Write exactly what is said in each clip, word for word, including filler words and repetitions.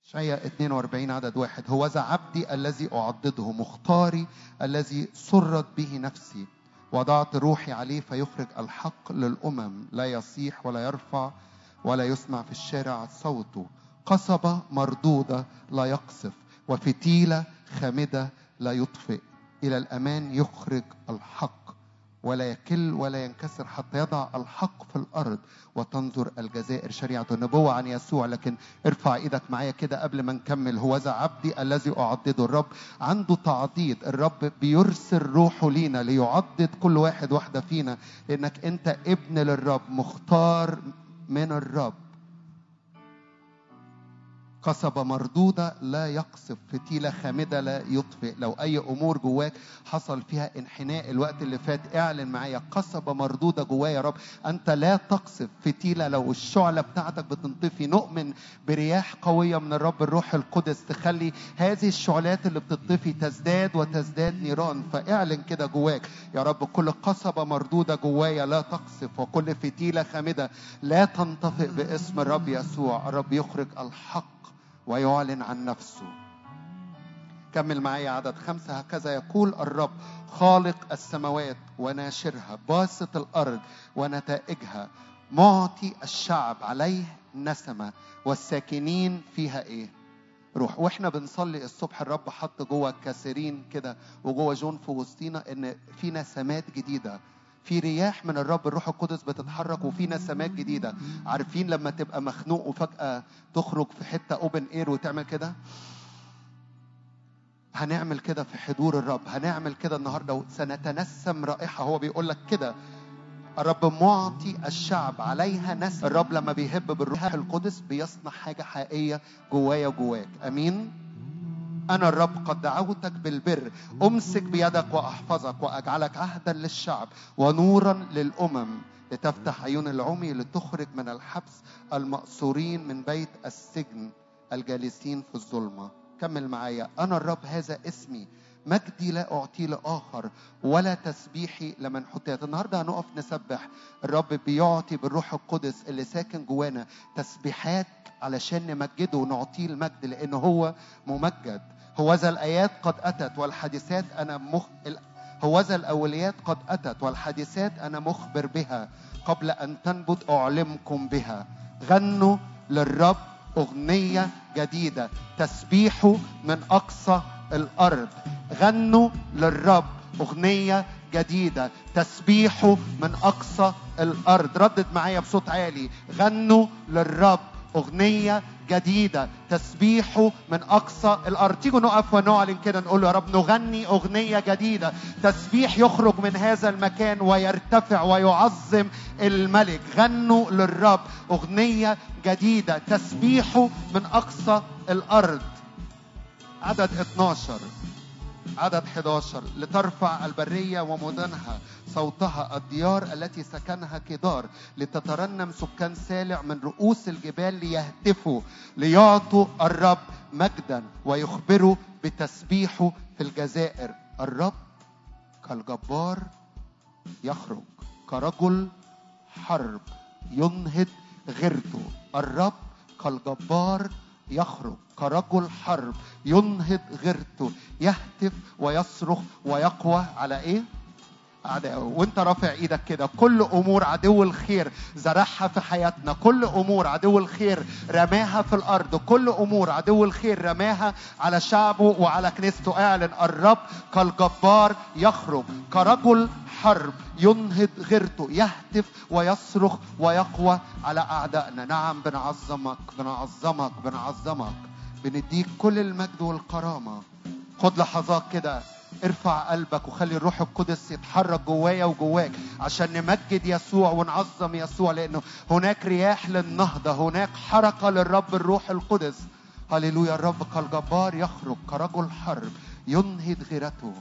إشعياء اثنين وأربعين عدد واحد. هوذا عبدي الذي أعضده، مختاري الذي سرت به نفسي، وضعت روحي عليه فيخرج الحق للأمم، لا يصيح ولا يرفع ولا يسمع في الشارع صوته، قصبة مردودة لا يقصف، وفتيلة خامدة لا يطفئ. إلى الأمان يخرج الحق، ولا يكل ولا ينكسر حتى يضع الحق في الأرض وتنظر الجزائر شريعة. النبوة عن يسوع. لكن ارفع ايدك معايا كده قبل ما نكمل. هوذا عبدي الذي أعضده. الرب عنده تعضيد، الرب بيرسل روحه لينا ليعضد كل واحد واحدة فينا، لأنك أنت ابن للرب، مختار من الرب. قصبة مردودة لا يقصف، فتيلة خامدة لا يطفئ. لو أي أمور جواك حصل فيها انحناء الوقت اللي فات، اعلن معايا قصبة مردودة جوايا يا رب، أنت لا تقصف. فتيلة لو الشعلة بتاعتك بتنطفي، نؤمن برياح قوية من الرب الروح القدس تخلي هذه الشعلات اللي بتطفي تزداد وتزداد نيران. فاعلن كده جواك يا رب، كل قصبة مردودة جوايا لا تقصف، وكل فتيلة خامدة لا تنطفئ باسم الرب يسوع. الرب يخرج الحق ويعلن عن نفسه. كمل معايا عدد خمسة. هكذا يقول الرب خالق السماوات وناشرها، باسط الأرض ونتائجها، معطي الشعب عليه نسمة والساكنين فيها إيه؟ روح. وإحنا بنصلي الصبح الرب حط جوه كثيرين كده وجوه جون في وسطينا إن في نسمات جديدة، في رياح من الرب الروح القدس بتتحرك، وفي نسمات جديدة. عارفين لما تبقى مخنوق وفجأة تخرج في حتة اوبن اير وتعمل كده؟ هنعمل كده في حضور الرب، هنعمل كده النهاردة، سنتنسم رائحة. هو بيقول لك كده، الرب معطي الشعب عليها نسم. الرب لما بيهب بالروح القدس بيصنع حاجة حقيقية جوايا وجواك. أمين. أنا الرب قد دعوتك بالبر، أمسك بيدك وأحفظك وأجعلك عهدا للشعب ونورا للأمم، لتفتح عيون العمي، لتخرج من الحبس المأسورين من بيت السجن الجالسين في الظلمة. كمل معايا. أنا الرب هذا اسمي، مجدي لا أعطي لآخر، ولا تسبيحي لمن حطيت. النهاردة هنقف نسبح الرب، بيعطي بالروح القدس اللي ساكن جوانا تسبيحات علشان نمجده ونعطيه المجد، لأنه هو ممجد. هوذا الآيات قد أتت والحادثات أنا مخ... هوذا الأوليات قد أتت والحادثات أنا مخبر بها، قبل أن تنبت أعلمكم بها. غنوا للرب أغنية جديدة، تسبيحوا من أقصى الأرض. غنوا للرب أغنية جديدة، تسبيحوا من أقصى الأرض. ردد معايا بصوت عالي. غنوا للرب أغنية جديدة، تسبيحه من أقصى الأرض. تيجوا نقف ونعلن كده، نقول يا رب نغني أغنية جديدة، تسبيح يخرج من هذا المكان ويرتفع ويعظم الملك. غنوا للرب أغنية جديدة، تسبيحه من أقصى الأرض. عدد اثناشر عدد احد عشر. لترفع البرية ومدنها صوتها، الديار التي سكنها كدار، لتترنم سكان سالع من رؤوس الجبال، ليهتفوا ليعطوا الرب مجدا ويخبروا بتسبيحه في الجزائر. الرب كالجبار يخرج، كرجل حرب ينهض غيرته. الرب كالجبار يخرج، كرجل حرب ينهض غيرته، يهتف ويصرخ ويقوى على ايه؟ أعداء. وانت رافع ايدك كده، كل امور عدو الخير زرعها في حياتنا، كل امور عدو الخير رماها في الارض، كل امور عدو الخير رماها على شعبه وعلى كنيسته. اعلن الرب كالجبار يخرج، كرجل حرب ينهض غيرته، يهتف ويصرخ ويقوى على اعدائنا. نعم، بنعظمك بنعظمك بنعظمك، بنديك كل المجد والكرامه. خد لحظات كده، ارفع قلبك وخلي الروح القدس يتحرك جوايا وجواك عشان نمجد يسوع ونعظم يسوع، لأنه هناك رياح للنهضة، هناك حركة للرب الروح القدس. هللويا. الرب كالجبار يخرج، كرجل حرب ينهض غيرته.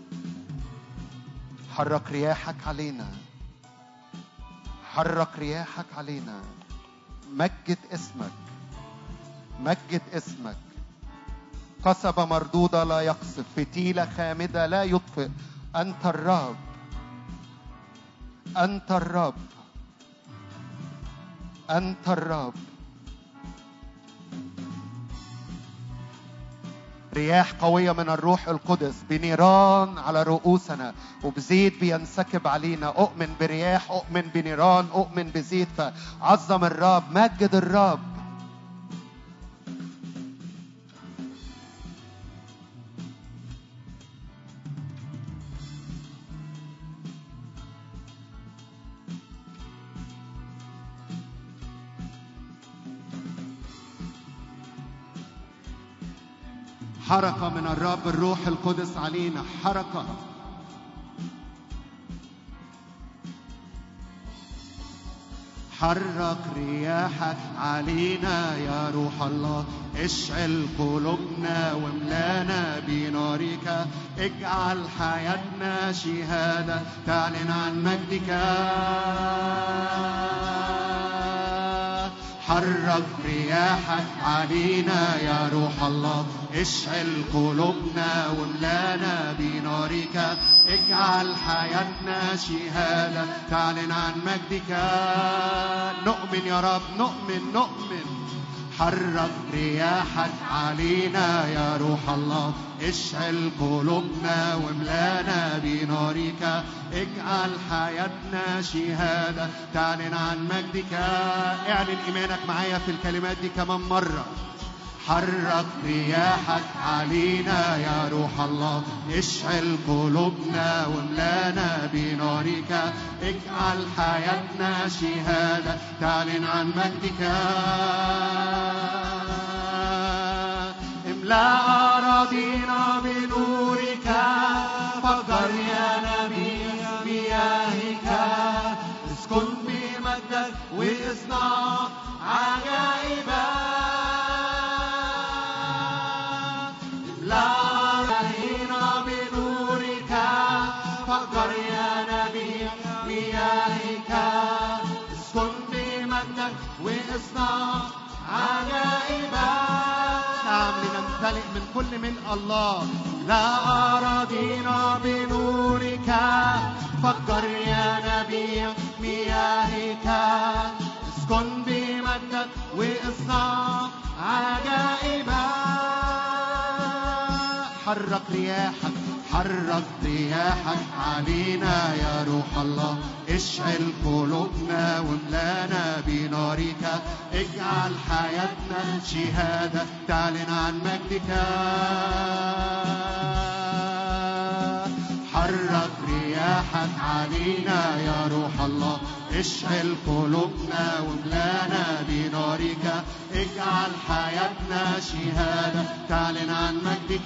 حرك رياحك علينا، حرك رياحك علينا. مجد اسمك، مجد اسمك. قصبة مردودة لا يقصف، فتيلة خامدة لا يطفئ. أنت الرب، أنت الرب، أنت الرب. رياح قوية من الروح القدس بنيران على رؤوسنا وبزيت بينسكب علينا. أؤمن برياح، أؤمن بنيران، أؤمن بزيت. فعظم الرب، مجد الرب. حركة من الرب الروح القدس علينا، حركة. حرك رياحك علينا يا روح الله، اشعل قلوبنا واملانا بنارك، اجعل حياتنا شهادة تعلن عن مجدك. حرك رياحك علينا يا روح الله، اشعل قلوبنا واملانا بنارك، اجعل حياتنا شهادة تعلن عن مجدك. نؤمن يا رب، نؤمن نؤمن. حرك رياحك علينا يا روح الله، اشعل قلوبنا واملانا بنارك، اجعل حياتنا شهادة تعلن عن مجدك. اعلن إيمانك معايا في الكلمات دي كمان مرة. حرك رياحك علينا يا روح الله، اشعل قلوبنا واملانا بنارك، اجعل حياتنا شهادة تعلن عن مجدك. املأ أراضينا بنورك، فجر يا نبي مياهك، اسكن بمجدك واصنع عجائبا. نعم، لنمتلئ من كل ملء الله. لا أراضينا بنورك، فجر يا نبي مياهك، اسكن بمجدك واصنع عجائبا. حرك رياحك، حرك رياحك علينا يا روح الله، اشعل قلوبنا واملانا بنارك، اجعل حياتنا شهادة تعلن عن مجدك. حرك رياحك علينا يا روح الله، اشعل قلوبنا واملانا بنارك، اجعل حياتنا شهادة تعلن عن مجدك.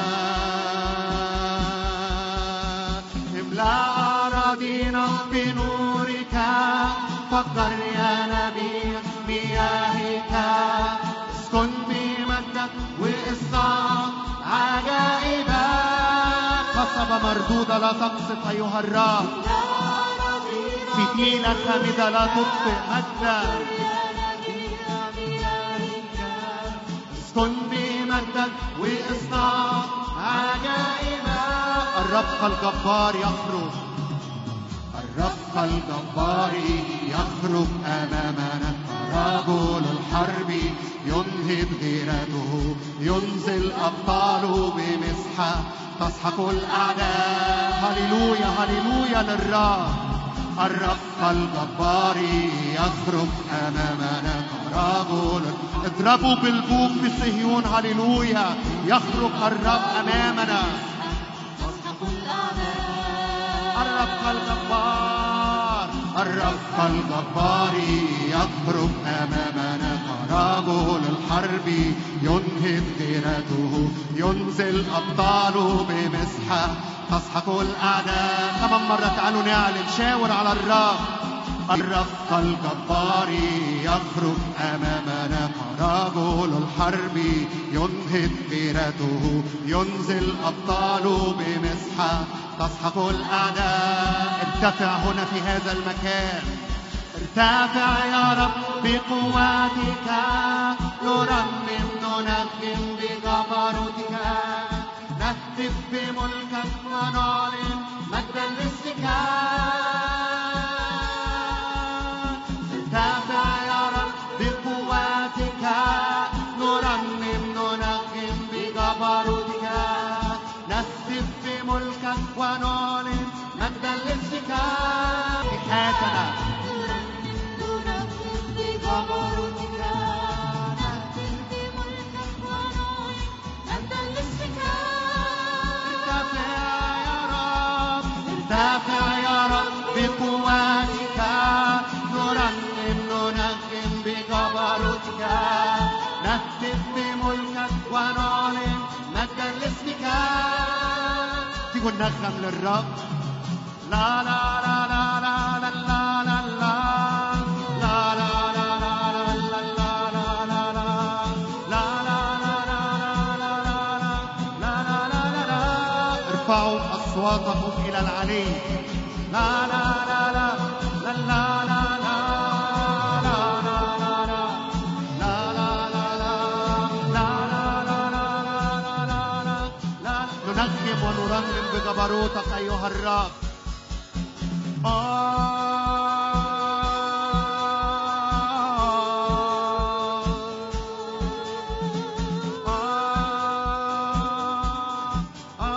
املأ أراضينا بنورك، فجر يا نبي مياهك، اسكن بمجدك واصنع عجائبا. قصبة مردودة لا تقصف أيها الرب، فتيلة خامدة لا تطفئ مجدا. اسكن بمجدك واصنع عجائبا. الرب الجبار يخرج، الرب الجبار يخرج أمامنا، رجل الحرب ينهض غيرته، ينزل أبطاله بمسحة تسحق الأعداء. هللويا هللويا للرب. الرب الجبار يخرج أمامنا كرجل. اضربوا بالبوق في صهيون. هللويا، يخرج الرب أمامنا. الرب الجبار، الرب الجبار يخرج أمامنا كرجل الحرب ينهض غيرته، ينزل أبطاله بمسحة تسحق الأعداء. كمان مرة تعالوا نعلن، شاور على الرب. الرب الجبار يخرج أمامنا كرجل الحرب ينهض غيرته، ينزل أبطاله بمسحة تسحق الأعداء. ارتفع هنا في هذا المكان، ارتفع يا رب بقوتك، نرنم ننغم بجبروتك، نهتف بملكك ونعلن مجدا لاسمك. ارتفع يا رب بقوتك، نرنم ننغم بجبروتك، بجبروتك، نهتف بملكك ونعلن مجدا لاسمك. في حياتنا نهتف بجبروتك، نهتف بملكك ونعلن مجدا لاسمك. ارتفع يا رب، ارتفع يا رب بقوتك، نرنم ننغم بجبروتك، نهتف بملكك ونعلن مجدا لاسمك. تيجوا ننغم للرب. لا لا لا لا لا لا لا لا لا لا لا لا لا لا لا لا لا. ارفعوا أصواتكم إلى العلي. لا لا لا لا لا لا لا ونرنم بجبروتك أيها الرب. آه آه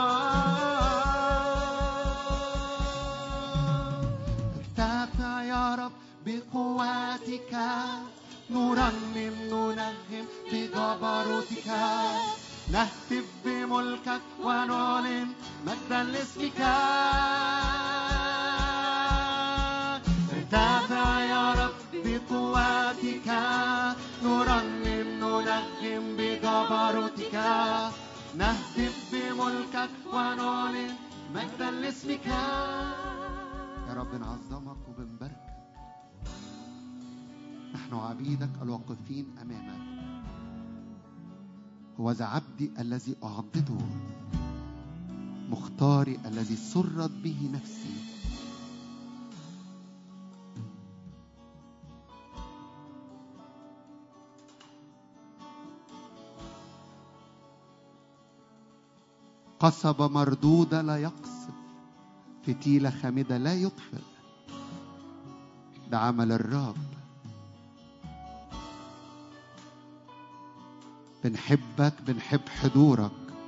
ارتفع يا رب بقوتك، نرنم ننغم بجبروتك، نهتف بملكك ونعلن مجدا لاسمك. ارتفع يا رب بقوتك، نرنم ننغم بجبروتك، نهتف بملكك ونعلن مجدا لاسمك. يا رب نعظمك وبنباركك، نحن عبيدك الواقفين أمامك. هو ذا عبدي الذي أعضده، مختاري الذي سرت به نفسي. قصبة مردودة لا يقصف، فتيلة خامدة لا يطفئ. ده عمل الرب. بنحبك، بنحب حضورك.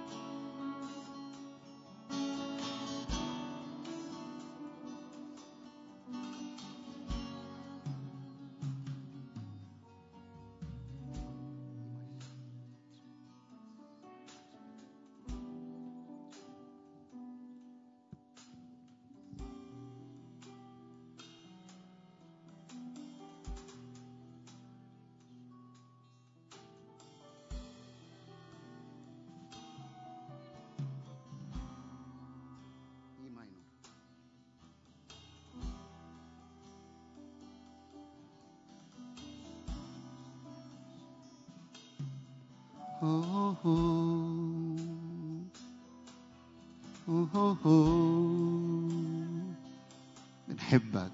بنحبك.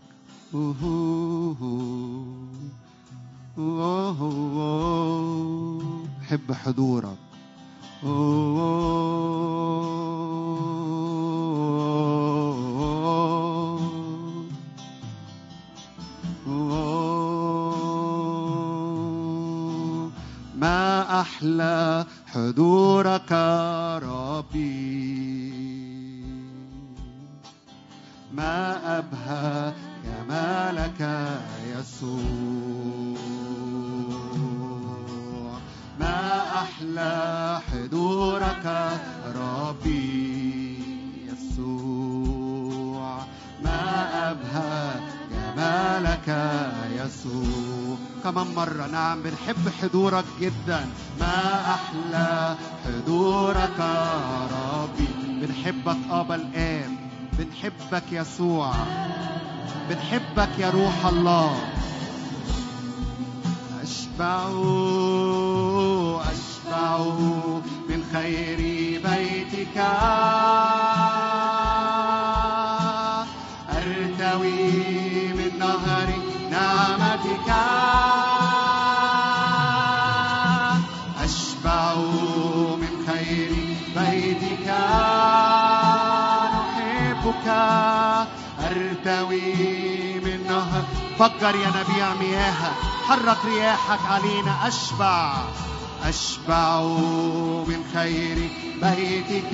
بحب حضورك. ما أحلى حضورك ربي، ما أبهى جمالك يسوع، ما أحلى حضورك ربي يسوع، ما أبهى جمالك يسوع. كمان مرة. نعم بنحب حضورك جدا. ما أحلى حضورك ربي. بنحبك أبا الآب، بنحبك يسوع، بنحبك يا روح الله. أشبع أشبع من خير بيتك، أرتوي من نهر نعمتك. أشبع من خير بيتك، نحبك، أرتوي من نهر. فجر يا نبيع مياهك، حرك رياحك علينا. أشبع أشبع من خير بيتك،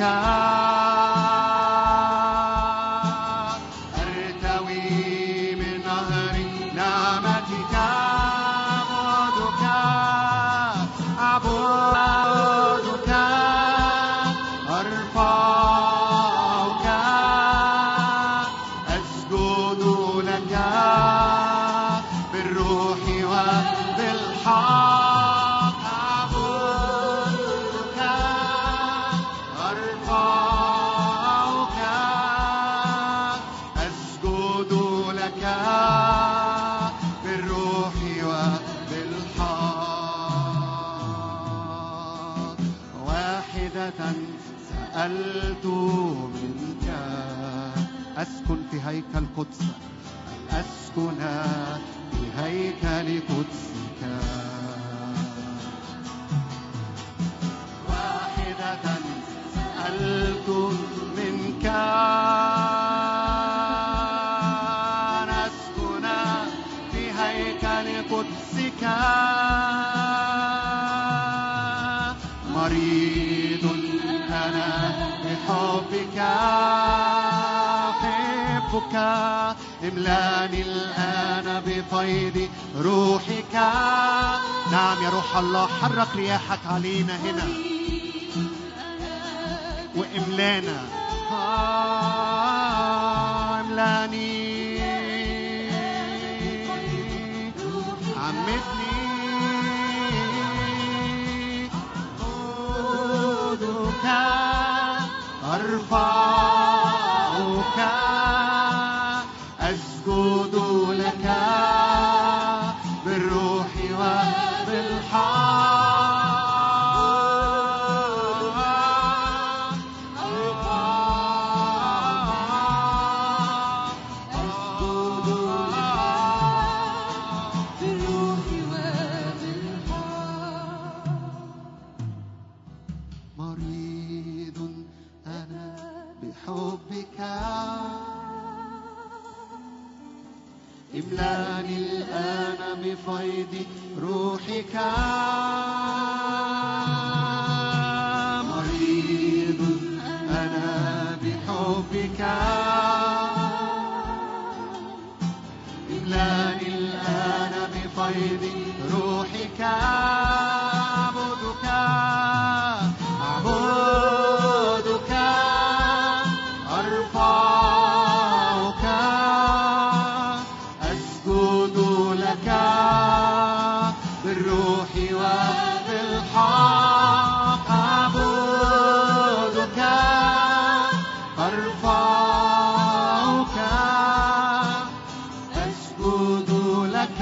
أرتوي من نهر نعمتك، أعبدك أعبدك أرفعك أسجد لك بالروح وبالحق. سألت منك أسكن في هيكل قدسك، أسكن في هيكل قدسك. واحدة سألت منك أن أسكن في هيكل قدسك. مريض أنا بحبك، أحبك املاني الآن بفيض روحك. نعم يا روح الله، حرك رياحك علينا هنا واملانا. املاني عمتني أرفعك أسجد لك بالروح وبالحق. املاني الآن بفيض روحك. مريض أنا بحبك، املاني الآن بفيض روحك. أعبدك أعبدك أرفعك بالروح وبالحق. أعبدك أرفعك أسجد لك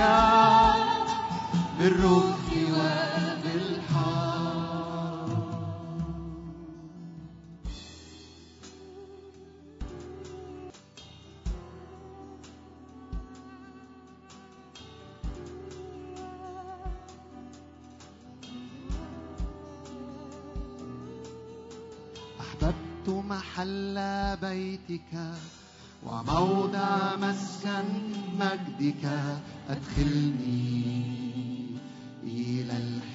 بالروح وبالحق. أحببت محل بيتك وموضع مسكن مجدك، أدخلني إلى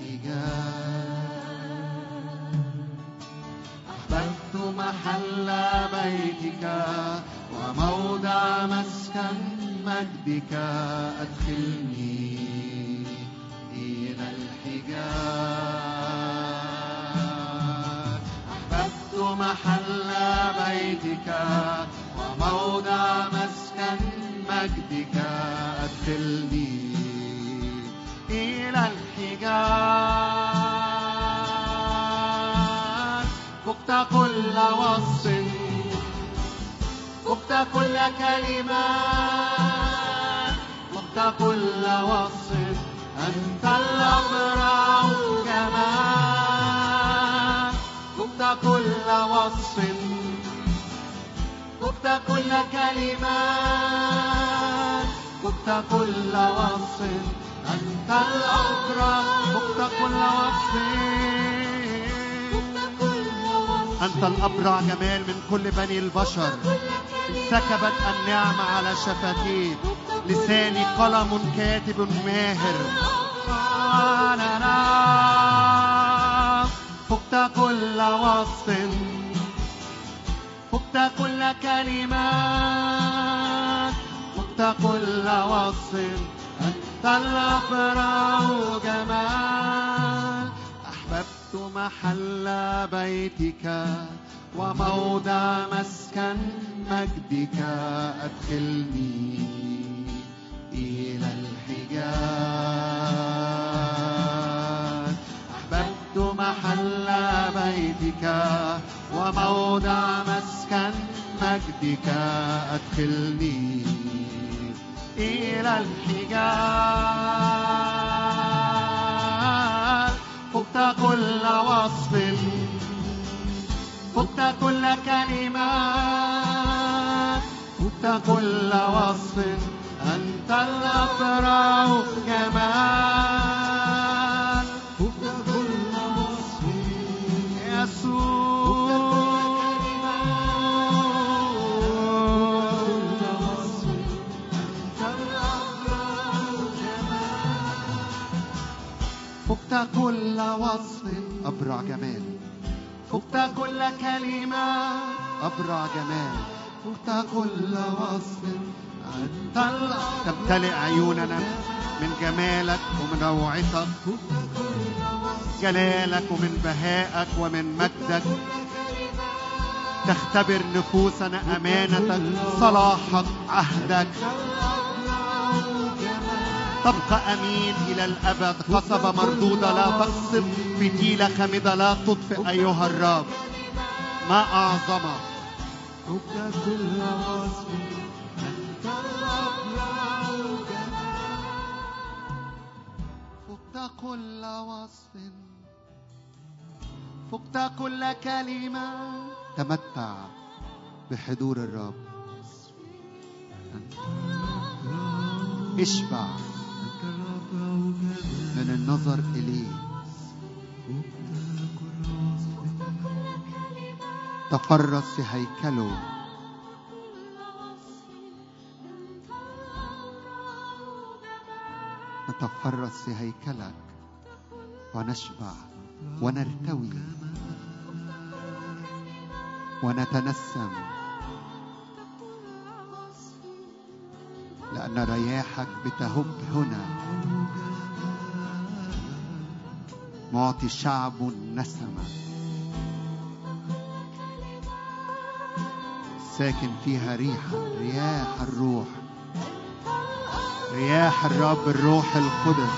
الحجاب. أحببت محل بيتك وموضع مسكن مجدك، أدخلني إلى الحجاب. أحببت محل بيتك وموضع مسكن مجدك، أدخلني إلى الحجاب. فقت كل وصف، فقت كل كلمة، فقت كل وصف، أنت الأبرع جمال. فقت كل وصف، فقت كل كلمة، فقت كل وصف، أنت الأبرع. فقت كل وصف، أنت الأبرع جمال من كل بني البشر. انسكبت النعمة على شفتيك، لساني قلم كاتب ماهر. فقت كل وصف، فقت كل كلمات، فقت كل وصف، أنت الأبرع جمال. أحببت محل بيتك وموضع مسكن مجدك، أدخلني إلى الحجاب. أحببت محل بيتك وموضع مسكن مجدك، أدخلني إلى الحجاب. فقت كل وصف، فقت كل كلمات، فقت كل وصف، أنت الأبرع جمال. فقت كل وصف يسوع، كل وصف، أنت الأبرع جمال. فقت كل وصف أبرع جمال، فقت كل كلمة أبرع جمال، فقت كل وصف، أنت تمتلئ عيوننا من جمالك ومن روعتك، جلالك ومن بهائك ومن مجدك. تختبر نفوسنا أمانتك، صلاحك، عهدك. تبقى أمين إلى الأبد، قصبة مردودة لا تقصف، فتيلة خامدة لا تطفئ أيها الرب. ما أعظمك. فقت كل وصف، أنت الأبرع جمال. فقت كل وصف، فقت كل كلمة. تمتع بحضور الرب، اشبع من النظر إليه. تفرس في هيكله، نتفرس في هيكلك ونشبع ونرتوي ونتنسم، لأن رياحك بتهب هنا. معطي شعب النسمة، ساكن فيها ريحة، رياح الروح، رياح الرب الروح القدس،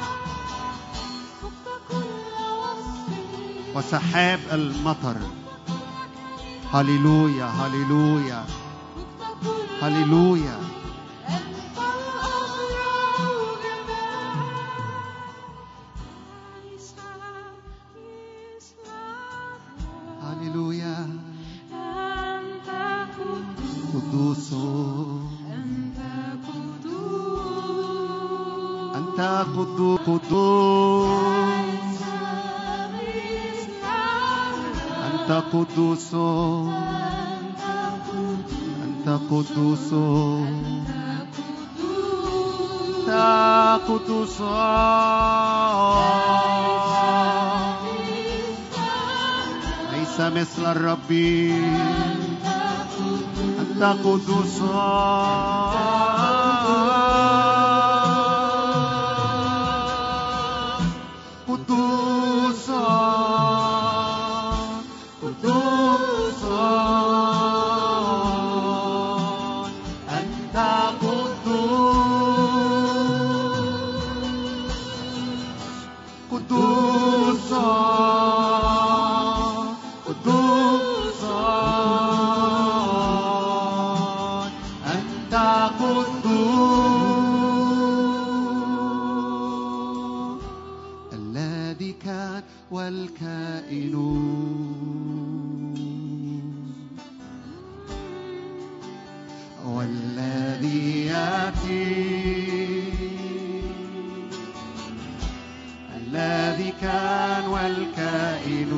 وسحاب المطر. هللويا هللويا هللويا. هللويا. قدوس، أنت قدوس، قدوس، أنت قدوس، أنت قدوس، أنت قدوس. ليس مثل الرب، أنت قدوس، قدوس، قدوس، أنت قدوس، قدوس، قدوس، أنت قدوس. الذي كان والكائن، والذي يأتي، الذي كان والكائن،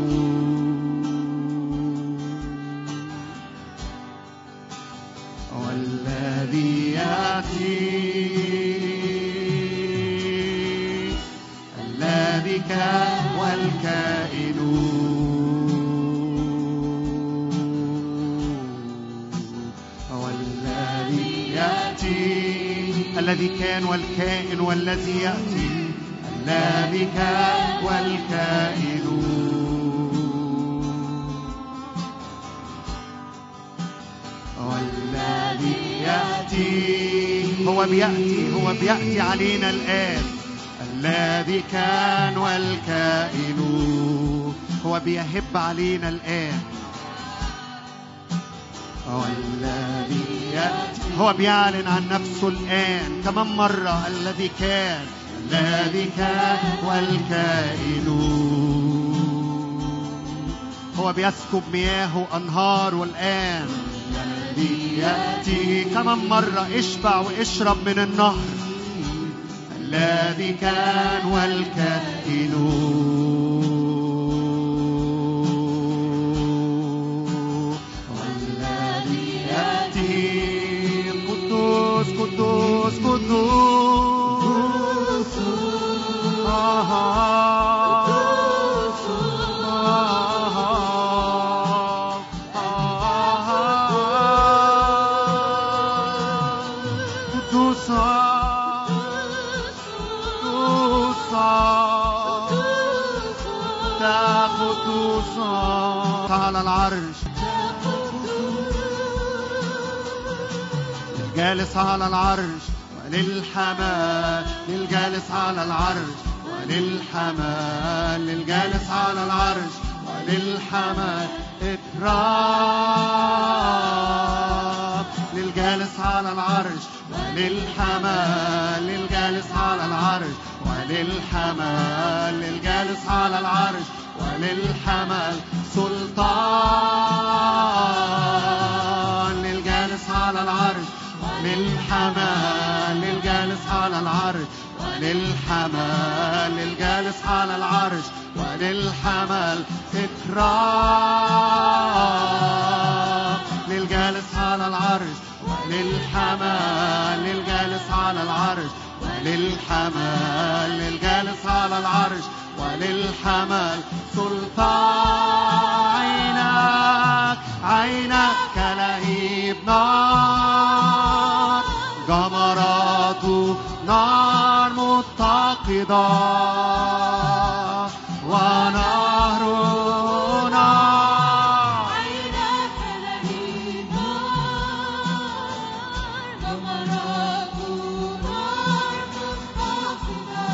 والذي يأتي، الذي كان والكائن. الذي كان والكائن والذي يأتي، الذي كان والكائن والذي يأتي. هو بيأتي، هو بيأتي علينا الآن. الذي كان والكائن، هو بيهب علينا الآن. والذي يأتي، هو بيعلن عن نفسه الآن كمان مرة. الذي كان، الذي كان والكائن، هو بيسكب مياهه أنهار. والآن الذي يأتي كمان مرة، اشبع واشرب من النهر. الذي كان والكائن، والذي يأتي. قدوس قدوس قدوس، آه قدوس، آه قدوس على العرش، للجالس على العرش وللحمال، للجالس على العرش وللحمال، للجالس على العرش وللحمال إكرام. للجالس على العرش وللحمال، للجالس على العرش وللحمال، للجالس على العرش وللحمال سلطان. للجالس على العرش وللحمال، للجالس على العرش وللحمال، للجالس على العرش وللحمال إكرام. للجالس على العرش وللحمال، للجالس على العرش وللحمال، للجالس على العرش وللحمال سلطان. عينك عينك كلهيب نار، جمرات نار متقدة، ونهر نار. عينك كلهيب نار، جمرات نار متقدة،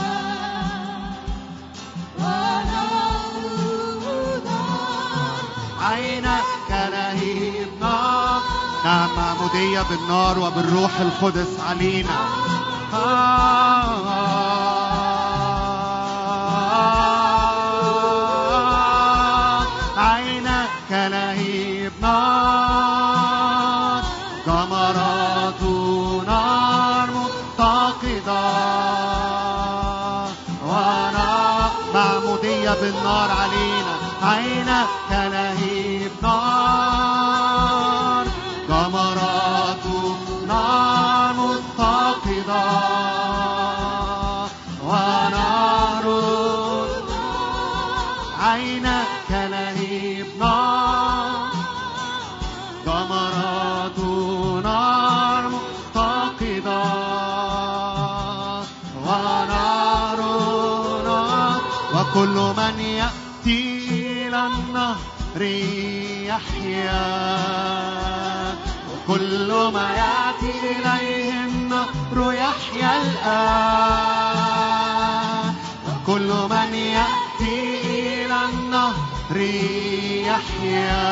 عينك كلهيب نار. نعم، معمودية بالنار وبالروح القدس علينا. عينك كلهيب نار، جمرات نار متقدة، وانا معمودية بالنار علينا. عينك كلهيب نار، جمرات نار متقدة، ونار. عينك كلهيب نار، جمرات نار متقدة، ونار نار. وكل من يأتي إلى النهر يحيا، وكل ما يأتي إليه النهر يحيا الآن. وكل من يأتي إلى النهر يحيا،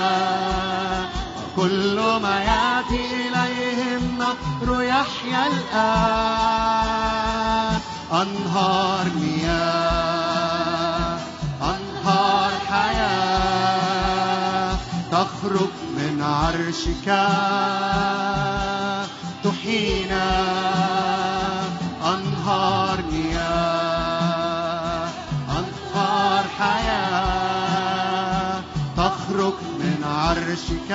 وكل ما يأتي إليه النهر يحيا الآن. أنهار مياه، أنهار حياة تخرج من عرشك تحيينا. أنهار مياه، أنهار حياة تخرج من عرشك.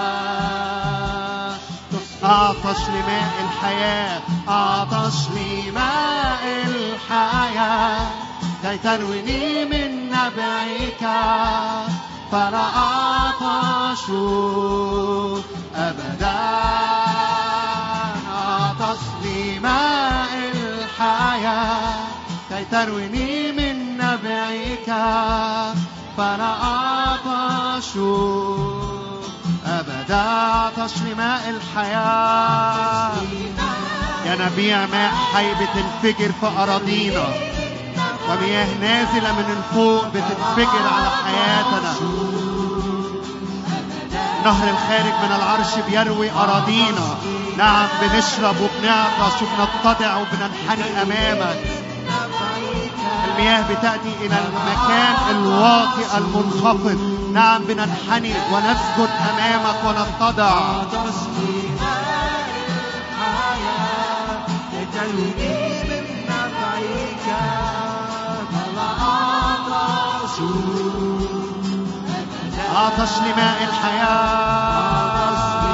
أعطش لماء الحياة، أعطش لماء الحياة، كي ترويني من نبعك فلا أعطش أبدا. أعطش لماء كي ترويني من نبعك فلا أعطش أبدا. عطش لماء الحياة يا نبيع ماء حي بتنفجر في أراضينا، ومياه نازلة من الفوق بتنفجر على حياتنا. نهر الخارج من العرش بيروي أراضينا. نعم بنشرب وبنعطش وبنتضع وبننحني أمامك. المياه بتأتي إلى المكان الواطئ المنخفض. نعم بننحني ونسجد أمامك ونتضع. عطش لماء الحياة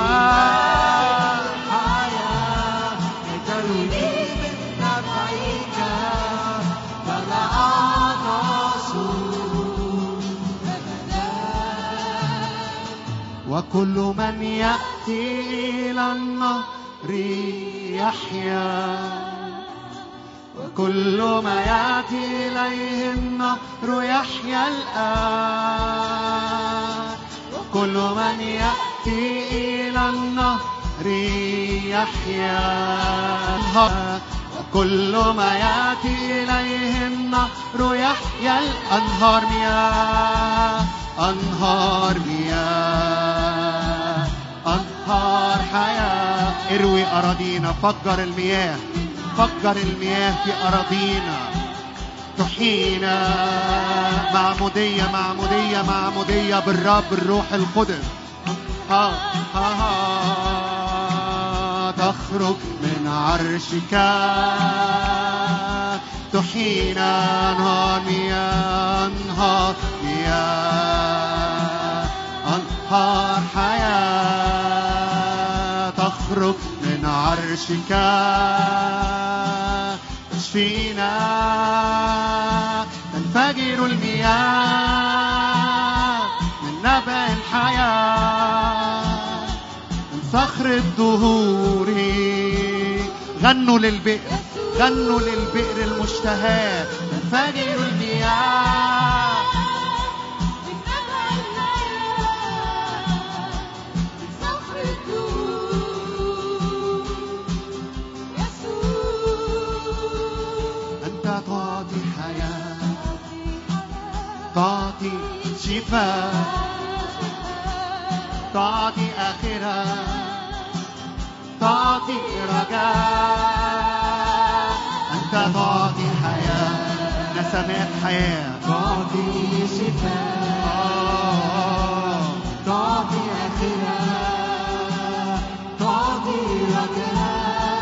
وكل من يأتي إلى النهر يحيا، وكل ما يأتي إليه النهر يحيا الآن. وكل من يأتي إلى النهر يحيا، وكل ما يأتي إليه النهر يحيا. الأنهار مياه، أنهار مياه، أنهار حياة. اروي أراضينا، فجر المياه، فجر المياه في أراضينا. تحيينا معمودية معمودية معمودية بالرب الروح القدس. ها ها ها تخرج من عرشك تحيينا. أنهار مياه، أنهار مياه، أنهار حياة تخرج من عرشك تشفينا. تنفجر المياه من نبع الحياة من صخر الدهور. غنوا للبئر، غنوا للبئر المشتهى. تنفجر المياه من نبع الحياة من صخر الدهور. يسوع أنت تعطي حياة، تعطي شفاء، تعطي آخرة، تعطي رجاء. أنت تعطي حياة، نسمات حياة، تعطي شفاء، تعطي آخرة، تعطي رجاء.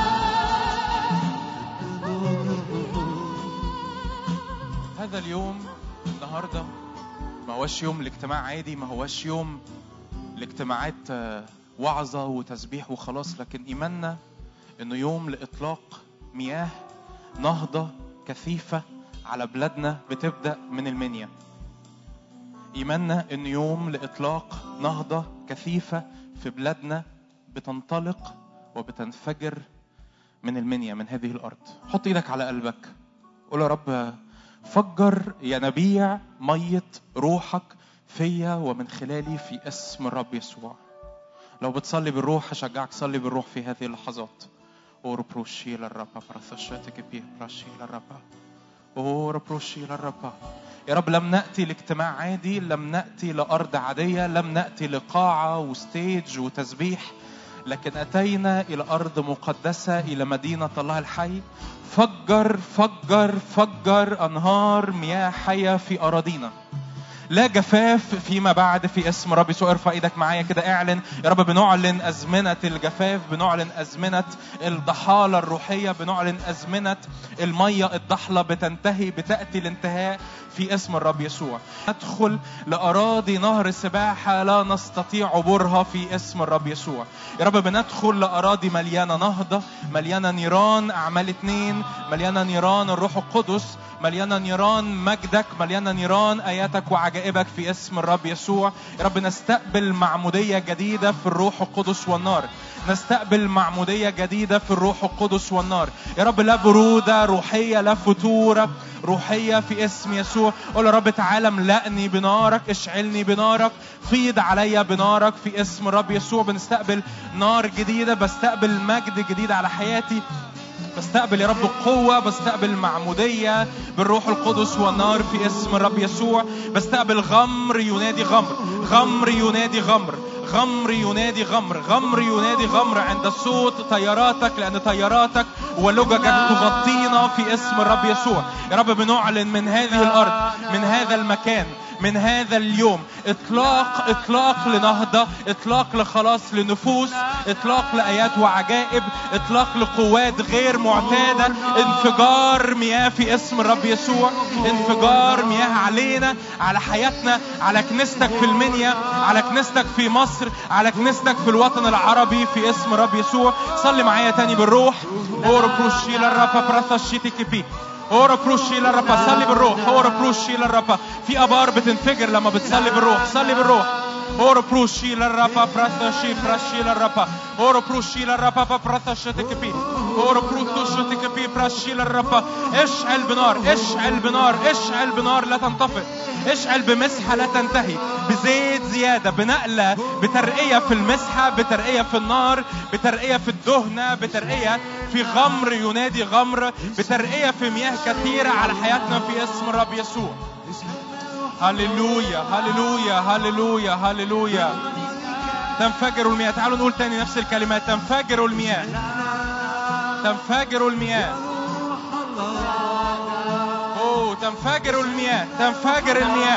هذا اليوم النهارده ما هوش يوم الاجتماع عادي، ما هوش يوم الاجتماعات وعظة وتسبيح وخلاص، لكن إيماننا إنه يوم لإطلاق مياه نهضة كثيفة على بلادنا بتبدأ من المنيا. إيماننا إنه يوم لإطلاق نهضة كثيفة في بلادنا بتنطلق وبتنفجر من المنيا، من هذه الأرض. حط إيدك على قلبك، قول يا رب فجر ينابيع مية روحك فيا ومن خلالي في اسم الرب يسوع. لو بتصلي بالروح هشجعك صلي بالروح في هذه اللحظات. أوربروشي للرب برثشتك بيه برشي للرب أوربروشي للرب. يا رب لم نأتي لاجتماع عادي، لم نأتي لأرض عادية، لم نأتي لقاعة وستيج وتسبيح، لكن أتينا إلى أرض مقدسة، إلى مدينة الله الحي. فجر فجر فجر أنهار مياه حية في أراضينا. لا جفاف فيما بعد في اسم رب يسوع. ارفع ايدك معايا كده، اعلن يا رب بنعلن أزمنة الجفاف، بنعلن أزمنة الضحالة الروحية، بنعلن أزمنة المية الضحلة بتنتهي، بتأتي الانتهاء في اسم الرب يسوع. ندخل لأراضي نهر سباحة لا نستطيع عبورها في اسم الرب يسوع. يا رب بندخل لأراضي مليانة نهضة، مليانة نيران أعمال اتنين، مليانة نيران الروح القدس، مليانة نيران مجدك، مليانة نيران آياتك وعجائبك وعجائبك في اسم الرب يسوع. يا رب نستقبل معمودية جديدة في الروح القدس والنار، نستقبل معمودية جديدة في الروح القدس والنار. يا رب لا برودة روحية، لا فتورة روحية في اسم يسوع. قول يا رب تعالى املأني بنارك، اشعلني بنارك، فيض عليا بنارك في اسم الرب يسوع. بنستقبل نار جديدة، بستقبل مجد جديد على حياتي، بستقبل يا رب قوة، بستقبل معمودية بالروح القدس والنار في اسم الرب يسوع. بستقبل غمر ينادي غمر، غمر ينادي غمر، غمر ينادي غمر، غمر ينادي غمر عند صوت طياراتك، لأن طياراتك ولججك تغطينا في اسم الرب يسوع. يا رب بنعلن من هذه الأرض، من هذا المكان، من هذا اليوم إطلاق إطلاق لنهضة، إطلاق لخلاص لنفوس، إطلاق لآيات وعجائب، إطلاق لقوات غير معتادة، انفجار مياه في اسم الرب يسوع، انفجار مياه علينا، على حياتنا، على كنيستك في المنيا، على كنيستك في مصر، على كنيستك في الوطن العربي في اسم الرب يسوع. صلي معايا تاني بالروح. أورو بروشيلا الرابا براثا شيتيكي بي أورو بروشيلا الرابا. صلي بالروح. أورو بروشيلا الرابا. في أبار بتنفجر لما بتصلي بالروح. صلي بالروح. أورو بروشيلا الرابا براثا شي براشيلا الرابا. أورو بروشيلا الرابا براثا شيتيكي بي أورو بروتو شيتيكي بي براشيلا الرابا. اشعل بنار، اشعل بنار، اشعل بنار لا تنطفئ، اشعل بمسحة لا تنتهي، بزيت زيادة، بنقلة، بترقية في المسحة، بترقية في النار، بترقية في الدهنة، بترقية في غمر ينادي غمر، بترقية في مياه كثيرة على حياتنا في اسم الرب يسوع. هللويا هللويا هللويا هللويا. تنفجر المياه. تعالوا نقول تاني نفس الكلمات. تنفجر المياه، تنفجر المياه. أوه تنفجر المياه، تنفجر المياه.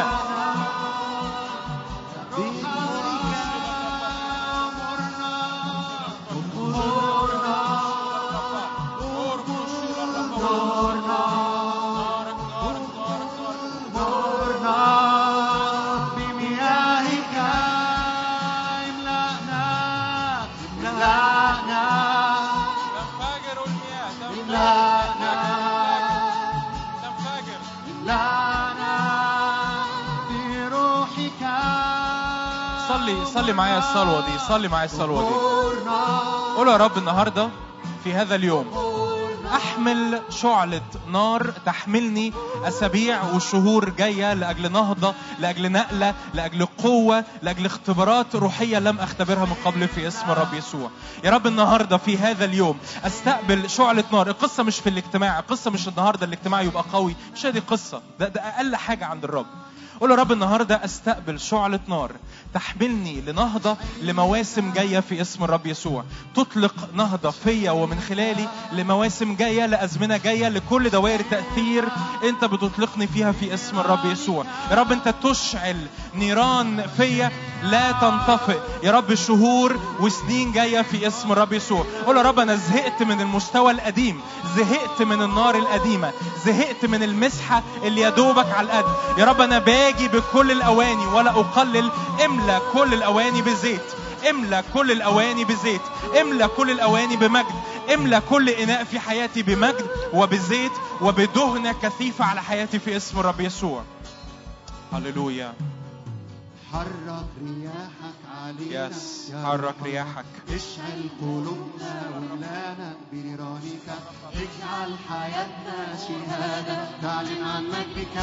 صلي صلي معايا الصلوة دي، صلي معايا الصلوة دي. قول يا رب النهاردة في هذا اليوم أحمل شعلة نار تحملني أسابيع وشهور جاية لأجل نهضة، لأجل نقلة، لأجل قوة، لأجل اختبارات روحية لم أختبرها من قبل في اسم الرب يسوع. يا رب النهاردة في هذا اليوم أستقبل شعلة نار. القصة مش في الاجتماع، القصة مش النهاردة الاجتماع يبقى قوي، مش هذه القصة، ده, ده أقل حاجة عند الرب. قول يا رب النهاردة أستقبل شعلة نار تحملني لنهضة، لمواسم جاية في اسم الرب يسوع. تطلق نهضة فيا ومن خلالي لمواسم جاية، لأزمنة جاية، لكل دوائر تأثير أنت بتطلقني فيها في اسم الرب يسوع. يا رب أنت تشعل نيران فيا لا تنطفئ. يا رب شهور وسنين جاية في اسم الرب يسوع. قول يا رب أنا زهقت من المستوى القديم، زهقت من النار القديمة، زهقت من المسحة اللي يدوبك على القد. يا رب أنا باجي بكل الأواني ولا أقلل. املأ كل الأواني بزيت، املأ كل الأواني بزيت، املأ كل الأواني بمجد، املأ كل إناء في حياتي بمجد وبزيت وبدهنة كثيفة على حياتي في اسم الرب يسوع. هللويا. حرك رياحك علينا يس يا حرك رب. رياحك. اشعل قلوبنا وملانا بنيرانك، اجعل حياتنا شهادة تعلن عن مجدك.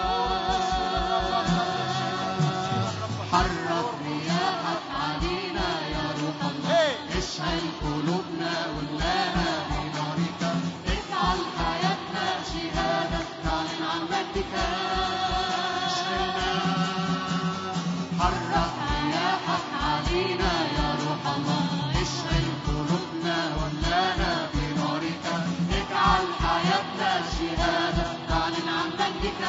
حرك رياحك علينا يا روح الله، اشعل قلوبنا وملانا بنيرانك، اجعل حياتنا شهادة تعلن عن مجدك. حرك رياحك علينا يا روح الله، اشعل قلوبنا واملانا بنارك، اجعل حياتنا شهادة تعلن عن مجدك.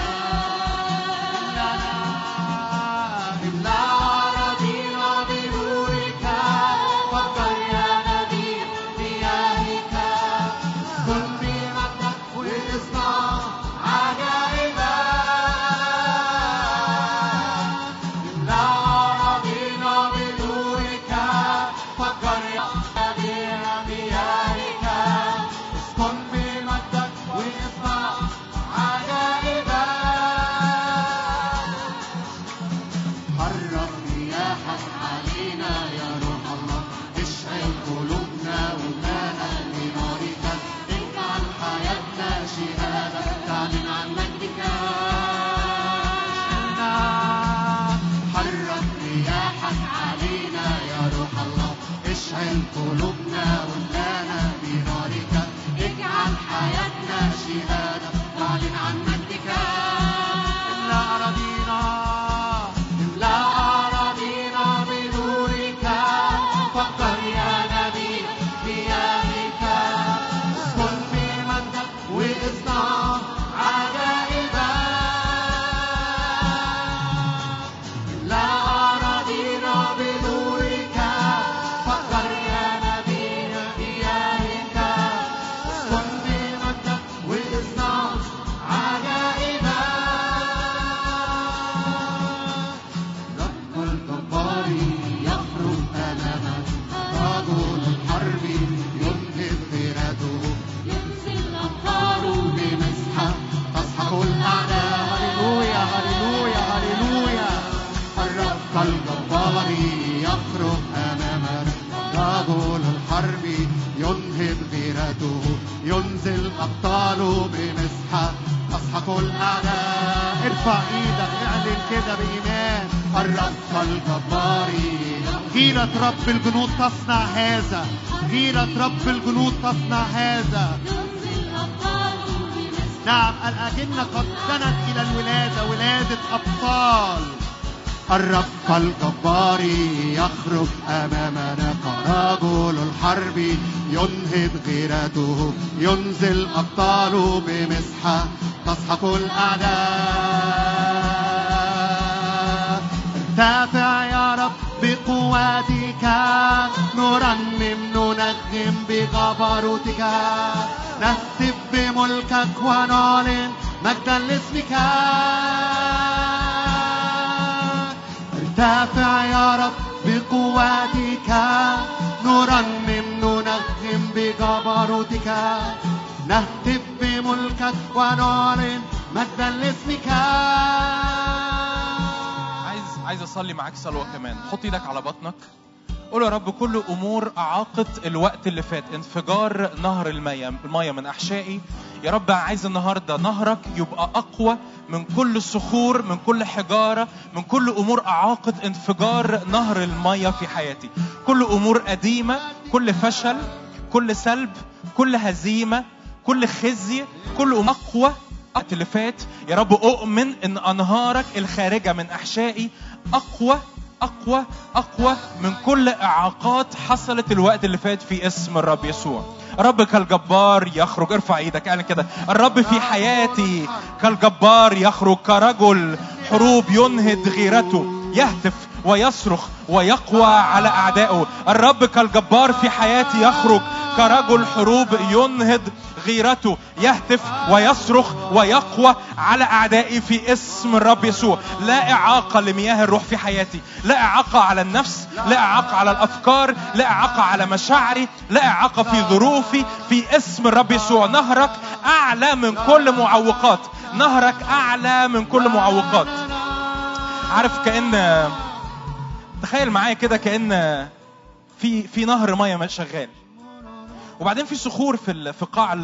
املأ أراضينا بنورك، فكر يا نبي مياهك، كن بمجدك واصنع عجائبا. رياحك علينا يا روح الله اشعل قلوبنا وملانا بنارك اجعل حياتنا شهادة تعلن عن مجدك حرك رياحك علينا يا روح الله اشعل قلوبنا وملانا بنارك اجعل حياتنا شهادة تعلن عن مجدك املأ أراضينا املأ أراضينا بنورك فقر يا نبي مياهك اسكن في مجدك واصنع عجائبا املأ أراضينا بنورك فقر يا نبي مياهك اسكن في مجدك واصنع عجائبا رب الجبار يخرج أمامك رجل الحرب ينهب غيرته ينزل الأمطار بمسحة تصحب الأعداء هللويا هللويا هللويا الرب الجبار يخرج أمامك رجل الحرب ينهب غيرته ينزل أبطال بمسحة تسحق الأعداء ارفع ايدك اعلن كده بإيمان الرب الجبار غيرة رب الجنود تصنع هذا غيرة رب الجنود تصنع هذا ينزل الأبطال بمسحة نعم الأجنة قد سنت إلى الولادة ولادة أبطال الرب الجبار يخرج أمامنا كرجل الحرب ينهب غيرته ينزل أبطال بمسحة تسحق الأعداء ارتفع يا رب بقوتك نرنم ننغم بجبروتك نهتف بملكك ونعلن مجدا لاسمك ارتفع يا رب بقوتك نرنم ننغم بجبروتك نهتف بملكك ونعلن مجدا لاسمك عايز عايز اصلي معاك صلوه كمان. حط ايدك على بطنك، قول يا رب كل امور اعاقت الوقت اللي فات، انفجار نهر الميه الميه من احشائي يا رب، عايز النهارده نهرك يبقى اقوى من كل صخور، من كل حجاره، من كل امور اعاقت انفجار نهر الميه في حياتي. كل امور قديمه، كل فشل، كل سلب، كل هزيمه، كل خزي، كل أمور اقوى الوقت اللي فات يا رب، اؤمن ان انهارك الخارجه من احشائي اقوى أقوى أقوى من كل إعاقات حصلت الوقت اللي فات في اسم الرب يسوع. الرب كالجبار يخرج، ارفع ايدك اعلن كده، الرب في حياتي كالجبار يخرج كرجل حروب ينهد غيرته، يهتف ويصرخ ويقوى على أعدائه. الرب كالجبار في حياتي يخرج كرجل حروب ينهد غيرته، يهتف ويصرخ ويقوى على أعدائي في اسم الرب يسوع. لا إعاقة لمياه الروح في حياتي، لا إعاقة على النفس، لا إعاقة على الأفكار، لا إعاقة على مشاعري، لا إعاقة في ظروفي في اسم الرب يسوع. نهرك أعلى من كل معوقات، نهرك أعلى من كل معوقات. عارف كأن، تخيل معايا كده كأن في في نهر ميه شغال، وبعدين في صخور في في قاع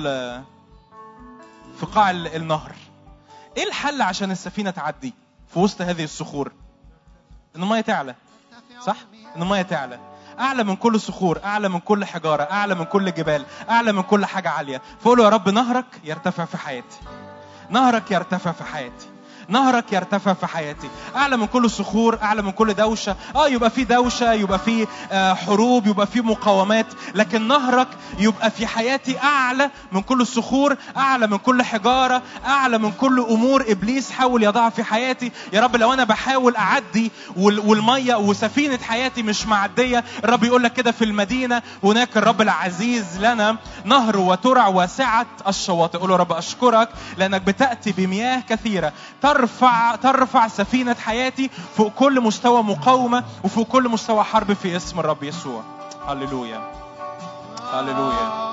في قاع النهر. ايه الحل عشان السفينه تعدي في وسط هذه الصخور؟ ان الميه تعلى، صح؟ ان الميه تعلى اعلى من كل صخور، اعلى من كل حجاره، اعلى من كل جبال، اعلى من كل حاجه عاليه. فقولوا يا رب نهرك يرتفع في حياتي، نهرك يرتفع في حياتي، نهرك يرتفع في حياتي، اعلى من كل صخور، اعلى من كل دوشه. اه يبقى في دوشه، يبقى في آه حروب، يبقى في مقاومات، لكن نهرك يبقى في حياتي اعلى من كل الصخور، اعلى من كل حجاره، اعلى من كل امور ابليس حاول يضعها في حياتي. يا رب لو انا بحاول اعدي والميه وسفينه حياتي مش معديه، الرب يقول لك كده في المدينه هناك الرب العزيز لنا نهر وترع واسعه الشواطئ. قول يا رب اشكرك لانك بتاتي بمياه كثيره ترفع ترفع سفينة حياتي فوق كل مستوى مقاومة وفوق كل مستوى حرب في اسم الرب يسوع. هللويا هللويا.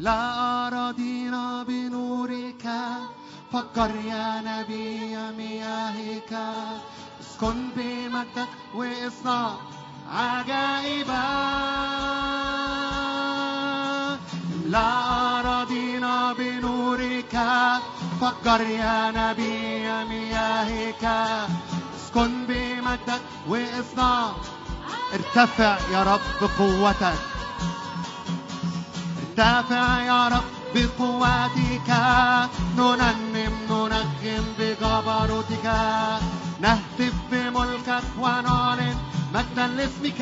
املأ أراضينا بنورك، فجر يا نبي مياهك، اسكن بمجدك واصنع عجائبا. املأ أراضينا بنورك، فجر يا نبي مياهك، اسكن بمجدك واصنع. ارتفع يا رب بقوتك، ارتفع يا رب بقوتك، نرنم ننغم بجبروتك، نهتف بملكك ونعلن مجدا لاسمك.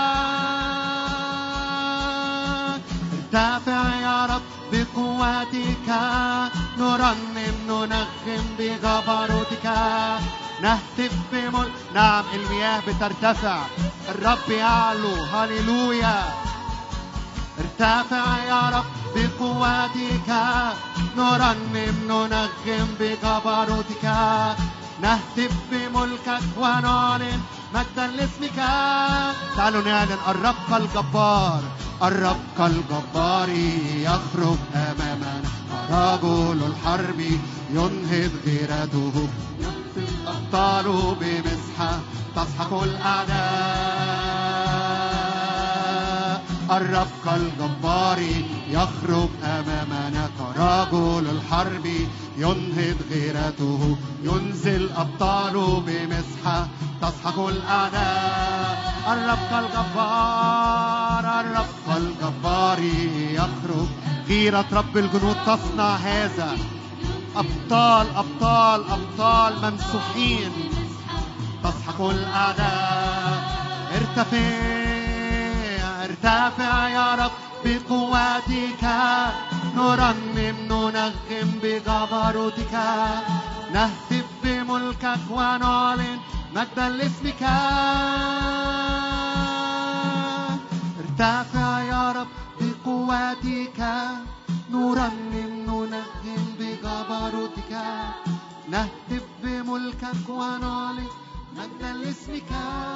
ارتفع يا رب بقوتك، نرنم ننغم بجبروتك، نهتف بملك. نعم المياه بترتفع، الرب يعلو. هاليلويا. ارتفع يا رب بقوتك، نرنم ننغم بجبروتك، نهتف بملكك ونعلن مجدا لاسمك. تعالوا نعلن الرب الجبار، الرب الجبار يخرج أمامنا، رجل الحرب ينهض غيرته، ينصب أبطاله بمسحة تسحق الأعداء. الرب الجبار يخرج أمامنا، كرجل الحرب ينهض غيرته، ينزل أبطاله بمسحة تسحق الأعداء. الرب الجبار، الرب الجبار يخرج. غيرة رب الجنود تصنع هذا. أبطال أبطال أبطال ممسوحين تسحق الأعداء. ارتفع ارتفع يا رب بقوتك، نرنم ننغم بجبروتك، نهتف بملكك ونعلن مجدا لاسمك. ارتفع يا رب بقوتك، نرنم ننغم بجبروتك، نهتف بملكك ونعلن مجدا لاسمك.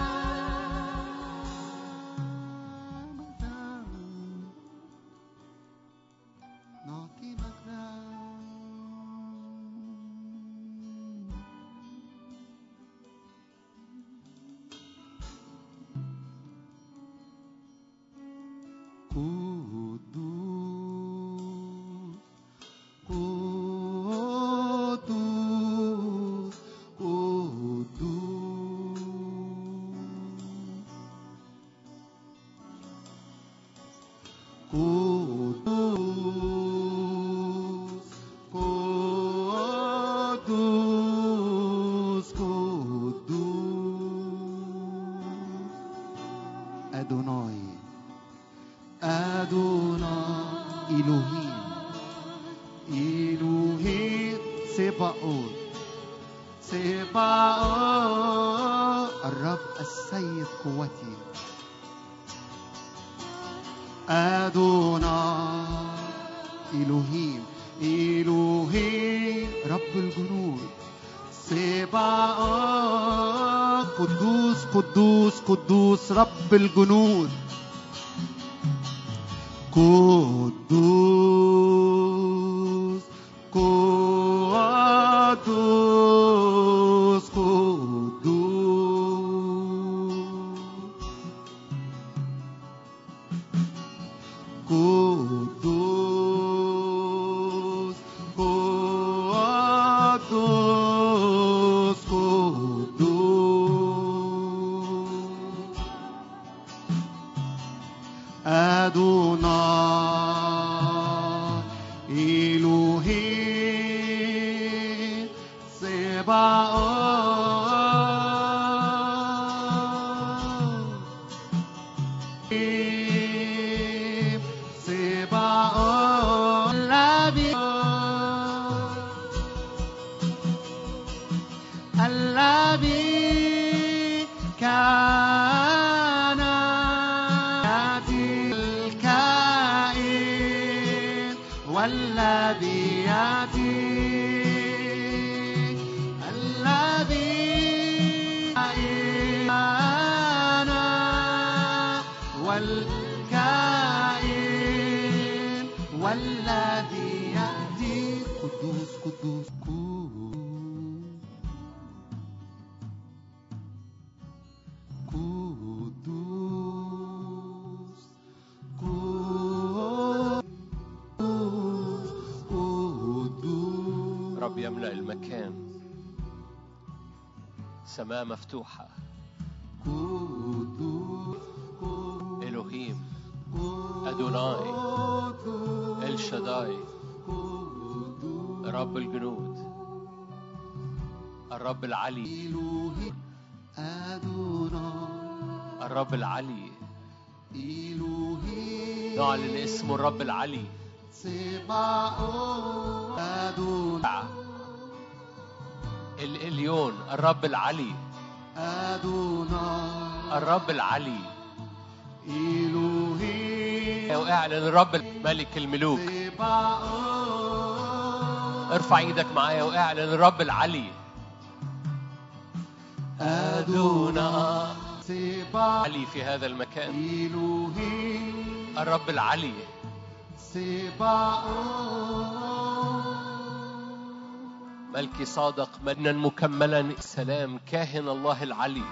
رب الجنود قدوس قدوس قدوس قدوس قدوس أدوناي إلهي سباؤوت سباؤوت الذي الذي كان والذي يأتي الذي أنا والكائن والذي يأتي قدوس قدوس رب يملأ المكان، سماء مفتوحة. إلهيم، أدوناي، الشداي، رب الجنود، الرب العلي، الرب العلي. نعلن اسم الرب العلي. الإليون، الرب العلي، الرب العلي. واعلن الرب ملك الملوك. ارفع ايدك معايا واعلن الرب العلي. أدونا علي في هذا المكان، الرب العلي. ملكي صادق مجنا مكملا سلام، كاهن الله العلي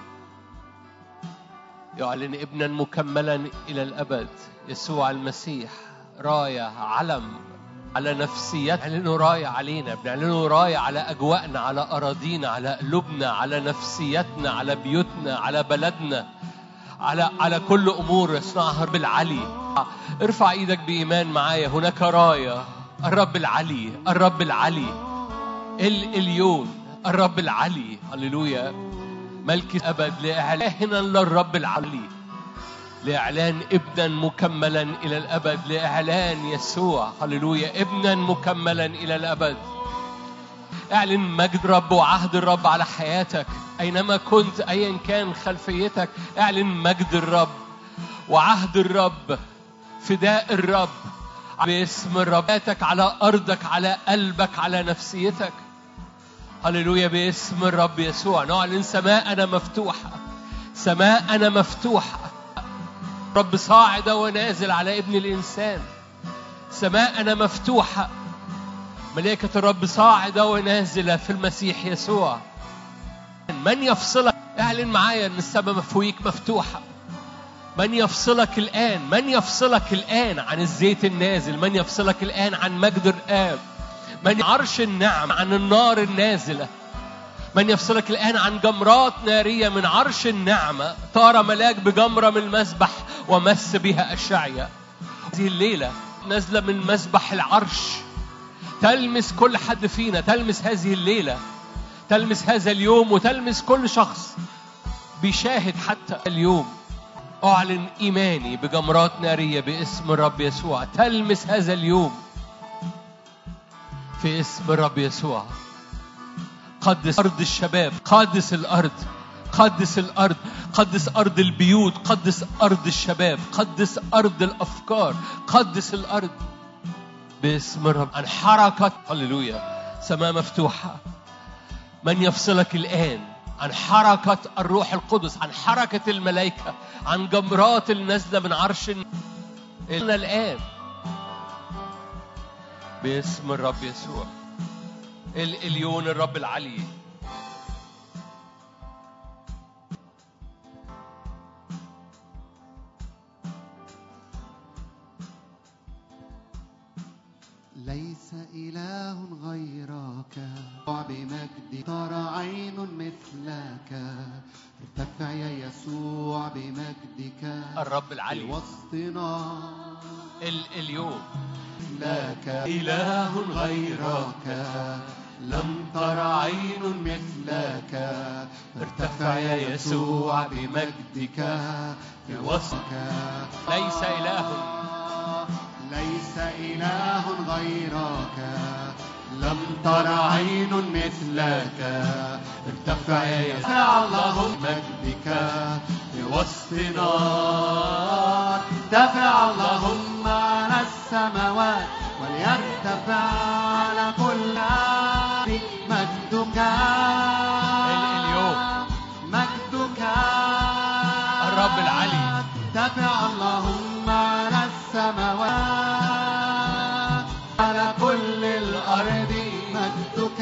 يعلن ابنا مكملا إلى الأبد، يسوع المسيح. راية علم على نفسيتنا، بنعلنه راية علينا، بنعلنه راية على أجواءنا، على أراضينا، على قلوبنا، على نفسيتنا، على بيوتنا، على بلدنا، على على كل أمور يصنعها الرب العلي. ارفع ايدك بإيمان معايا. هناك راية، الرب العلي، الرب العلي، الإليون، الرب العلي. هللويا. ملك أبد لإعلان للرب العلي، لإعلان ابنا مكملا إلى الأبد، لإعلان يسوع. هللويا. ابنا مكملا إلى الأبد. اعلن مجد رب وعهد الرب على حياتك أينما كنت، أيا كان خلفيتك. اعلن مجد الرب وعهد الرب، فداء الرب باسم الرب على أرضك، على قلبك، على نفسيتك. هللويا. باسم الرب يسوع نعلن سماءنا مفتوحة، سماءنا مفتوحة. رب صاعد ونازل على ابن الإنسان، سماءنا مفتوحة. ملائكة الرب صاعدة ونازلة في المسيح يسوع. من يفصلك؟ اعلن معايا ان السماء مفويك مفتوحة. من يفصلك الآن؟ من يفصلك الآن عن الزيت النازل؟ من يفصلك الآن عن مجد الآب؟ من عرش النعم، عن النار النازلة؟ من يفصلك الآن عن جمرات نارية من عرش النعمة؟ طار ملاك بجمرة من المسبح ومس بها أشعيا. هذه الليلة نازلة من مسبح العرش، تلمس كل حد فينا، تلمس هذه الليلة، تلمس هذا اليوم، وتلمس كل شخص بيشاهد حتى اليوم. أعلن إيماني بجمرات نارية باسم الرب يسوع، تلمس هذا اليوم في اسم الرب يسوع. قدس أرض الشباب، قدس الأرض، قدس الأرض، قدس أرض البيوت، قدس أرض الشباب، قدس أرض الأفكار، قدس الأرض باسم الرب. عن حركة، هللويا، سماء مفتوحة. من يفصلك الآن عن حركة الروح القدس، عن حركة الملائكة، عن جمرات النازلة من عرش الآن باسم الرب يسوع. الإليون، الرب العلي. ليس إله غيرك بمجد، ترى عين مثلك. ارتفع يا يسوع بمجدك الرب العلي وسطنا. اليوم لك إله غيرك، لم تر عين مثلك. ارتفع يا يسوع بمجدك بوسطك. ليس إله ليس إله غيرك، لم تر عين مثلك. ارتفع يا يسوع اللهم مجدك بوسطنا. ارتفع اللهم على السماوات، وليرتفع على كل مجدك. اليوم مجدك الرب العلي. ارتفع اللهم على السماوات، مجدك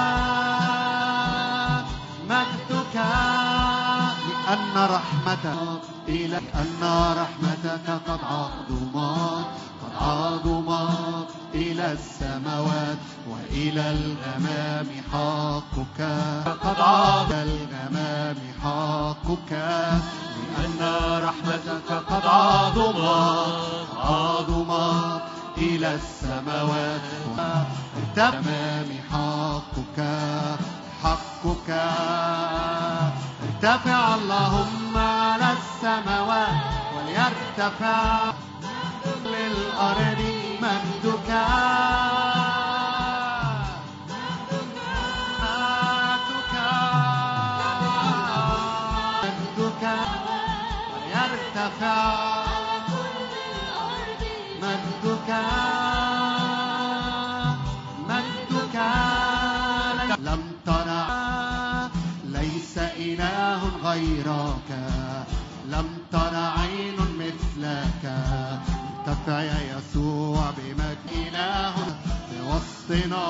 مجدك لأن رحمتك إلى أن رحمتك قد عظمت قد عظمت إلى السماوات وإلى الغمام حقك قد عظم الغمام حقك لأن رحمتك قد عظمت عظمت إلى السماوات الغمام حقك حقك ارتفع اللهم على السماوات وليرتفع للأرض مجدك مجدك مجدك وليرتفع مجدك مجدك لم ترى ليس إله غيرك لم ترى عين مثلك ارتفع يا يسوع بمجد إله في وسطنا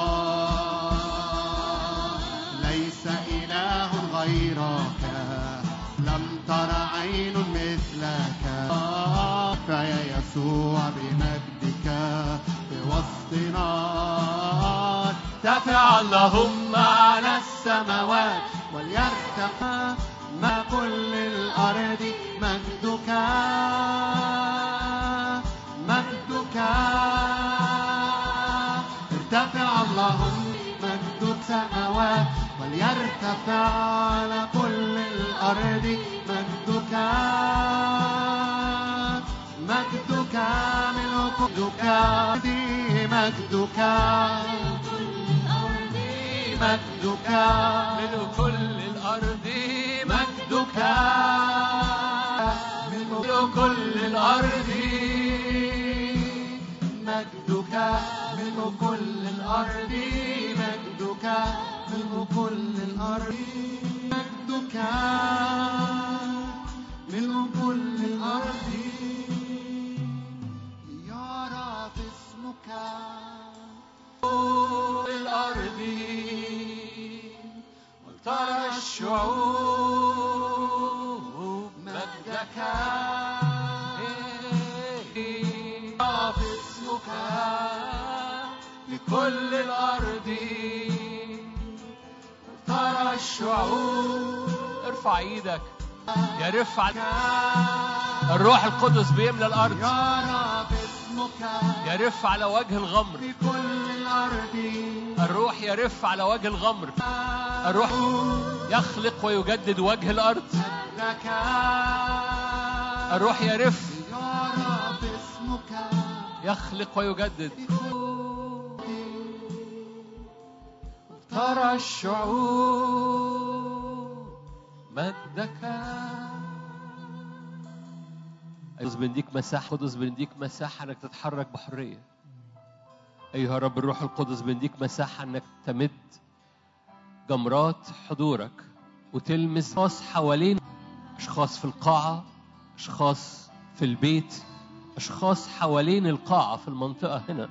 ليس إله غيرك لم ترى عين مثلك ارتفع يا يسوع بمجدك في وسطنا ارتفع اللهم على السماوات وليرتفع ما كل الأرض مجدك مجدك ارتفع اللهم مجد السماوات وليرتفع على كل الأرض مجدك مجدك ملكك مجدك مجدك من كل الأرض مجدك من كل الأرض مجدك من كل الأرض مجدك من كل الأرض مجدك من كل الأرض يرى اسمك الأرض ترى الشعوب مجدك اسمك لكل الأرض ترى الشعوب ارفع ايدك يا رفع الروح القدس بيملى الأرض يا رفع على وجه الغمر الروح يرف على وجه الغمر الروح يخلق ويجدد وجه الأرض الروح يرف يخلق ويجدد ترى الشعوب مجدك قدس بنديك مساحة قدس بنديك مساحة انك تتحرك بحرية ايها رب الروح القدس بنديك مساحة انك تمد جمرات حضورك وتلمس اشخاص حوالين اشخاص في القاعة اشخاص في البيت اشخاص حوالين القاعة في المنطقة هنا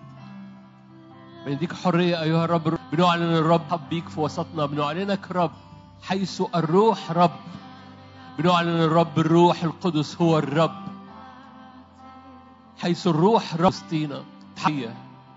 بنديك حرية ايها الرب بنعلن الرب حب بيك في وسطنا بنعلنك رب حيث الروح رب بنعلن الرب الروح القدس هو الرب حيث الروح رب وسطينا حية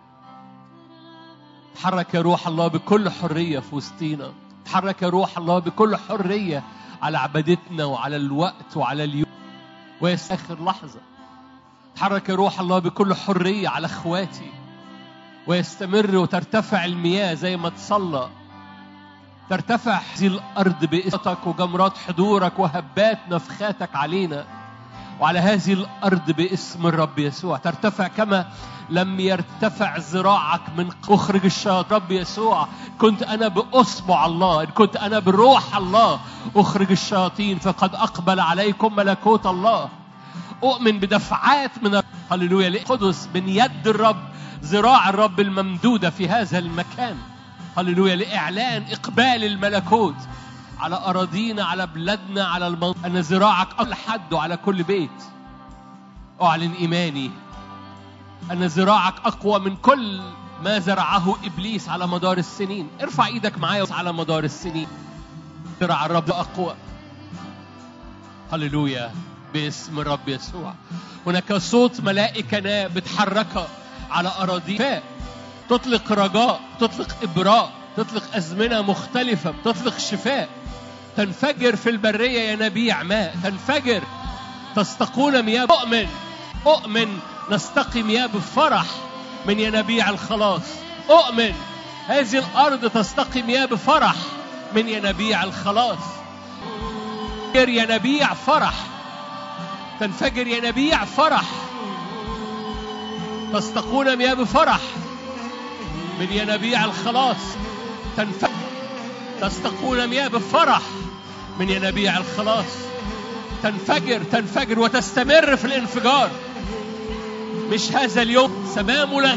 تحرك يا روح الله بكل حرية في وسطينا تحرك يا روح الله بكل حرية على عبادتنا وعلى الوقت وعلى اليوم وآخر لحظة تحرك يا روح الله بكل حرية على اخواتي ويستمر وترتفع المياه زي ما تصلى ترتفع هذه الأرض باسمك وجمرات حضورك وهبات نفخاتك علينا وعلى هذه الأرض باسم الرب يسوع ترتفع كما لم يرتفع ذراعك من أخرج الشياطين رب يسوع كنت أنا بأصبع الله إن كنت أنا بروح الله أخرج الشياطين فقد أقبل عليكم ملكوت الله أؤمن بدفعات من هللويا لقدس من يد الرب ذراع الرب الممدودة في هذا المكان هللويا لإعلان إقبال الملكوت على أراضينا على بلادنا على المنطقة أن ذراعك أقل حد وعلى كل بيت أعلن إيماني أن ذراعك أقوى من كل ما زرعه إبليس على مدار السنين. ارفع إيدك معايا. على مدار السنين زرع الرب أقوى. هللويا باسم الرب يسوع. هناك صوت ملائكة بتحركها على أراضي، تطلق رجاء، تطلق إبراء، تطلق أزمنة مختلفة، تطلق شفاء. تنفجر في البرية ينابيع ماء، تنفجر تستقون مياه. أؤمن أؤمن نستقي مياه بفرح من ينابيع الخلاص. أؤمن هذه الأرض تستقي مياه بفرح من ينابيع الخلاص. تنفجر ينابيع فرح، تنفجر ينابيع فرح، تستقون مياه بفرح من ينابيع الخلاص. تنفجر تستقون مياه بفرح من ينابيع الخلاص. تنفجر تنفجر وتستمر في الانفجار. مش هذا اليوم. سماء ملغ،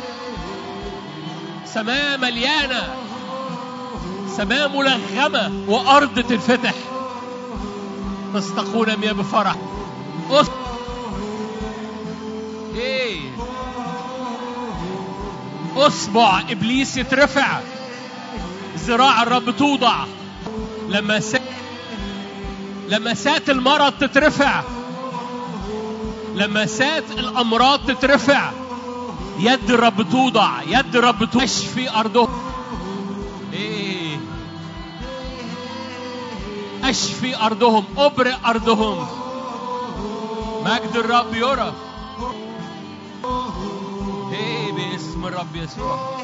سماء مليانة، سماء ملغمة، وأرض تنفتح. تستقون مياه بفرح. أص... إيه أصبع إبليس يترفع، ذراع الرب توضع. لما س... لما سات المرض تترفع، لما سات الأمراض تترفع، يد الرب توضع، يد الرب تشفي أرضهم. إيه أشفي أرضهم، أبرئ أرضهم. مجد الرب يرى. إيه باسم الرب يسوع.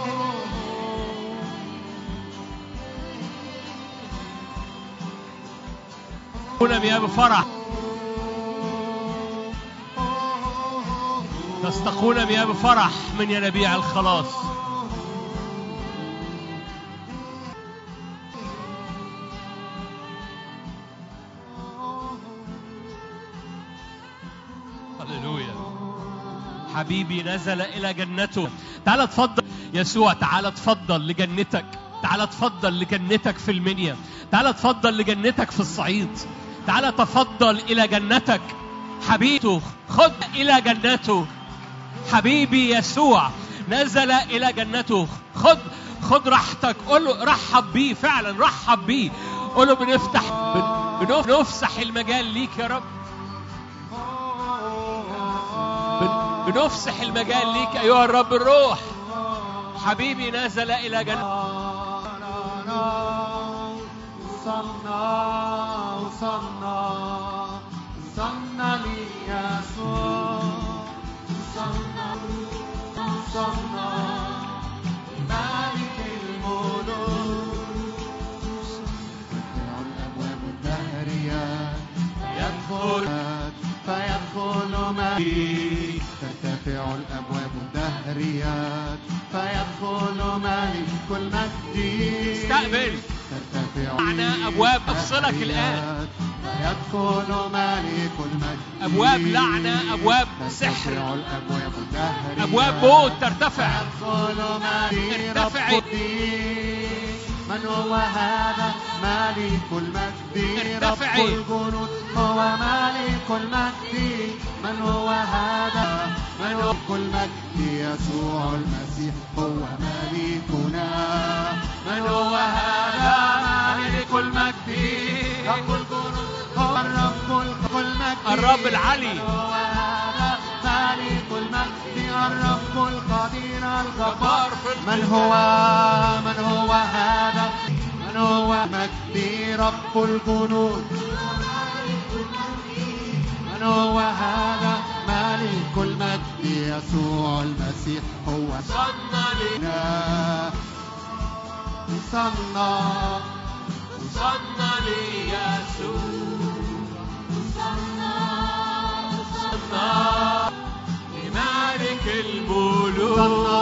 تستقون مياه بفرح، تستقون مياه بفرح من ينابيع الخلاص. هللويا. حبيبي نزل إلى جنته. تعال تفضل يسوع، تعال تفضل لجنتك، تعال تفضل لجنتك في المنيا، تعال تفضل لجنتك في الصعيد، تعال تفضل إلى جنتك. حبيبته خد إلى جنته. حبيبي يسوع نزل إلى جنته. خد خد راحتك. قل له رحب بيه، فعلا رحب بيه. قل له بنفتح بنفسح المجال ليك يا رب. بنفسح المجال ليك أيها الرب الروح. حبيبي نزل إلى جنته. صلنا صلنا صلنا لي يسوع. صلنا صلنا مالك الملوك. ترتفع الأبواب الدهرية يدخل فيدخل مالك. ترتفع الأبواب الدهرية فيدخل مالك المجد. استقبل. لعنة أبواب أفصلك الآن. يدخل مالك المجد. أبواب لعنة، أبواب سحر، الأبواب الدهرية، أبواب موت ترتفع. يدخل مالك ارتفعي. من هو هذا مالك المجد؟ ارتفعي. رب الجنود هو مالك المجد. من هو هذا من هو المجد؟ يسوع المسيح هو مالكنا. من هو هذا مالك المجد؟ رب الجنود هو الرب المجد، الرب العلي. من هو هذا مالك المجد؟ الرب القدير الجبار. من هو من هو هذا من هو مجدي؟ رب الجنود. من هو هذا مالك المجد؟ يسوع المسيح هو صلنا لنا. صلنا صلنا لي يسوع. صلنا صلنا لمالك الملوك.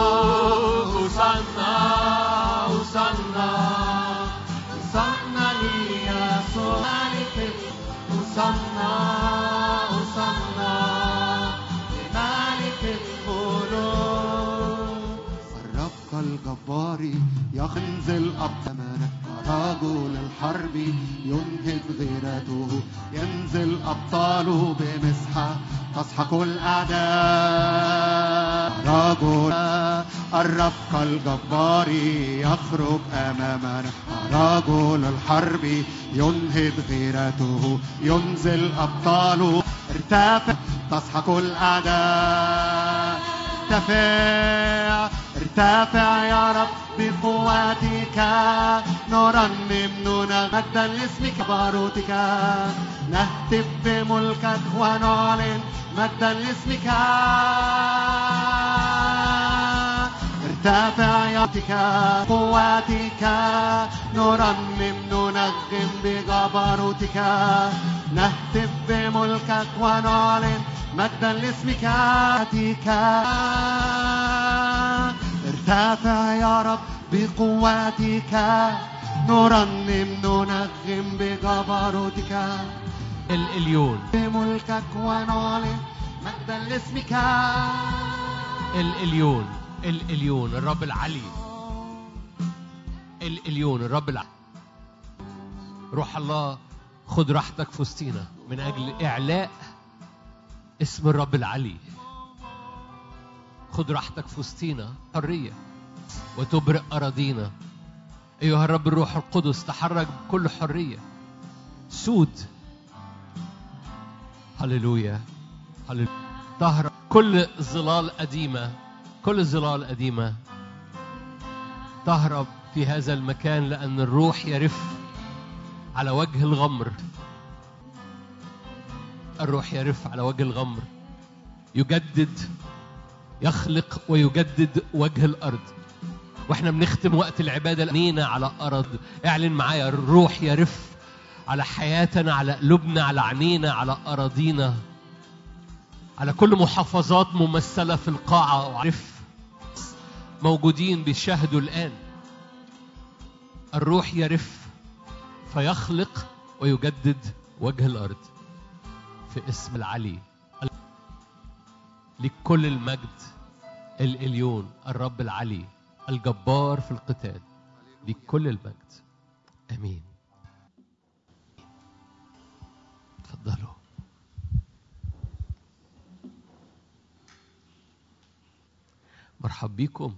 صلنا صلنا صلنا لي يسوع مالك. صلنا صلنا لمالك الملوك. الرب الجبار ينزل أبطالنا. رجل الحرب ينهض غيرته. ينزل أبطاله بمسحة تسحق الأعداء. رجل الرب كالجبار يخرج أمامنا، رجل الحرب ينهض غيرته، ينزل أبطاله. ارتفع تسحق الأعداء، ارتفع ارتفع يا رب بقوتك، نرنم مجدا لاسمك باروتك، نهتف بملكك ونعلن مجدا لاسمك. ارتفع يا رب قوتك، نرنم ننغم بجبروتك، نهتف بملكك ونعلن مجدا لاسمك. ارتفع يا رب بقوتك، نرنم ننغم بجبروتك، الإليون بملكك ونعلن مجدا لاسمك. الإليون الإليون الرب العلي، الإليون الرب العلي. روح الله خد راحتك في وسطينا من أجل إعلاء اسم الرب العلي. خد راحتك في وسطينا، حرية وتبرئ أراضينا. أيها الرب الروح القدس تحرك بكل حرية، سود. هللويا هللويا. تهرب كل ظلال قديمة، كل ظلال قديمة تهرب في هذا المكان، لأن الروح يرف على وجه الغمر. الروح يرف على وجه الغمر، يجدد، يخلق ويجدد وجه الأرض. واحنا بنختم وقت العبادة لأنينا على أرض. اعلن معايا، الروح يرف على حياتنا، على قلوبنا، على عينينا، على أراضينا، على كل محافظات ممثلة في القاعة. وعرف موجودين بيشاهدوا الآن. الروح يرف فيخلق ويجدد وجه الأرض في اسم العلي. لكل المجد الإليون، الرب العلي الجبار في القتال، لكل المجد. أمين. تفضلوا. مرحب بيكم.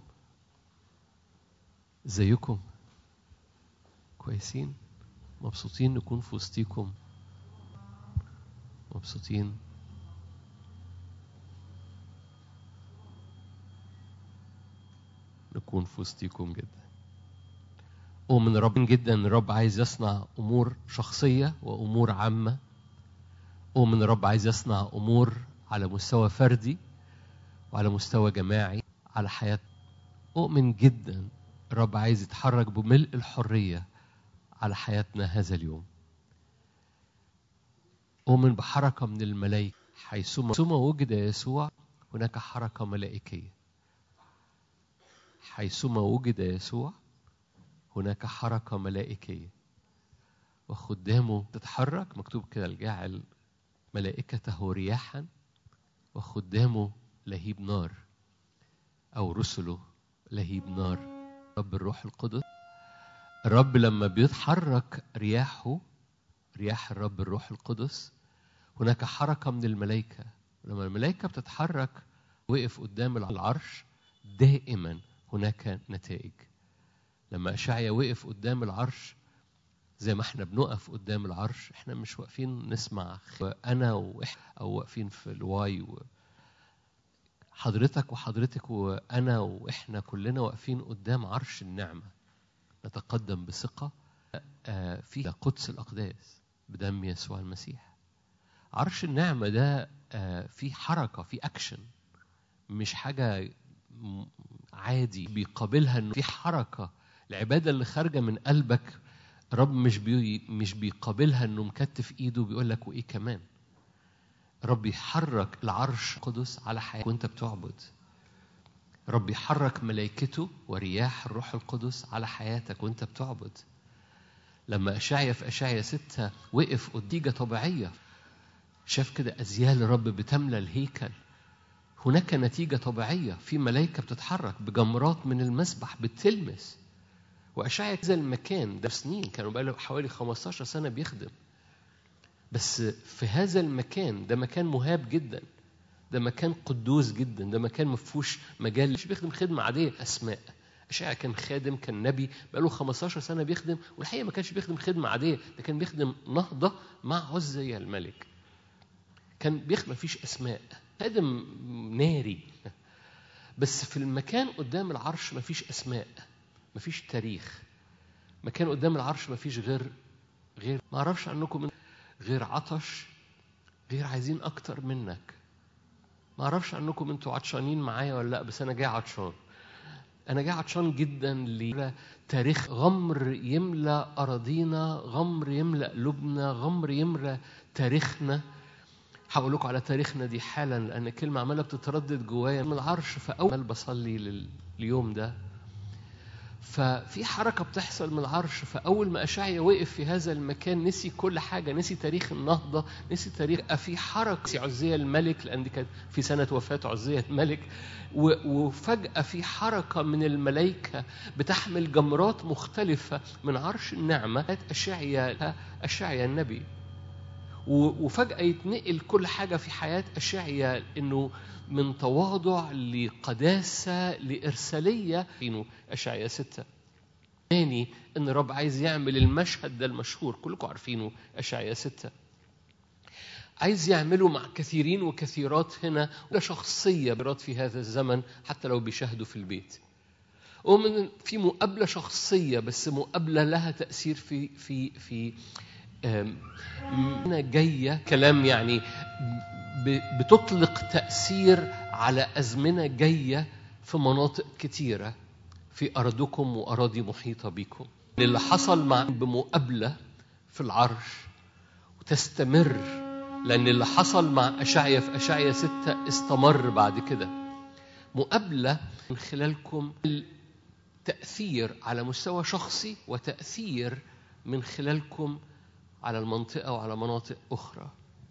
ازيكم؟ كويسين؟ مبسوطين نكون في وسطيكم؟ مبسوطين؟ نكون في وسطيكم جدا. ومن رب جدا الرب عايز يصنع أمور شخصية وأمور عامة. ومن الرب عايز يصنع أمور على مستوى فردي وعلى مستوى جماعي على حياة. أؤمن جدا الرب عايز يتحرك بملء الحرية على حياتنا هذا اليوم. أؤمن بحركة من الملائكة. حيثما وجد يسوع هناك حركة ملائكية. حيثما وجد يسوع هناك حركة ملائكية، وخدامه تتحرك. مكتوب كده: الجاعل ملائكته رياحا وخدامه لهيب نار، أو رسله لهيب نار. رب الروح القدس، الرب لما بيتحرك رياحه، رياح الرب الروح القدس، هناك حركة من الملائكة. لما الملائكة بتتحرك وقف قدام العرش دائما هناك نتائج. لما أشعيا وقف قدام العرش، زي ما احنا بنقف قدام العرش، احنا مش واقفين نسمع أنا وإحنا أو واقفين في الواي و... حضرتك وحضرتك وأنا وإحنا كلنا واقفين قدام عرش النعمة، نتقدم بثقة في قدس الأقداس بدم يسوع المسيح. عرش النعمة ده في حركة، في أكشن، مش حاجة عادي بيقابلها، إنه في حركة. العبادة اللي خارجة من قلبك رب مش بي مش بيقابلها إنه مكتف إيده بيقول لك وإيه كمان. رب يحرك العرش القدس على حياتك وانت بتعبد. رب يحرك ملائكته ورياح الروح القدس على حياتك وانت بتعبد. لما أشعيا في أشعيا ستة وقف نتيجة طبيعية، شاف كده أزيال الرب بتملى الهيكل. هناك نتيجة طبيعية، في ملائكة بتتحرك بجمرات من المسبح بتلمس. وأشعيا هذا المكان ده سنين، كانوا بقاله حوالي خمستاشر سنة بيخدم، بس في هذا المكان ده مكان مهاب جدا. ده مكان قدوس جدا، ده مكان ما فيهوش مجال مش بيخدم خدمة عادية. أسماء أشعيا كان خادم، كان نبي بقاله خمستاشر سنة بيخدم، والحقيقة ما كانش بيخدم خدمة عادية، ده كان بيخدم نهضة مع عزيا الملك. كان بيخدم، مفيش أسماء، خادم ناري. بس في المكان قدام العرش مفيش أسماء، مفيش تاريخ. مكان قدام العرش مفيش غير غير ما أعرفش عنكم من غير عطش، غير عايزين أكتر منك. ما أعرفش عنكم أنتوا عطشانين معايا ولا لأ، بس أنا جاي عطشان. أنا جاي عطشان جدا لتاريخ غمر يملأ أراضينا، غمر يملأ قلوبنا، غمر يملأ تاريخنا. هقول لكم على تاريخنا دي حالا، لأن كلمة عمالة بتتردد جوايا من العرش. فأول بصلي لليوم ده، ففي حركة بتحصل من العرش. فأول ما أشعيا وقف في هذا المكان نسي كل حاجة، نسي تاريخ النهضة، نسي تاريخ في حركة عزيا الملك، لأن دي كانت في سنة وفاة عزيا الملك. وفجأة في حركة من الملائكة بتحمل جمرات مختلفة من عرش النعمة أشعيا أشعيا النبي. وفجأة يتنقل كل حاجة في حياة أشعيا، إنه من تواضع لقداسة لإرسالية. إنه أشعيا ستة ثاني إن الرب عايز يعمل المشهد ده المشهور كلكم عارفينه. أشعيا ستة عايز يعمله مع كثيرين وكثيرات هنا، ولا شخصية برات في هذا الزمن حتى لو بيشاهدوا في البيت. ومن في مقابلة شخصية، بس مقابلة لها تأثير في في في أنا جاية كلام يعني بتطلق تأثير على أزمنة جاية في مناطق كتيرة في أرضكم وأراضي محيطة بكم. اللي حصل مع بمقابلة في العرش وتستمر، لأن اللي حصل مع أشعيا في أشعيا ستة استمر بعد كده. مقابلة من خلالكم تأثير على مستوى شخصي، وتأثير من خلالكم على المنطقة وعلى مناطق أخرى.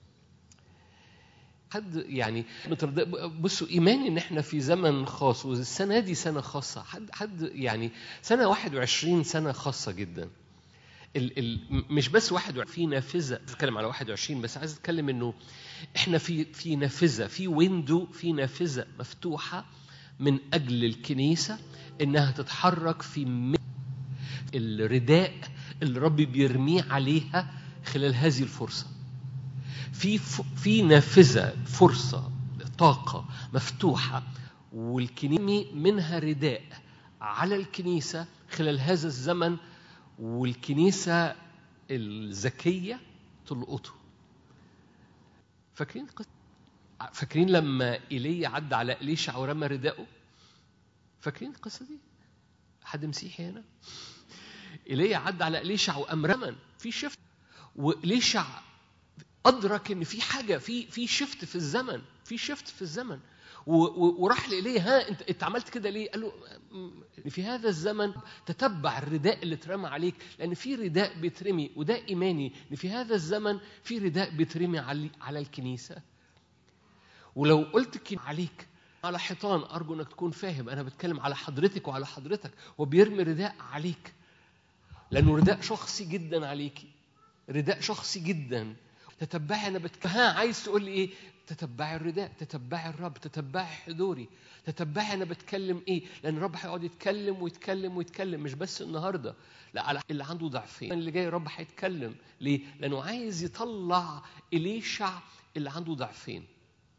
حد يعني بصوا إيماني إن إحنا في زمن خاص، والسنة دي سنة خاصة. حد حد يعني سنة واحد وعشرين سنة خاصة جدا. ال ال مش بس واحد وعشرين في نافذة، أتكلم على واحد وعشرين بس عايز أتكلم إنه إحنا في في نافذة، في ويندو، في نافذة مفتوحة من أجل الكنيسة إنها تتحرك في الرداء اللي ربي بيرميه عليها خلال هذه الفرصة. في في نافذة، فرصة، طاقة مفتوحة، والكنيسة منها رداء على الكنيسة خلال هذا الزمن، والكنيسة الذكية تلقطه. فاكرين فاكرين لما إيليا عدى على إليشع ورمى رداءه؟ فاكرين القصة دي؟ حد مسيحي هنا؟ إيليا عدى على إليشع وأمرمن في شفت، وإليشع أدرك إن في حاجة، في في شفت في الزمن، في شفت في الزمن، وراح لإيليا، ها أنت أنت عملت كده ليه؟ قال له في هذا الزمن تتبع الرداء اللي اترمى عليك، لأن في رداء بيترمي، وده إيماني إن في هذا الزمن في رداء بيترمي على على الكنيسة. ولو قلت كده عليك على حيطان، أرجو أنك تكون فاهم أنا بتكلم على حضرتك وعلى حضرتك، وبيرمي رداء عليك، لأنه رداء شخصي جدا عليكي، رداء شخصي جدا. تتبعي، أنا بتك... ها عايز تقول لي إيه؟ تتبعي الرداء، تتبعي الرب، تتبعي حضوري، تتبعي أنا بتكلم إيه، لأن الرب هيقعد يتكلم ويتكلم ويتكلم، مش بس النهاردة، لا، على اللي عنده ضعفين اللي جاي الرب هيتكلم. ليه؟ لأنه عايز يطلع إليشع اللي عنده ضعفين،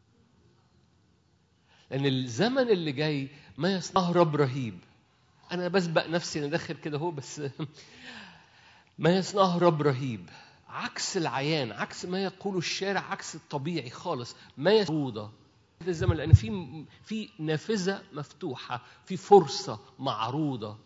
لأن الزمن اللي جاي ما يصنعه رب رهيب. أنا بسبق نفسي، أنا داخل كده هو، بس ما يصنعه رب رهيب، عكس العيان، عكس ما يقوله الشارع، عكس الطبيعي خالص، ما يسعوده هذا الزمن، لأن في في نافذة مفتوحة، في فرصة معروضة،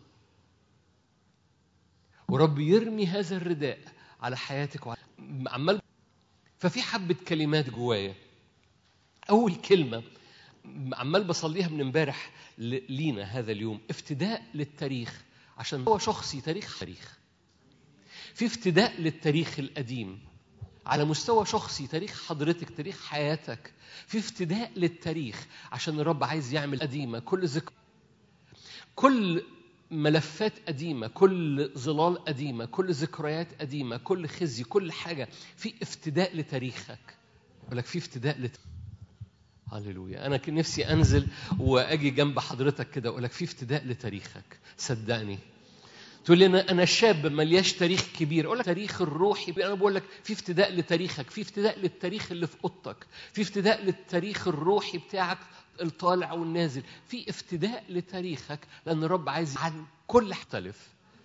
ورب يرمي هذا الرداء على حياتك وعلى عمال. ففي حبة كلمات جوايا. أول كلمة عمال بصليها من امبارح لينا هذا اليوم، افتداء للتاريخ، عشان هو شخصي تاريخ تاريخ في افتداء للتاريخ القديم على مستوى شخصي، تاريخ حضرتك، تاريخ حياتك، في افتداء للتاريخ، عشان الرب عايز يعمل قديمة، كل ذكر، كل ملفات قديمة، كل ظلال قديمة، كل ذكريات قديمة، كل خزي، كل حاجة، في افتداء لتاريخك. ولك في افتداء لت... هللويا. أنا كان نفسي أنزل وأجي جنب حضرتك كده أقول لك في افتداء لتاريخك. صدقني تقول لي أنا أنا شاب ملياش تاريخ كبير، أقول لك تاريخ الروحي. أنا بقول لك في افتداء لتاريخك، في افتداء للتاريخ اللي في أوضتك، في افتداء للتاريخ الروحي بتاعك الطالع والنازل، في افتداء لتاريخك، لأن الرب عايز عن كل مختلف.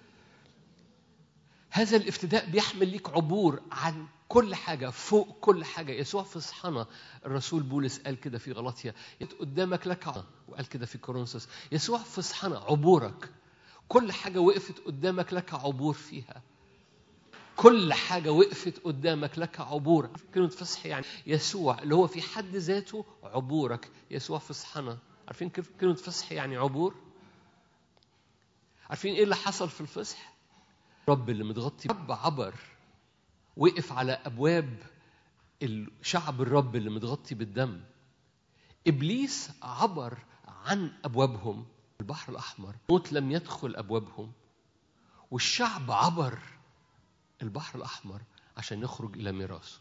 هذا الافتداء بيحمل ليك عبور عن كل حاجة، فوق كل حاجة. يسوع في صحنا، الرسول بولس قال كده في غلاطيا، قدامك لك عبور، وقال كده في كورنثوس. يسوع في صحنا عبورك، كل حاجة وقفت قدامك لك عبور فيها. كل حاجة وقفت قدامك لك عبور. كلمة فصح يعني يسوع اللي هو في حد ذاته عبورك. يسوع فصحنا. عارفين كلمة فصح يعني عبور؟ عارفين ايه اللي حصل في الفصح؟ رب اللي متغطي، رب عبر، وقف على أبواب الشعب الرب اللي متغطي بالدم. إبليس عبر عن أبوابهم البحر الأحمر، موت لم يدخل أبوابهم، والشعب عبر البحر الأحمر عشان يخرج إلى ميراثه.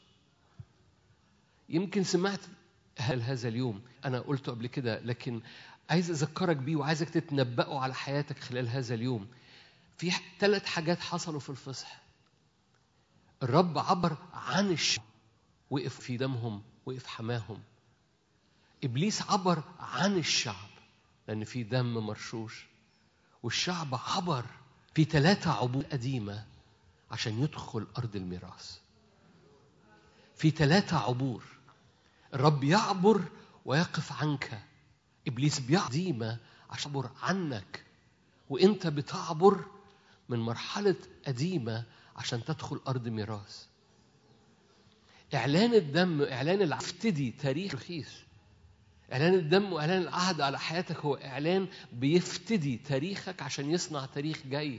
يمكن سمعت هذا اليوم، أنا قلته قبل كده، لكن عايز أذكرك بيه وعايزك تتنبأوا على حياتك خلال هذا اليوم. في ثلاث حاجات حصلوا في الفصح. الرب عبر عن الشعب، وقف في دمهم، وقف حماهم. إبليس عبر عن الشعب لأن في دم مرشوش، والشعب عبر في ثلاثة عبور قديمة عشان يدخل أرض الميراث. في ثلاثة عبور، الرب يعبر ويقف عنك، إبليس بيعبر عشان يعبر عنك، وإنت بتعبر من مرحلة قديمة عشان تدخل أرض ميراث. إعلان الدم، إعلان العهد، يفتدي تاريخ رخيص. إعلان الدم وإعلان العهد على حياتك هو إعلان بيفتدي تاريخك عشان يصنع تاريخ جاي.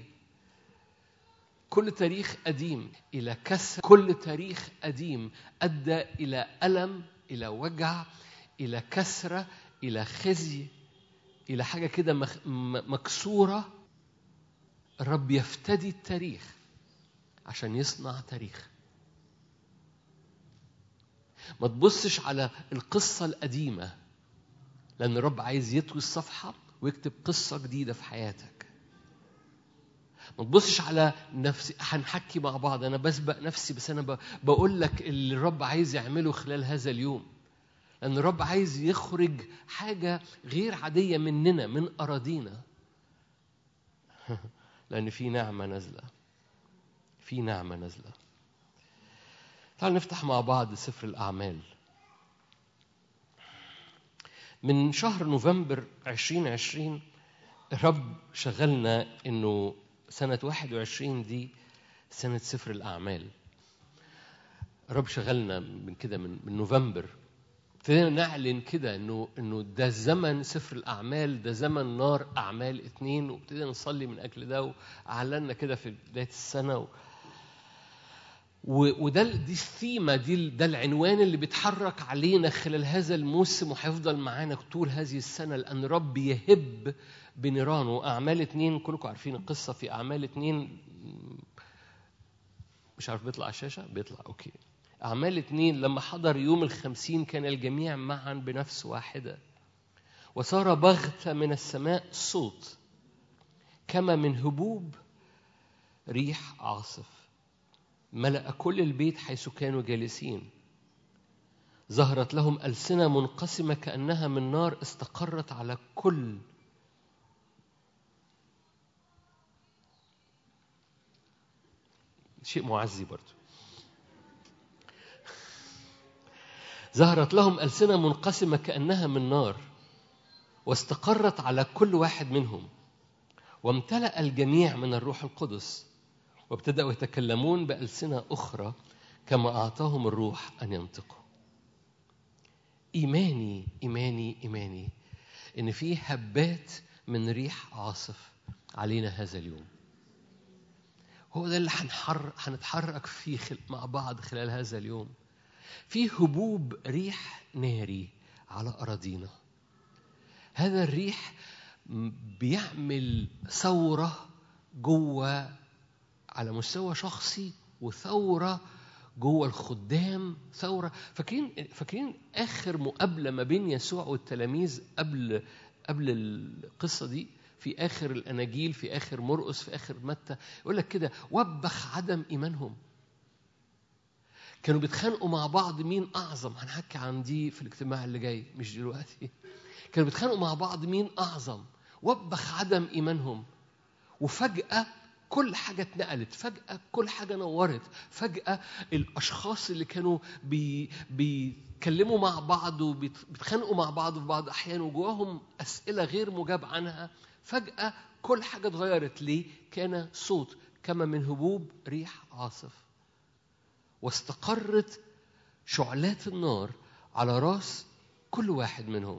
كل تاريخ قديم إلى كسر، كل تاريخ قديم أدى إلى ألم، إلى وجع، إلى كسرة، إلى خزي، إلى حاجة كده مكسورة. الرب يفتدي التاريخ عشان يصنع تاريخ. ما تبصش على القصة القديمة، لأن الرب عايز يطوي الصفحة ويكتب قصة جديدة في حياتك. ما تبصش على نفسي، هنحكي مع بعض، أنا بسبق نفسي، بس أنا بقول لك اللي الرب عايز يعمله خلال هذا اليوم. لأن الرب عايز يخرج حاجة غير عادية مننا، من أراضينا. لأن في نعمة نازلة، في نعمة نازلة. تعالوا نفتح مع بعض سفر الأعمال. من شهر نوفمبر عشرين عشرين الرب شغلنا إنه سنة واحد وعشرين دي سنة سفر الأعمال. الرب شغلنا من كده من, من نوفمبر، ابتدينا نعلن كده إنه إنه ده زمن سفر الأعمال، ده زمن نار أعمال اتنين، وابتدينا نصلي من أجل ده، وأعلنا كده في بداية السنة و... وده دي الثيمة، دي ده العنوان اللي بيتحرك علينا خلال هذا الموسم، وهيفضل معانا طول هذه السنة، لأن رب يهب بنيرانه. أعمال اتنين كلكم عارفين القصة في أعمال اتنين، مش عارف بيطلع على الشاشة؟ بيطلع أوكي. أعمال اتنين لما حضر يوم الخمسين كان الجميع معا بنفس واحدة، وصار بغتة من السماء صوت كما من هبوب ريح عاصف ملأ كل البيت حيث كانوا جالسين. ظهرت لهم ألسنة منقسمة كأنها من نار استقرت على كل شيء معزي برضو. ظهرت لهم ألسنة منقسمة كأنها من نار واستقرت على كل واحد منهم، وامتلأ الجميع من الروح القدس، وابتدأوا يتكلمون بألسنة أخرى كما أعطاهم الروح أن ينطقوا. إيماني إيماني إيماني إن في هبات من ريح عاصف علينا هذا اليوم. هو ده اللي هنحر هنتحرك فيه مع بعض خلال هذا اليوم. في هبوب ريح ناري على أراضينا. هذا الريح بيعمل ثورة جوه على مستوى شخصي، وثورة جوه الخدام ثورة. فاكرين فاكرين آخر مقابلة ما بين يسوع والتلاميذ قبل قبل القصة دي في آخر الأناجيل، في آخر مرقس، في آخر متى، يقول لك كده وبخ عدم إيمانهم. كانوا بيتخانقوا مع بعض مين أعظم. هنحكي عن دي في الاجتماع اللي جاي مش دلوقتي. كانوا بيتخانقوا مع بعض مين أعظم. وبخ عدم إيمانهم. وفجأة كل حاجة اتنقلت، فجأة كل حاجة نورت، فجأة الأشخاص اللي كانوا بي بيتكلموا مع بعض وبيتخانقوا مع بعض في بعض أحيان وجواهم أسئلة غير مجاب عنها، فجأة كل حاجة اتغيرت. ليه؟ كان صوت كما من هبوب ريح عاصف، واستقرت شعلات النار على رأس كل واحد منهم.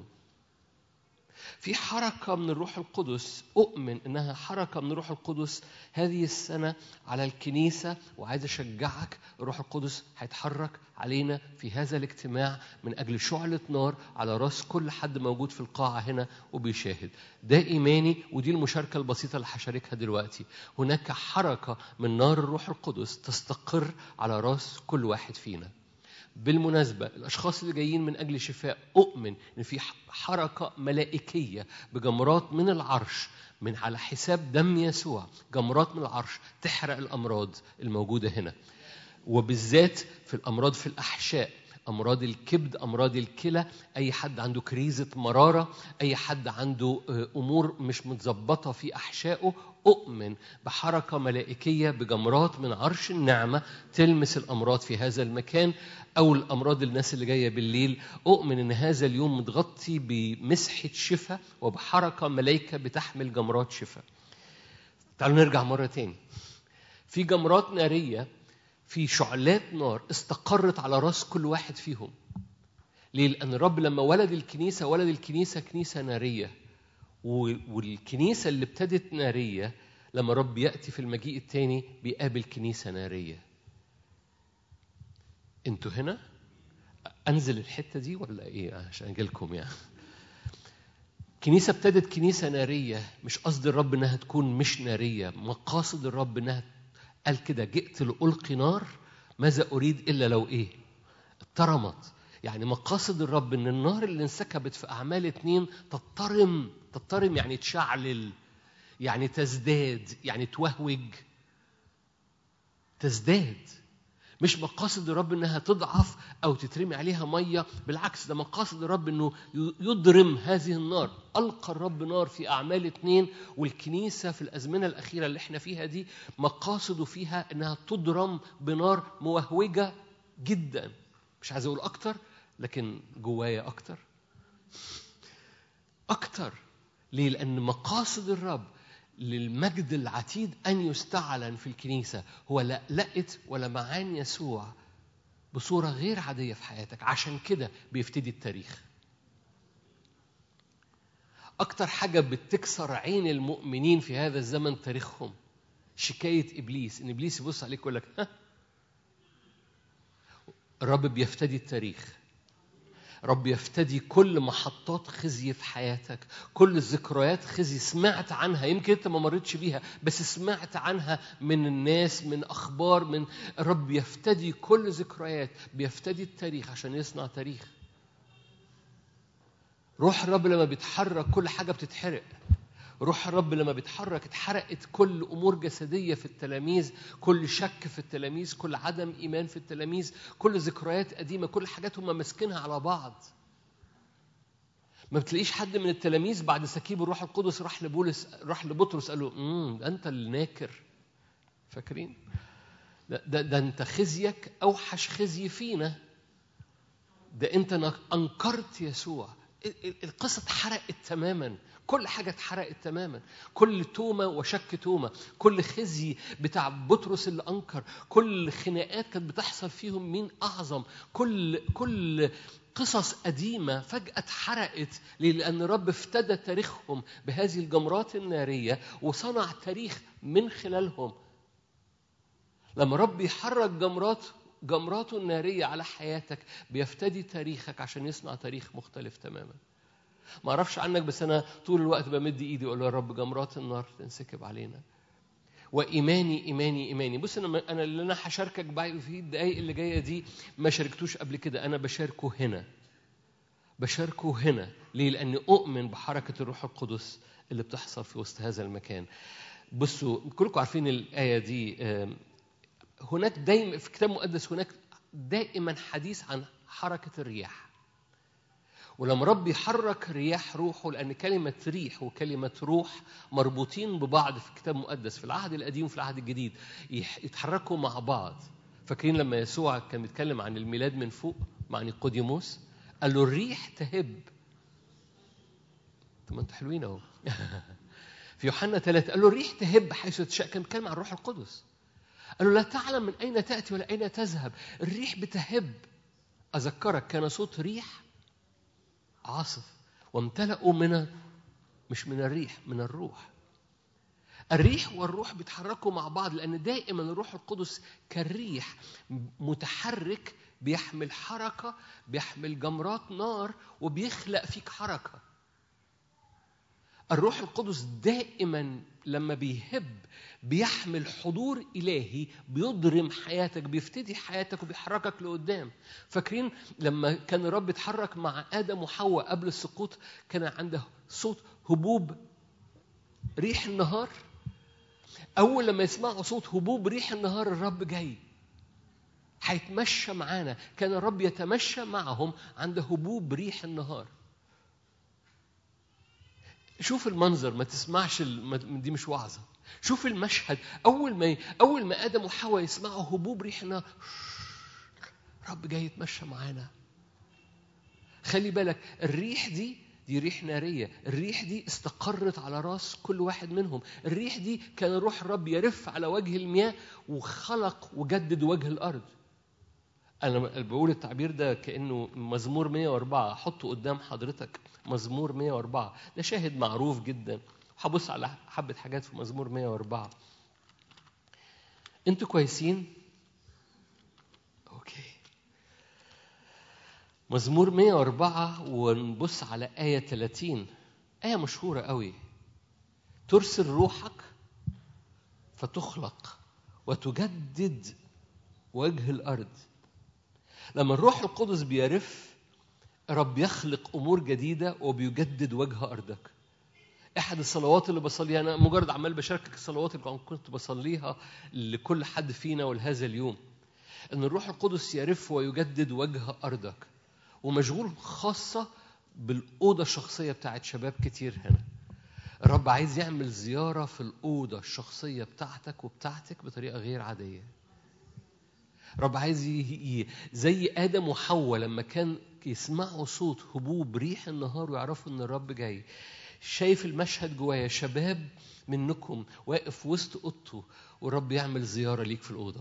في حركة من الروح القدس، أؤمن إنها حركة من الروح القدس هذه السنة على الكنيسة، وعايز أشجعك. الروح القدس هيتحرك علينا في هذا الاجتماع من أجل شعلة نار على رأس كل حد موجود في القاعة هنا وبيشاهد. ده إيماني، ودي المشاركة البسيطة اللي هشاركها دلوقتي. هناك حركة من نار الروح القدس تستقر على رأس كل واحد فينا. بالمناسبة الأشخاص اللي جايين من أجل شفاء، أؤمن إن في حركة ملائكية بجمرات من العرش من على حساب دم يسوع، جمرات من العرش تحرق الأمراض الموجودة هنا، وبالذات في الأمراض في الأحشاء، أمراض الكبد، أمراض الكلى، أي حد عنده كريزة مرارة، أي حد عنده أمور مش متظبطة في أحشائه. أؤمن بحركة ملائكية بجمرات من عرش النعمة تلمس الأمراض في هذا المكان، أو الأمراض الناس اللي جاية بالليل. أؤمن إن هذا اليوم متغطي بمسحة شفاء وبحركة ملائكة بتحمل جمرات شفاء. تعالوا نرجع مرة تاني. في جمرات نارية، في شعلات نار استقرت على رأس كل واحد فيهم. ليه؟ لأن الرب لما ولد الكنيسة ولد الكنيسة كنيسة نارية، والكنيسة اللي ابتدت نارية لما الرب يأتي في المجيء الثاني بيقابل كنيسة نارية. انتوا هنا؟ أنزل الحتة دي ولا إيه عشان أجيلكم يعني؟ كنيسة ابتدت كنيسة نارية، مش قصد الرب إنها تكون مش نارية، مقاصد الرب إنها قال كده جئت لألقي نار، ماذا أريد إلا لو إيه؟ اترمت. يعني مقاصد الرب إن النار اللي انسكبت في أعمال اتنين تضطرم، تضطرم يعني تشعلل، يعني تزداد، يعني توهوج، تزداد. مش مقاصد الرب إنها تضعف أو تترمي عليها مية، بالعكس ده مقاصد الرب إنه يضرم هذه النار. ألقى الرب نار في أعمال اتنين، والكنيسة في الأزمنة الأخيرة اللي احنا فيها دي مقاصده فيها إنها تضرم بنار موهوجة جدا. مش عايز أقول أكتر، لكن جوايا أكتر أكتر. ليه؟ لأن مقاصد الرب للمجد العتيد أن يستعلن في الكنيسة هو لقلقة ولمعان يسوع بصورة غير عادية في حياتك. عشان كده بيفتدي التاريخ. أكتر حاجة بتكسر عين المؤمنين في هذا الزمن تاريخهم، شكاية إبليس. إن إبليس يبص عليك ويقول لك ها، الرب بيفتدي التاريخ. رب يفتدي كل محطات خزي في حياتك، كل ذكريات خزي سمعت عنها، يمكن انت ما مريتش بيها بس سمعت عنها من الناس، من أخبار، من رب يفتدي كل ذكريات، بيفتدي التاريخ عشان يصنع تاريخ. روح الرب لما بيتحرك كل حاجة بتتحرق. روح الرب لما بيتحرك اتحرقت كل أمور جسدية في التلاميذ، كل شك في التلاميذ، كل عدم إيمان في التلاميذ، كل ذكريات قديمة، كل حاجات هم ماسكينها على بعض. ما بتلاقيش حد من التلاميذ بعد سكيب الروح القدس راح لبولس، راح لبطرس قال له امم أنت اللي ناكر. فاكرين؟ ده, ده, ده أنت خزيك أوحش خزي فينا، ده أنت أنكرت يسوع. القصة اتحرقت تماما، كل حاجة اتحرقت تماما، كل تومة وشك تومة، كل خزي بتاع بطرس اللي أنكر، كل خناقات كانت بتحصل فيهم مين أعظم، كل كل قصص قديمة فجأة اتحرقت. لأن رب افتدى تاريخهم بهذه الجمرات النارية وصنع تاريخ من خلالهم. لما رب يحرك جمرات جمراته النارية على حياتك بيفتدي تاريخك عشان يصنع تاريخ مختلف تماما. ما أعرفش عنك بس أنا طول الوقت بمد إيدي وأقول يا رب جمرات النار تنسكب علينا. وإيماني إيماني إيماني. بص أنا أنا اللي أنا هشاركك بقى في الدقايق اللي جاية دي ما شاركتوش قبل كده، أنا بشاركه هنا بشاركه هنا ليه؟ لأني أؤمن بحركة الروح القدس اللي بتحصل في وسط هذا المكان. بصوا كلكم عارفين الآية دي، هناك دايما في الكتاب المقدس هناك دائما حديث عن حركة الرياح. ولما رب يحرك رياح روحه، لأن كلمة ريح وكلمة روح مربوطين ببعض في الكتاب المقدس في العهد القديم وفي العهد الجديد، يتحركوا مع بعض. فاكرين لما يسوع كان بيتكلم عن الميلاد من فوق مع نيقوديموس قال له الريح تهب. طب ما انتوا حلوين اهو. في يوحنا ثلاثة قال له الريح تهب حيث تشاء، كان بيتكلم عن الروح القدس. قال له لا تعلم من أين تأتي ولا أين تذهب، الريح بتهب. أذكرك كان صوت ريح عاصف وامتلأوا من مش من الريح، من الروح. الريح والروح بيتحركوا مع بعض، لأن دائما الروح القدس كالريح متحرك، بيحمل حركة، بيحمل جمرات نار وبيخلق فيك حركة. الروح القدس دائما لما بيهب بيحمل حضور إلهي، بيضرم حياتك، بيفتدي حياتك وبيحركك لقدام. فاكرين لما كان الرب يتحرك مع آدم وحواء قبل السقوط كان عنده صوت هبوب ريح النهار؟ أول لما يسمعوا صوت هبوب ريح النهار الرب جاي هيتمشى معانا. كان الرب يتمشى معهم عند هبوب ريح النهار. شوف المنظر، ما تسمعش الم... دي مش وعظة. شوف المشهد، أول ما ي... أول ما آدم وحواء يسمعوا هبوب ريح النهار، رب جاي يتمشى معانا. خلي بالك الريح دي دي ريح نارية، الريح دي استقرت على راس كل واحد منهم. الريح دي كان روح الرب يرف على وجه المياه وخلق وجدد وجه الأرض. أنا بقول التعبير ده كأنه مزمور مية وأربعة، حطه قدام حضرتك. مزمور مية وأربعة ده شاهد معروف جدا. هبص على حبة حاجات في مزمور مية وأربعة. أنتوا كويسين؟ أوكي. مزمور مية وأربعة ونبص على آية ثلاثين، آية مشهورة قوي. ترسل روحك فتخلق وتجدد وجه الأرض. لما الروح القدس بيرف رب يخلق أمور جديدة وبيجدد وجه أرضك. أحد الصلوات اللي بصليها، أنا مجرد عمال بشاركك الصلوات اللي كنت بصليها لكل حد فينا ولهذا اليوم، أن الروح القدس يرف ويجدد وجه أرضك. ومشغول خاصة بالأوضة الشخصية بتاعت شباب كتير هنا. الرب عايز يعمل زيارة في الأوضة الشخصية بتاعتك وبتاعتك بطريقة غير عادية. رب عايز ي... زي آدم وحواء لما كان يسمعوا صوت هبوب ريح النهار ويعرفوا أن الرب جاي. شايف المشهد جوايا، شباب منكم واقف وسط أوضته والرب يعمل زيارة ليك في الأوضة.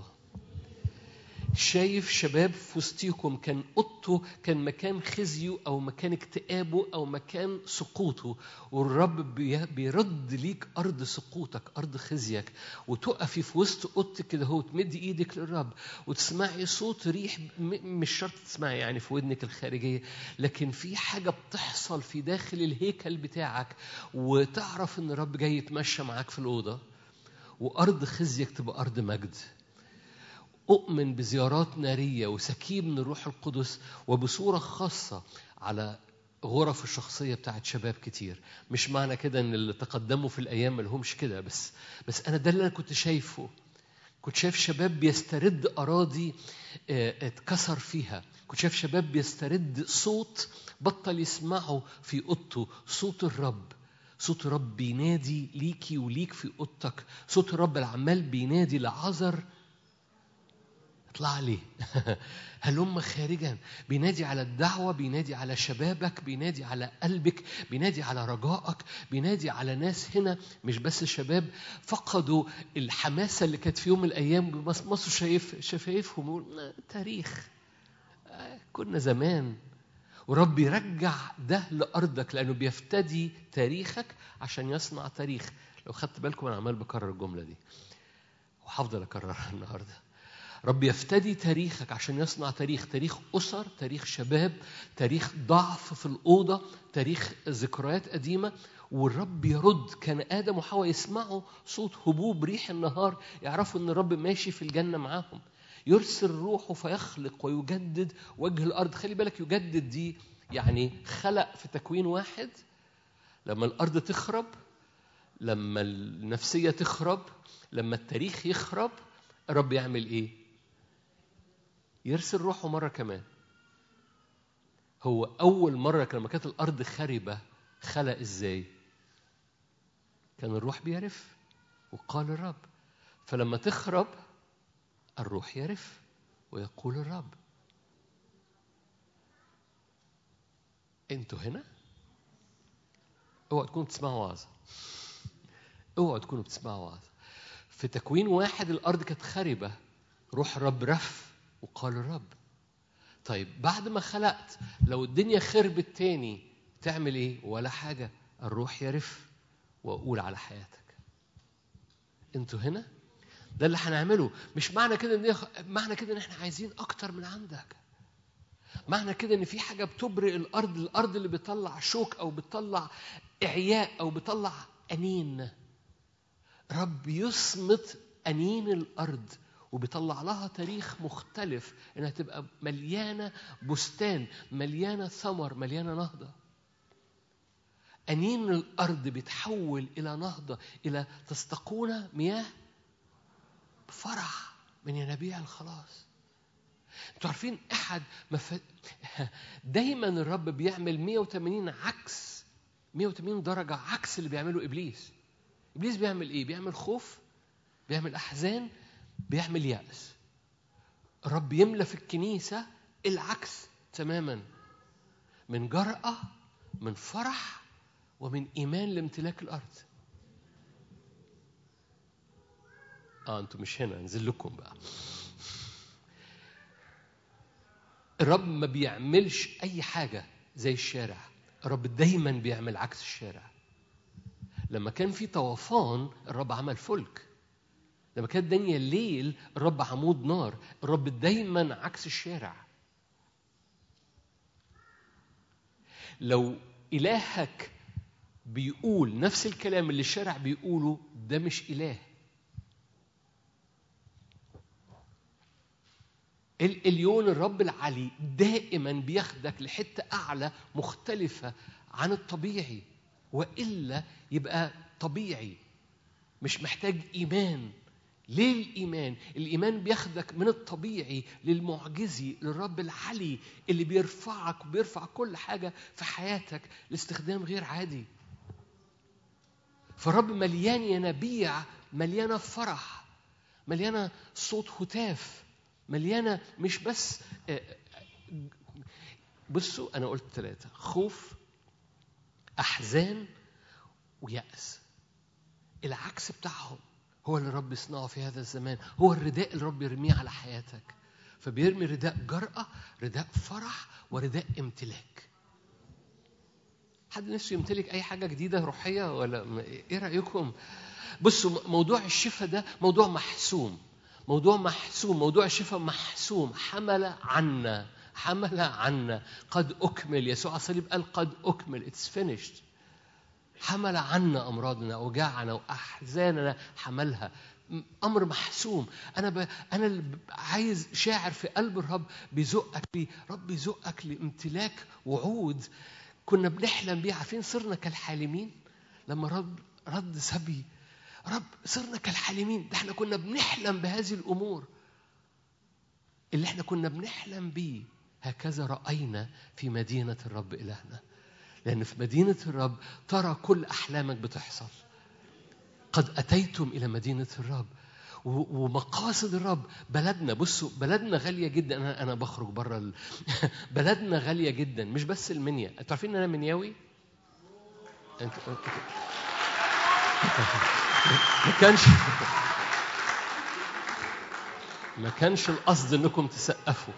شايف شباب في وسطيكم كان أوضته كان مكان خزيه أو مكان اكتئابه أو مكان سقوطه، والرب بيرد ليك أرض سقوطك، أرض خزيك، وتقفي في وسط أوضتك كده هو تمدي إيدك للرب وتسمعي صوت ريح. مش شرط تسمعي يعني في ودنك الخارجية، لكن في حاجة بتحصل في داخل الهيكل بتاعك وتعرف إن الرب جاي يتمشى معاك في الأوضة، وأرض خزيك تبقى أرض مجد. أؤمن بزيارات نارية وسكيب من الروح القدس وبصورة خاصة على غرف الشخصية بتاعت شباب كتير. مش معنى كده أن اللي تقدموا في الأيام ملهمش كده، بس بس أنا ده اللي أنا كنت شايفه. كنت شايف شباب بيسترد أراضي اتكسر فيها. كنت شايف شباب بيسترد صوت بطل يسمعه في أوضته، صوت الرب. صوت الرب بينادي ليكي وليك في أوضتك. صوت الرب العمال بينادي لعذر اطلع لي هلم خارجا. بينادي على الدعوة، بينادي على شبابك، بينادي على قلبك، بينادي على رجائك، بينادي على ناس هنا مش بس شباب فقدوا الحماسة اللي كانت في يوم من الأيام مصر شايف شفايفهم يقول تاريخ كنا زمان. ورب يرجع ده لأرضك لأنه بيفتدي تاريخك عشان يصنع تاريخ. لو خدت بالكم أنا عمال بكرر الجملة دي وحافظل أكررها النهاردة. رب يفتدي تاريخك عشان يصنع تاريخ، تاريخ أسر، تاريخ شباب، تاريخ ضعف في الأوضة، تاريخ ذكريات قديمة. والرب يرد. كان آدم وحواء يسمعوا صوت هبوب ريح النهار، يعرفوا أن الرب ماشي في الجنة معاهم. يرسل روحه فيخلق ويجدد وجه الأرض. خلي بالك، يجدد دي يعني خلق في تكوين واحد. لما الأرض تخرب، لما النفسية تخرب، لما التاريخ يخرب، الرب يعمل إيه؟ يرسل روحه مرة كمان. هو أول مرة لما كانت الأرض خربة خلق إزاي؟ كان الروح بيرف وقال الرب. فلما تخرب الروح يرف ويقول الرب. انتوا هنا؟ اوعوا تكونوا بتسمعوا وعظة. اوعوا تكونوا بتسمعوا وعظة. في تكوين واحد الأرض كانت خربة، روح الرب رف وقال الرب. طيب بعد ما خلقت، لو الدنيا خربت تاني تعمل ايه؟ ولا حاجة. الروح يرف وأقول على حياتك. انتوا هنا؟ ده اللي هنعمله. مش معنى كده ان معنى كده ان احنا عايزين اكتر من عندك. معنى كده ان في حاجه بتبرئ الارض، الارض اللي بتطلع شوك او بتطلع اعياء او بتطلع انين. رب يصمت انين الارض وبيطلع لها تاريخ مختلف، انها تبقى مليانه بستان، مليانه ثمر، مليانه نهضه. انين الارض بيتحول الى نهضه، الى تستقون مياه بفرح من ينابيع الخلاص. انتوا عارفين احد مف... دايما الرب بيعمل مية وثمانين عكس، مية وثمانين درجه عكس اللي بيعمله ابليس. ابليس بيعمل ايه؟ بيعمل خوف، بيعمل احزان، بيعمل يأس. الرب يملى في الكنيسه العكس تماما، من جرأة، من فرح، ومن ايمان لامتلاك الارض. اه انتوا مش هنا، انزل لكم بقى. الرب ما بيعملش اي حاجه زي الشارع. الرب دايما بيعمل عكس الشارع. لما كان في طوفان الرب عمل فلك. لما كانت الدنيا الليل الرب عمود نار. الرب دايما عكس الشارع. لو إلهك بيقول نفس الكلام اللي الشارع بيقوله، ده مش إله. الإليون الرب العلي دائما بياخدك لحتة أعلى مختلفة عن الطبيعي، وإلا يبقى طبيعي مش محتاج إيمان. ليه الإيمان؟ الإيمان بياخدك من الطبيعي للمعجزي، للرب العلي اللي بيرفعك وبيرفع كل حاجة في حياتك لاستخدام غير عادي. فالرب مليان ينابيع، مليانة فرح، مليانة صوت هتاف، مليانة مش بس. بصوا أنا قلت ثلاثة: خوف، أحزان، ويأس. العكس بتاعهم هو اللي رب يصنعه في هذا الزمان. هو الرداء اللي رب يرميه على حياتك. فبيرمي رداء جرأة، رداء فرح، ورداء امتلاك. حد نفسه يمتلك أي حاجة جديدة روحية ولا إيه رأيكم؟ بصوا، موضوع الشفاء ده موضوع محسوم، موضوع محسوم، موضوع الشفاء محسوم. حمل عنا، حمل عنا، قد أكمل. يسوع على الصليب قال قد أكمل، it's finished. حمل عنا أمراضنا أوجاعنا وأحزاننا، حملها. أمر محسوم. أنا ب... أنا اللي عايز شاعر في قلب الرب بيزقك لي، رب يزقك لامتلاك وعود كنا بنحلم بيه. عارفين صرنا كالحالمين لما رب رد سبي. رب صرنا كالحالمين. ده احنا كنا بنحلم بهذه الأمور اللي احنا كنا بنحلم بيه. هكذا رأينا في مدينة الرب إلهنا. لأن في مدينة الرب ترى كل أحلامك بتحصل. قد أتيتم إلى مدينة الرب ومقاصد الرب. بلدنا، بصوا بلدنا غالية جدا. أنا أنا بخرج برا ال... بلدنا غالية جدا، مش بس المنيا. أنتوا عارفين إن أنا منياوي؟ أنت ما كانش ما كانش القصد إنكم تسقفوا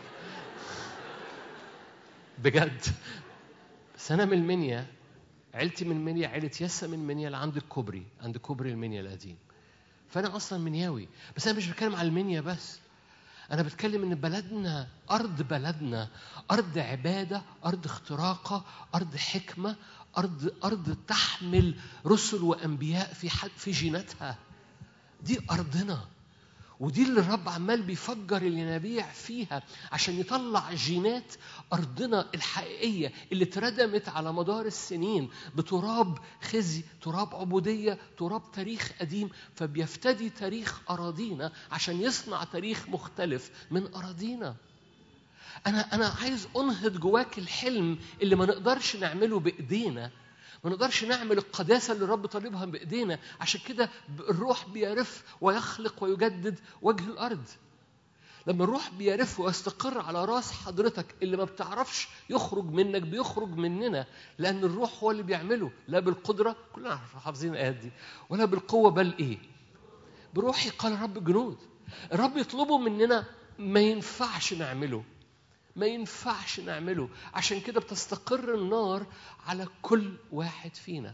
بجد. بس أنا من المنيا، عيلتي من المنيا، عيلة يسا من المنيا اللي عند الكوبري، عند كوبري المنيا القديم. فأنا أصلا منياوي. بس أنا مش بتكلم على المنيا بس، أنا بتكلم إن بلدنا، أرض بلدنا أرض عبادة، أرض اختراقة، أرض حكمة، أرض أرض تحمل رسل وأنبياء في حد في جيناتها. دي أرضنا، ودي اللي الرب عمال بيفجر الينابيع فيها عشان يطلع جينات أرضنا الحقيقية اللي اتردمت على مدار السنين بتراب خزي، تراب عبودية، تراب تاريخ قديم، فبيفتدي تاريخ أراضينا عشان يصنع تاريخ مختلف من أراضينا. أنا أنا عايز أنهض جواك الحلم اللي ما نقدرش نعمله بإيدينا، ما نقدرش نعمل القداسة اللي الرب طالبها بإيدينا. عشان كده الروح بيرف ويخلق ويجدد وجه الأرض. لما الروح بيرف ويستقر على راس حضرتك اللي ما بتعرفش يخرج منك بيخرج مننا، لأن الروح هو اللي بيعمله، لا بالقدرة، كلنا حافظين الآيات دي، ولا بالقوة، بل إيه؟ بروحي قال الرب الجنود. الرب يطلبه مننا ما ينفعش نعمله، ما ينفعش نعمله. عشان كده بتستقر النار على كل واحد فينا.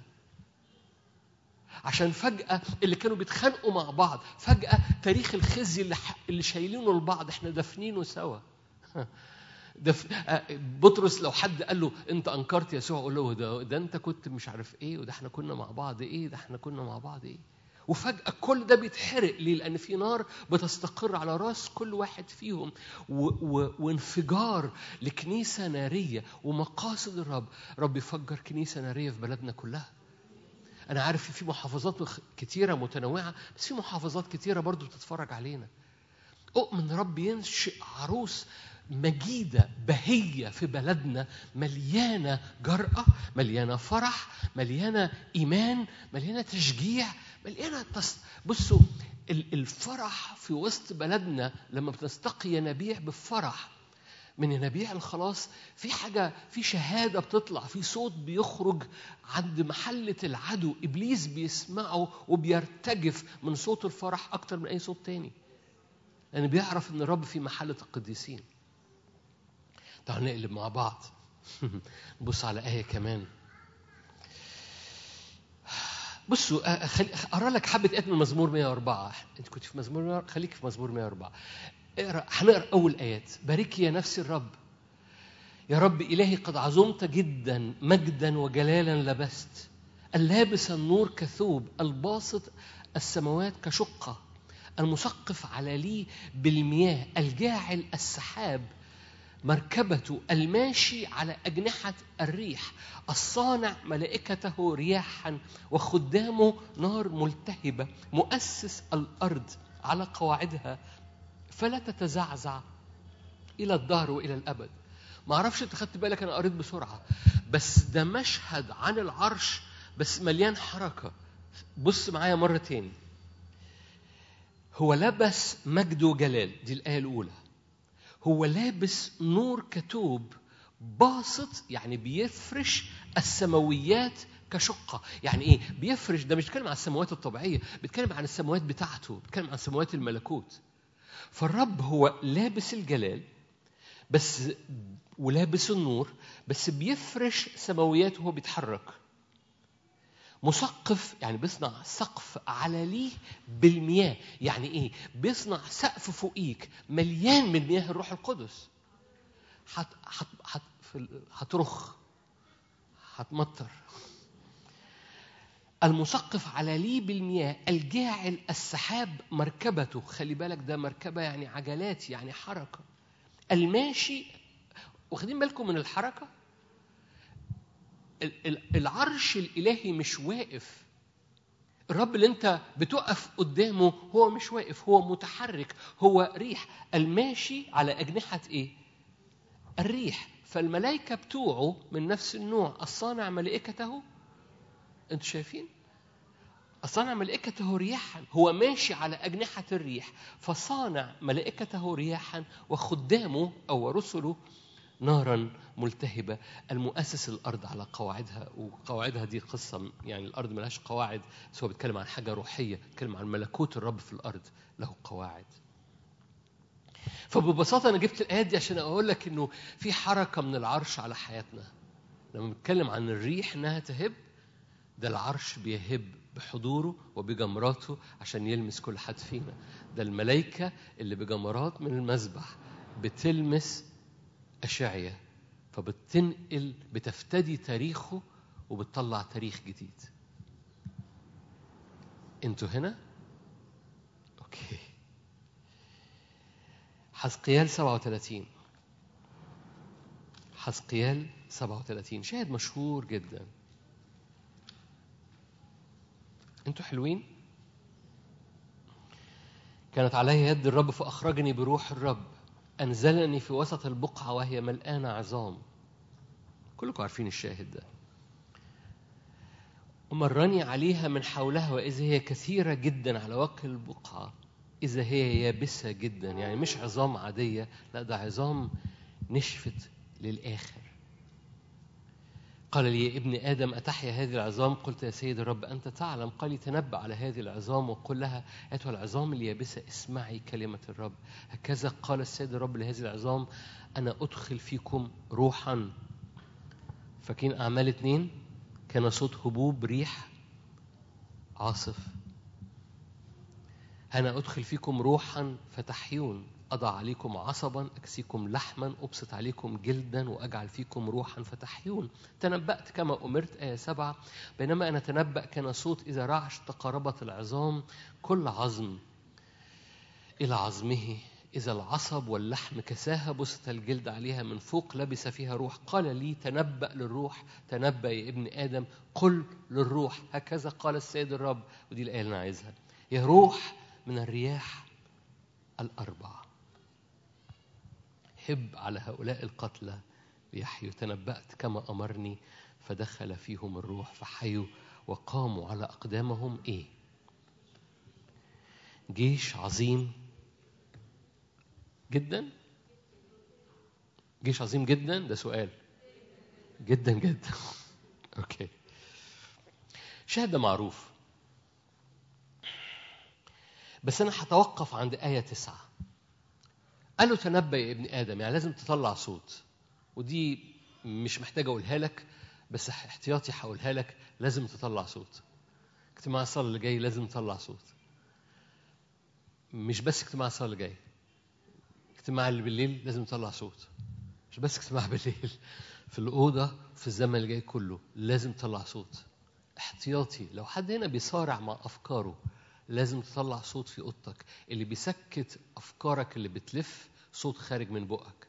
عشان فجأة اللي كانوا بيتخانقوا مع بعض، فجأة تاريخ الخزي اللي, اللي شايلينه لبعض احنا دفنينه سوا. دف... بطرس لو حد قال له انت انكرت يسوع، قول له ده, ده انت كنت مش عارف ايه، وده احنا كنا مع بعض ايه، ده احنا كنا مع بعض ايه. وفجأة كل ده بيتحرق. ليه؟ لأن في نار بتستقر على راس كل واحد فيهم، و... و... وانفجار لكنيسة نارية ومقاصد الرب. رب يفجر كنيسة نارية في بلدنا كلها. أنا عارف في محافظات كتيرة متنوعة، بس في محافظات كتيرة برضو بتتفرج علينا. أؤمن رب ينشئ عروس مجيدة بهية في بلدنا، مليانة جرأة، مليانة فرح، مليانة إيمان، مليانة تشجيع، مليانة تص... بصوا الفرح في وسط بلدنا لما بتستقي ينابيع بفرح من ينابيع الخلاص. في حاجة، في شهادة بتطلع، في صوت بيخرج عند محلة العدو، إبليس بيسمعه وبيرتجف من صوت الفرح أكتر من أي صوت تاني، لأن يعني بيعرف أن الرب في محلة القديسين. تعالوا نقلب مع بعض. نبص على آية كمان. بصوا أقرأ لك حبة آيات من مزمور مئة وأربعة. أنت كنت في مزمور مئة، خليك في مزمور مئة وأربعة. اقرأ، هنقرأ أول آيات. باركي يا نفسي الرب، يا رب إلهي قد عظمت جدا، مجدا وجلالا لبست، اللابس النور كثوب، الباسط السماوات كشقة، المثقف على لي بالمياه، الجاعل السحاب مركبته، الماشي على أجنحة الريح، الصانع ملائكته رياحا وخدامه نار ملتهبة، مؤسس الأرض على قواعدها فلا تتزعزع إلى الدهر وإلى الأبد. ما أعرفش أنت خدت بالك، أنا قريت بسرعة، بس ده مشهد عن العرش بس مليان حركة. بص معايا مرة تاني. هو لبس مجد وجلال، دي الآية الأولى. هو لابس نور كتوب، باسط يعني بيفرش السماويات كشقة. يعني إيه بيفرش؟ ده مش بيتكلم عن السماوات الطبيعية، بيتكلم عن السماوات بتاعته، بيتكلم عن سماوات الملكوت. فالرب هو لابس الجلال بس ولابس النور، بس بيفرش سماويات وهو بيتحرك. مثقف يعني بيصنع سقف على ليه بالمياه. يعني ايه؟ بيصنع سقف فوقيك مليان من مياه الروح القدس. حت حت حت هترخ، هتمطر. المثقف على لي بالمياه، الجاعل السحاب مركبته. خلي بالك ده مركبة يعني عجلات، يعني حركة. الماشي، واخدين بالكم من الحركة؟ العرش الإلهي مش واقف. الرب اللي انت بتقف قدامه هو مش واقف، هو متحرك، هو ريح الماشي على أجنحة ايه؟ الريح. فالملائكة بتوعه من نفس النوع، الصانع ملائكته. انتوا شايفين؟ الصانع ملائكته رياحا، هو ماشي على أجنحة الريح، فصانع ملائكته رياحا وخدامه أو رسله نارا ملتهبة، المؤسس الأرض على قواعدها. وقواعدها دي قصة، يعني الأرض ملهاش قواعد، بس هو بيتكلم عن حاجة روحية، بيتكلم عن ملكوت الرب في الأرض له قواعد. فببساطة أنا جبت الآيات دي عشان أقول لك إنه في حركة من العرش على حياتنا. لما بنتكلم عن الريح إنها تهب، ده العرش بيهب بحضوره وبجمراته عشان يلمس كل حد فينا. ده الملائكة اللي بجمرات من المذبح بتلمس أشعيا، فبتنقل بتفتدي تاريخه وبتطلع تاريخ جديد. انتوا هنا؟ اوكي. حزقيال سبعة وثلاثين. حزقيال سبعة وثلاثين شاهد مشهور جدا. انتوا حلوين؟ كانت علي يد الرب فأخرجني بروح الرب، أنزلني في وسط البقعة وهي ملآنة عظام. كلكم عارفين الشاهد ده. ومرني عليها من حولها وإذا هي كثيرة جدا على وجه البقعة، إذا هي يابسة جدا، يعني مش عظام عادية، لا ده عظام نشفت للآخر. قال لي يا ابن آدم أتحيا هذه العظام؟ قلت يا سيد الرب أنت تعلم. قال لي تنبأ على هذه العظام وقل لها أيتها العظام اليابسة اسمعي كلمة الرب. هكذا قال السيد الرب لهذه العظام أنا أدخل فيكم روحا. فكين أعمال اتنين كان صوت هبوب ريح عاصف. أنا أدخل فيكم روحا فتحيون، أضع عليكم عصبا أكسيكم لحما أبسط عليكم جلدا وأجعل فيكم روحا فتحيون. تنبأت كما أمرت. آية سبعة بينما أنا تنبأ كان صوت إذا رعش تقاربت العظام كل عظم إلى عظمه، إذا العصب واللحم كساها بسط الجلد عليها من فوق لبس فيها روح. قال لي تنبأ للروح، تنبأ يا ابن آدم قل للروح هكذا قال السيد الرب. ودي الآية اللي أنا عايزها. يا روح من الرياح الأربعة هب على هؤلاء القتلى ليحيوا. تنبأت كما أمرني فدخل فيهم الروح فحيوا وقاموا على أقدامهم. إيه؟ جيش عظيم جدا. جيش عظيم جدا ده سؤال. جدا جدا. أوكي. شاهد معروف، بس أنا هتوقف عند آية تسعة. قال له تنبأ يا ابن آدم، يعني لازم تطلع صوت. ودي مش محتاج أقولها لك، بس احتياطي هقولها لك. لازم تطلع صوت. اجتماع الصلاة اللي جاي لازم تطلع صوت. مش بس اجتماع الصلاة اللي جاي، اجتماع اللي بالليل لازم تطلع صوت. مش بس اجتماع بالليل، في الأوضة في الزمن اللي جاي كله لازم تطلع صوت. احتياطي لو حد هنا بيصارع مع أفكاره لازم تطلع صوت في أوضتك. اللي بيسكت أفكارك اللي بتلف صوت خارج من بقك.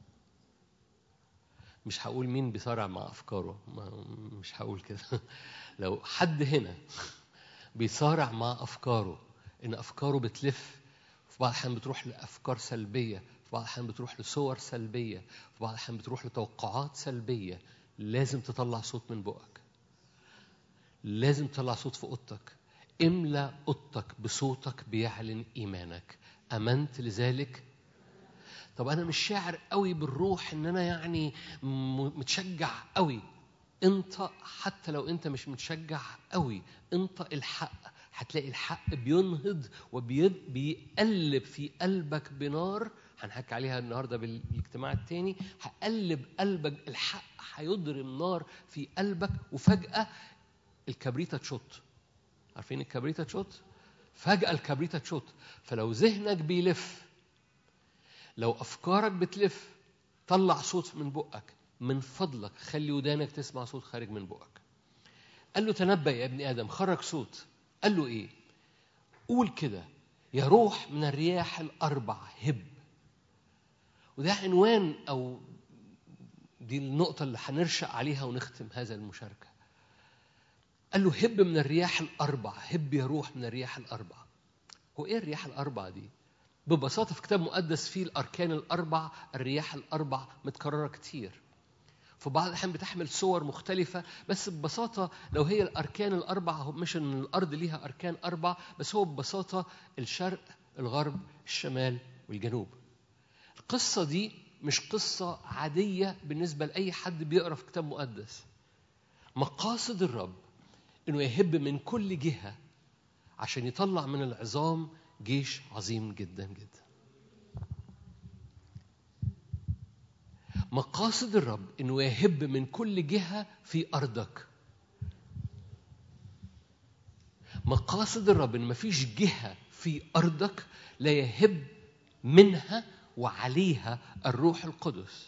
مش هقول مين بيصارع مع أفكاره، مش هقول كده. لو حد هنا بيصارع مع أفكاره إن أفكاره بتلف، في بعض الأحيان بتروح لأفكار سلبية، في بعض الأحيان بتروح لصور سلبية، في بعض الأحيان بتروح لتوقعات سلبية، لازم تطلع صوت من بقك. لازم تطلع صوت في أوضتك. املأ أوضتك بصوتك بيعلن إيمانك. أمنت لذلك؟ طب أنا مش شاعر قوي بالروح إن أنا يعني متشجع قوي. انت حتى لو أنت مش متشجع قوي، انت الحق هتلاقي الحق بينهض وبيقلب في قلبك بنار. هنحكي عليها النهاردة بالاجتماع التاني. هقلب قلبك، الحق هيضرم نار في قلبك وفجأة الكبريتة تشط. عارفين الكبريتة تشط؟ فجأة الكبريتة تشط. فلو ذهنك بيلف، لو أفكارك بتلف، طلع صوت من بقك من فضلك. خلي ودانك تسمع صوت خارج من بقك. قال له تنبأ يا ابن آدم، خرج صوت. قال له إيه؟ قول كده يا روح من الرياح الأربع هب. وده عنوان أو دي النقطة اللي هنرشق عليها ونختم هذا المشاركة. قال له هب من الرياح الأربع. هب يا روح من الرياح الأربع. هو إيه الرياح الأربع دي؟ ببساطة في كتاب مقدس فيه الأركان الأربع، الرياح الأربع متكررة كتير. في بعض الأحيان بتحمل صور مختلفة، بس ببساطة لو هي الأركان الأربع، مش إن الأرض ليها أركان أربع، بس هو ببساطة الشرق، الغرب، الشمال والجنوب. القصة دي مش قصة عادية بالنسبة لأي حد بيقرأ في كتاب مقدس. مقاصد الرب إنه يهب من كل جهة عشان يطلع من العظام جيش عظيم جدا جدا. مقاصد الرب إنه يهب من كل جهة في أرضك. مقاصد الرب إن مفيش جهة في أرضك لا يهب منها وعليها الروح القدس.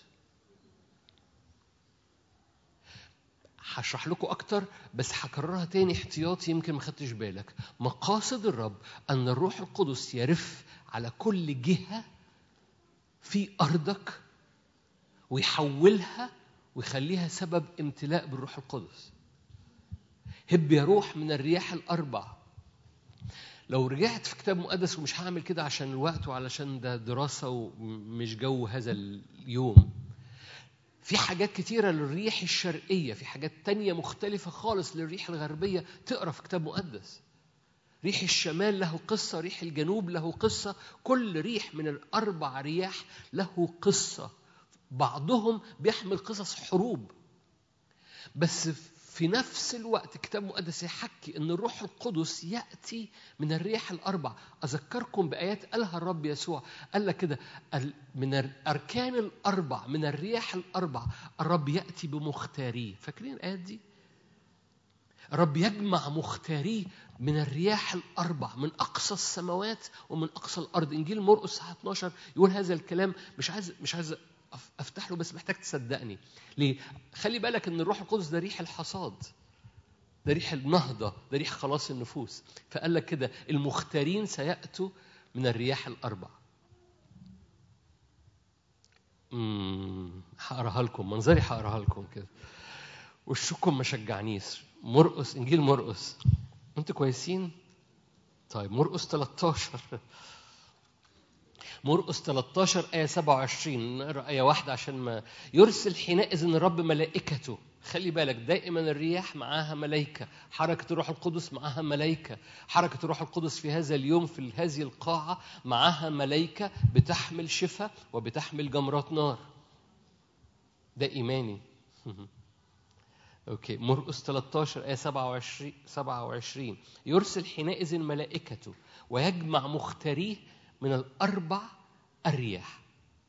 هشرح لكم أكتر بس هكررها تاني احتياطي يمكن ما خدتش بالك. مقاصد الرب أن الروح القدس يرف على كل جهة في أرضك ويحولها ويخليها سبب امتلاء بالروح القدس. هب يروح من الرياح الأربع. لو رجعت في كتاب مقدس، ومش هعمل كده عشان الوقت وعلشان ده دراسة ومش جو هذا اليوم، في حاجات كتيرة للريح الشرقية، في حاجات تانية مختلفة خالص للريح الغربية. تقرأ في كتاب مقدس. ريح الشمال له قصة، ريح الجنوب له قصة، كل ريح من الأربع رياح له قصة. بعضهم بيحمل قصص حروب، بس في نفس الوقت الكتاب المقدس يحكي أن الروح القدس يأتي من الرياح الأربع. أذكركم بآيات قالها الرب يسوع، قال لك كده من الأركان الأربع، من الرياح الأربع الرب يأتي بمختاريه. فاكرين الآيات دي؟ الرب يجمع مختاريه من الرياح الأربع، من أقصى السماوات ومن أقصى الأرض. إنجيل مرقس الساعة اثناشر يقول هذا الكلام. مش عايز مش عايز أفتح له، بس محتاج تصدقني. ليه؟ خلي بالك إن الروح القدس ده ريح الحصاد، ده ريح النهضة، ده ريح خلاص النفوس. فقال لك كده المختارين سيأتوا من الرياح الأربع. امم هقراها لكم، منظري هقراها لكم كده وشكم ما شجعنيش. مرقس، إنجيل مرقس. أنتوا كويسين؟ طيب مرقس ثلاثة عشر. مرقس ثلاثة عشر آية سبعة وعشرين، نقرأ آية واحدة عشان ما. يرسل حينئذ الرب ملائكته. خلي بالك دائما الرياح معاها ملائكة، حركة الروح القدس معاها ملائكة. حركة الروح القدس في هذا اليوم في هذه القاعة معاها ملائكة بتحمل شفاء وبتحمل جمرات نار. ده إيماني. أوكي، مرقس ثلاثة عشر آية سبعة وعشرين. يرسل حينئذ ملائكته ويجمع مختاريه من الأربع الرياح.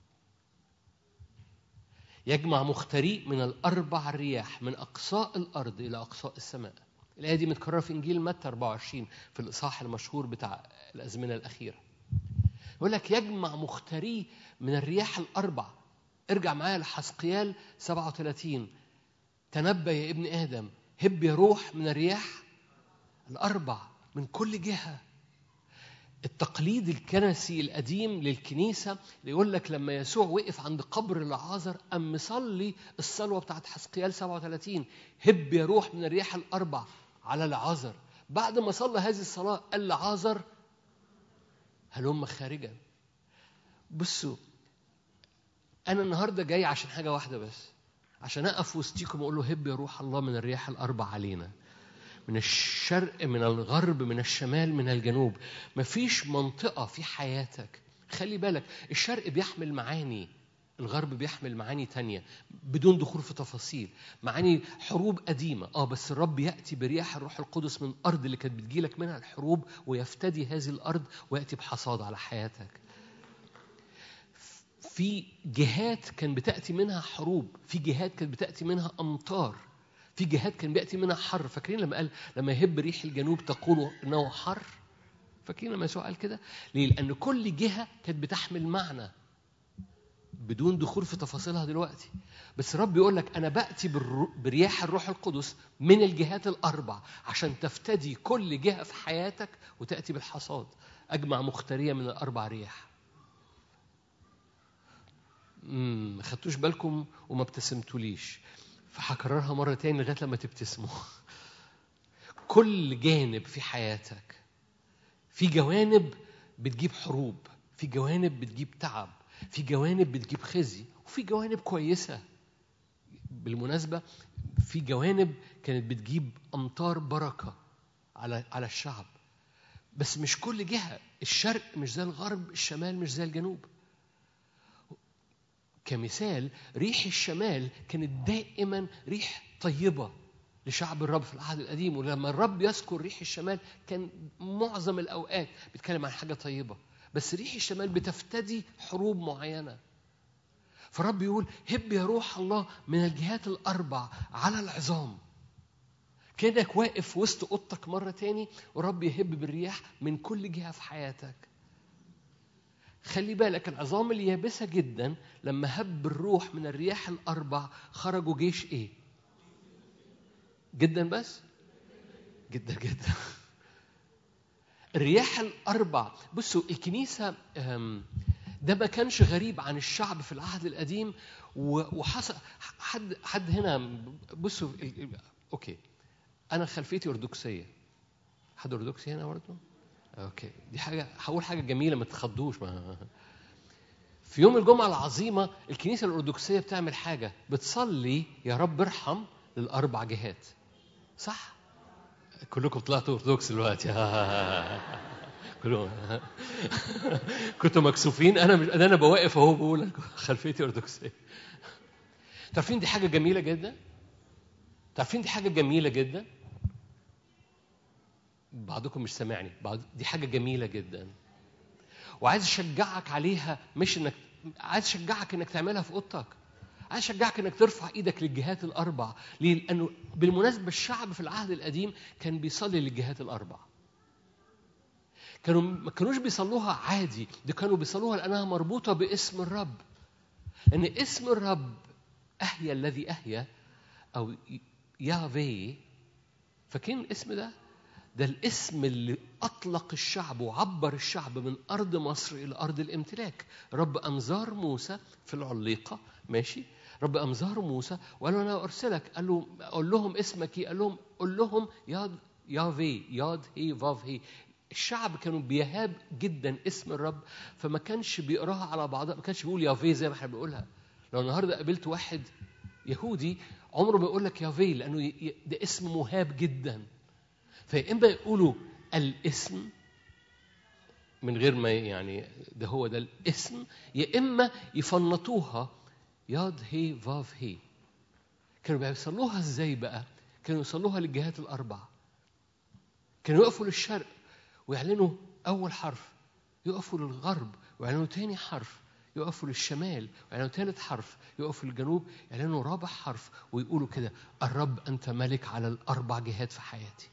يجمع مختاريه من الأربع الرياح، من أقصاء الأرض إلى أقصاء السماء. الآية دي متكررة في إنجيل متى أربعة وعشرين في الإصحاح المشهور بتاع الأزمنة الأخيرة. يقول لك يجمع مختاريه من الرياح الأربع. ارجع معايا لحزقيال سبعة وثلاثين. تنبأ يا ابن آدم، هب يروح من الرياح الأربع من كل جهة. التقليد الكنسي القديم للكنيسة اللي يقول لك لما يسوع وقف عند قبر العازر أم مصلي الصلوة بتاعت حزقيال سبعة وثلاثين، هب يروح من الرياح الأربع على العازر. بعد ما صلى هذه الصلاة قال لعازر هلم خارجا. بصوا، أنا النهاردة جاي عشان حاجة واحدة بس، عشان أقف وسطيكم وأقول له هب يروح الله من الرياح الأربع علينا، من الشرق، من الغرب، من الشمال، من الجنوب. مفيش منطقة في حياتك. خلي بالك الشرق بيحمل معاني، الغرب بيحمل معاني تانية بدون دخول في تفاصيل، معاني حروب قديمة. آه بس الرب يأتي برياح الروح القدس من الأرض اللي كانت بتجيلك منها الحروب ويفتدي هذه الأرض ويأتي بحصاد على حياتك. في جهات كان بتأتي منها حروب، في جهات كانت بتأتي منها أمطار، في جهات كان بيأتي منها حر. فاكرين لما قال لما يهب ريح الجنوب تقولوا إنه حر؟ فاكرين لما يسوع قال كده؟ ليه؟ لأن كل جهة كانت بتحمل معنى بدون دخول في تفاصيلها دلوقتي. بس الرب يقول لك أنا بأتي برياح الروح القدس من الجهات الأربع عشان تفتدي كل جهة في حياتك وتأتي بالحصاد. أجمع مختارية من الأربع رياح. ما خدتوش بالكم وما ابتسمتوليش، فهكررها مرة تاني لغاية لما تبتسموا. كل جانب في حياتك، في جوانب بتجيب حروب، في جوانب بتجيب تعب، في جوانب بتجيب خزي، وفي جوانب كويسة. بالمناسبة في جوانب كانت بتجيب أمطار بركة على على الشعب. بس مش كل جهة، الشرق مش زي الغرب، الشمال مش زي الجنوب. كمثال ريح الشمال كانت دائما ريح طيبة لشعب الرب في العهد القديم، ولما الرب يذكر ريح الشمال كان معظم الأوقات بيتكلم عن حاجة طيبة. بس ريح الشمال بتفتدي حروب معينة. فالرب يقول هب يا روح الله من الجهات الأربع على العظام. كأنك واقف وسط أوضتك مرة تاني ورب يهب بالرياح من كل جهة في حياتك. خلي بالك العظام اليابسة جدا لما هب الروح من الرياح الأربع خرجوا جيش إيه؟ جدا بس؟ جدا جدا. الرياح الأربع. بصوا الكنيسة ده ما كانش غريب عن الشعب في العهد القديم، وحصل حد حد هنا. بصوا أوكي، أنا خلفيتي أرثوذكسية. حد أرثوذكسي هنا برضه؟ أوكي، دي حاجة هقول حاجة جميلة ما تخضوش. ما في يوم الجمعة العظيمة الكنيسة الأرثوذكسية بتعمل حاجة، بتصلي يا رب ارحم للأربع جهات. صح؟ كلكم طلعتوا أرثوذكس دلوقتي. كلهم كنتوا مكسوفين. أنا مش أنا بواقف أهو بقول خلفيتي أرثوذكسية. تعرفين دي حاجة جميلة جدا؟ تعرفين دي حاجة جميلة جدا؟ بعضكم مش سامعني. بعض دي حاجة جميلة جدا، وعايز أشجعك عليها. مش إنك عايز أشجعك إنك تعملها في أوضتك، عايز أشجعك إنك ترفع إيدك للجهات الأربع. ليه؟ لأنه بالمناسبة الشعب في العهد القديم كان بيصلي للجهات الأربع. كانوا ما كانوش بيصلوها عادي، دي كانوا بيصلوها لأنها مربوطة باسم الرب. لأن اسم الرب أهيا الذي أهيا أو يافي. فاكرين الاسم ده؟ ده الاسم اللي أطلق الشعب وعبر الشعب من أرض مصر إلى أرض الامتلاك. رب أمزار موسى في العليقة، ماشي؟ رب أمزار موسى وقال له أنا أرسلك. قال له قول لهم اسمك إيه؟ قال لهم قول لهم ياد يافي ياد هي فاف هي. الشعب كانوا بيهاب جدا اسم الرب، فما كانش بيقراها على بعضها، ما كانش بيقول يافي زي ما احنا بنقولها. لو النهارده قابلت واحد يهودي عمره ما يقول لك يافي، لأنه ده اسم مهاب جدا. فإما يقولوا الاسم من غير ما يعني ده هو ده الاسم، يا إما يفنطوها ياد هي فاف هي. كانوا بيصلوها ازاي بقى؟ كانوا يصلوها للجهات الأربع. كانوا يقفوا للشرق ويعلنوا أول حرف، يقفوا للغرب ويعلنوا تاني حرف، يقفوا للشمال ويعلنوا ثالث حرف، يقفوا للجنوب يعلنوا رابع حرف، ويقولوا كده الرب أنت ملك على الأربع جهات في حياتي.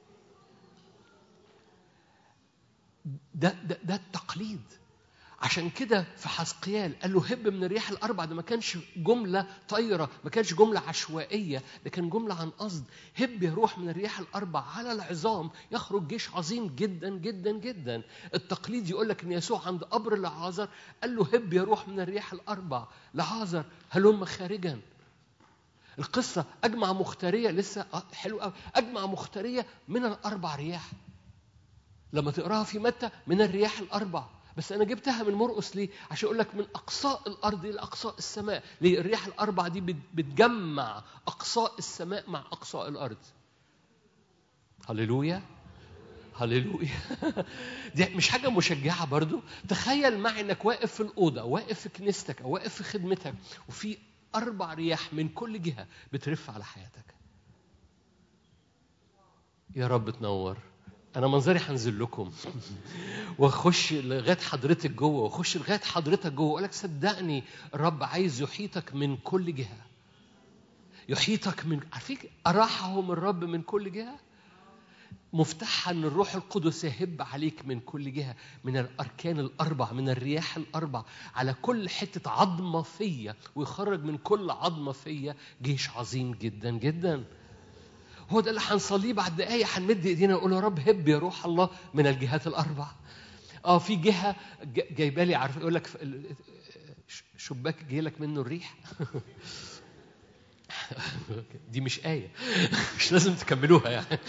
ده, ده, ده التقليد. عشان كده في حزقيال قال له هب من الرياح الأربع. ده ما كانش جملة طايرة، ما كانش جملة عشوائية، ده كان جملة عن قصد. هب يروح من الرياح الأربع على العظام يخرج جيش عظيم جدا جدا جدا. التقليد يقول لك إن يسوع عند قبر لعازر قال له هب يروح من الرياح الأربع. لعازر هلم خارجا. القصة أجمع مختارية لسه حلو قوي، أجمع مختارية من الأربع رياح. لما تقراها في متى من الرياح الأربع، بس أنا جبتها من مرقس ليه؟ عشان أقول لك من أقصاء الأرض إلى أقصاء السماء. ليه؟ الرياح الأربع دي بتجمع أقصاء السماء مع أقصاء الأرض. هللويا هللويا. دي مش حاجة مشجعة برضو؟ تخيل معي إنك واقف في الأوضة، واقف في كنيستك أو واقف في خدمتك، وفي أربع رياح من كل جهة بترف على حياتك. يا رب تنور. أنا منظري هنزل لكم وأخش لغاية حضرتك جوه، وأخش لغاية حضرتك جوه وأقول لك صدقني الرب عايز يحيطك من كل جهة. يحيطك من، عارفين أراحهم الرب من كل جهة. مفتاحها أن الروح القدس يهب عليك من كل جهة، من الأركان الأربع، من الرياح الأربع، على كل حتة عظمة فيا، ويخرج من كل عظمة فيا جيش عظيم جدا جدا. هو ده اللي هنصليه بعد دقايق. هنمد ايدينا ونقول يا رب هب يا روح الله من الجهات الاربع. اه في جهه جايبه لي، عارف يقول لك شباك جاي لك منه الريح. دي مش آية، مش لازم تكملوها يعني.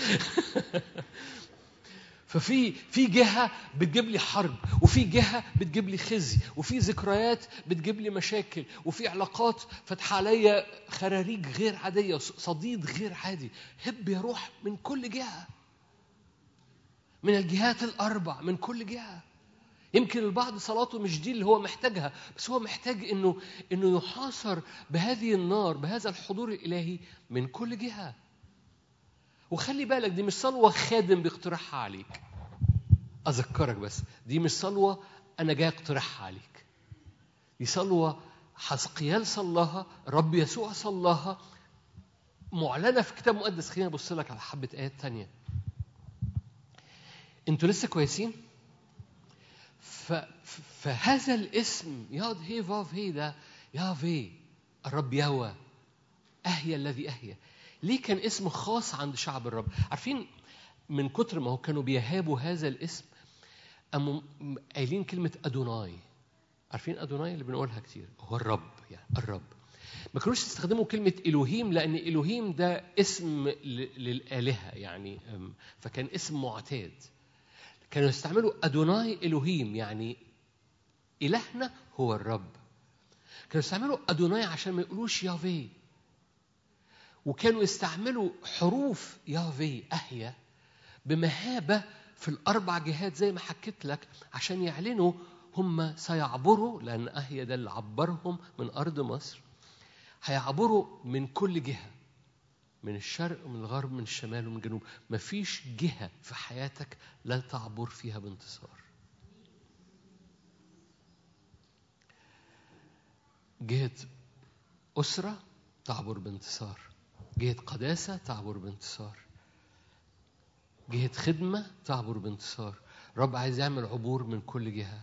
ففي في جهة بتجيب لي حرب، وفي جهة بتجيب لي خزي، وفي ذكريات بتجيب لي مشاكل، وفي علاقات فتح عليا خراريج غير عادية، صديد غير عادي. هب يا روح من كل جهة، من الجهات الأربع، من كل جهة. يمكن البعض صلاته مش دي اللي هو محتاجها، بس هو محتاج إنه إنه يحاصر بهذه النار، بهذا الحضور الإلهي من كل جهة. وخلي بالك دي مش صلوة خادم بيقترحها عليك. أذكرك بس دي مش صلوة أنا جاي أقترحها عليك. دي صلوة حزقيال صلاها، رب يسوع صلاها، معلنة في كتاب مقدس. خلينا نبص لك على حبة آيات تانية. انتوا لسه كويسين؟ ف... فهذا الاسم ياد هي فاف هي ده يافي الرب يهوى أهيا الذي أهيا. ليه كان اسم خاص عند شعب الرب؟ عارفين من كتر ما هو كانوا بيهابوا هذا الاسم أم قايلين كلمة أدوناي. عارفين أدوناي اللي بنقولها كتير هو الرب، يعني الرب. ما كانوش يستخدموا كلمة إلوهيم لأن إلوهيم ده اسم للآلهة يعني، فكان اسم معتاد. كانوا يستعملوا أدوناي إلوهيم يعني إلهنا هو الرب. كانوا يستعملوا أدوناي عشان ما يقولوش يافي. وكانوا يستعملوا حروف يافي أهيا بمهابة في الأربع جهات زي ما حكيت لك عشان يعلنوا هم سيعبروا، لأن أهيا ده اللي عبرهم من أرض مصر. هيعبروا من كل جهة، من الشرق ومن الغرب من الشمال ومن الجنوب. مفيش جهة في حياتك لا تعبر فيها بانتصار. جهة أسرة تعبر بانتصار، جهة قداسة تعبر بانتصار، جهة خدمة تعبر بانتصار. رب عايز يعمل عبور من كل جهة.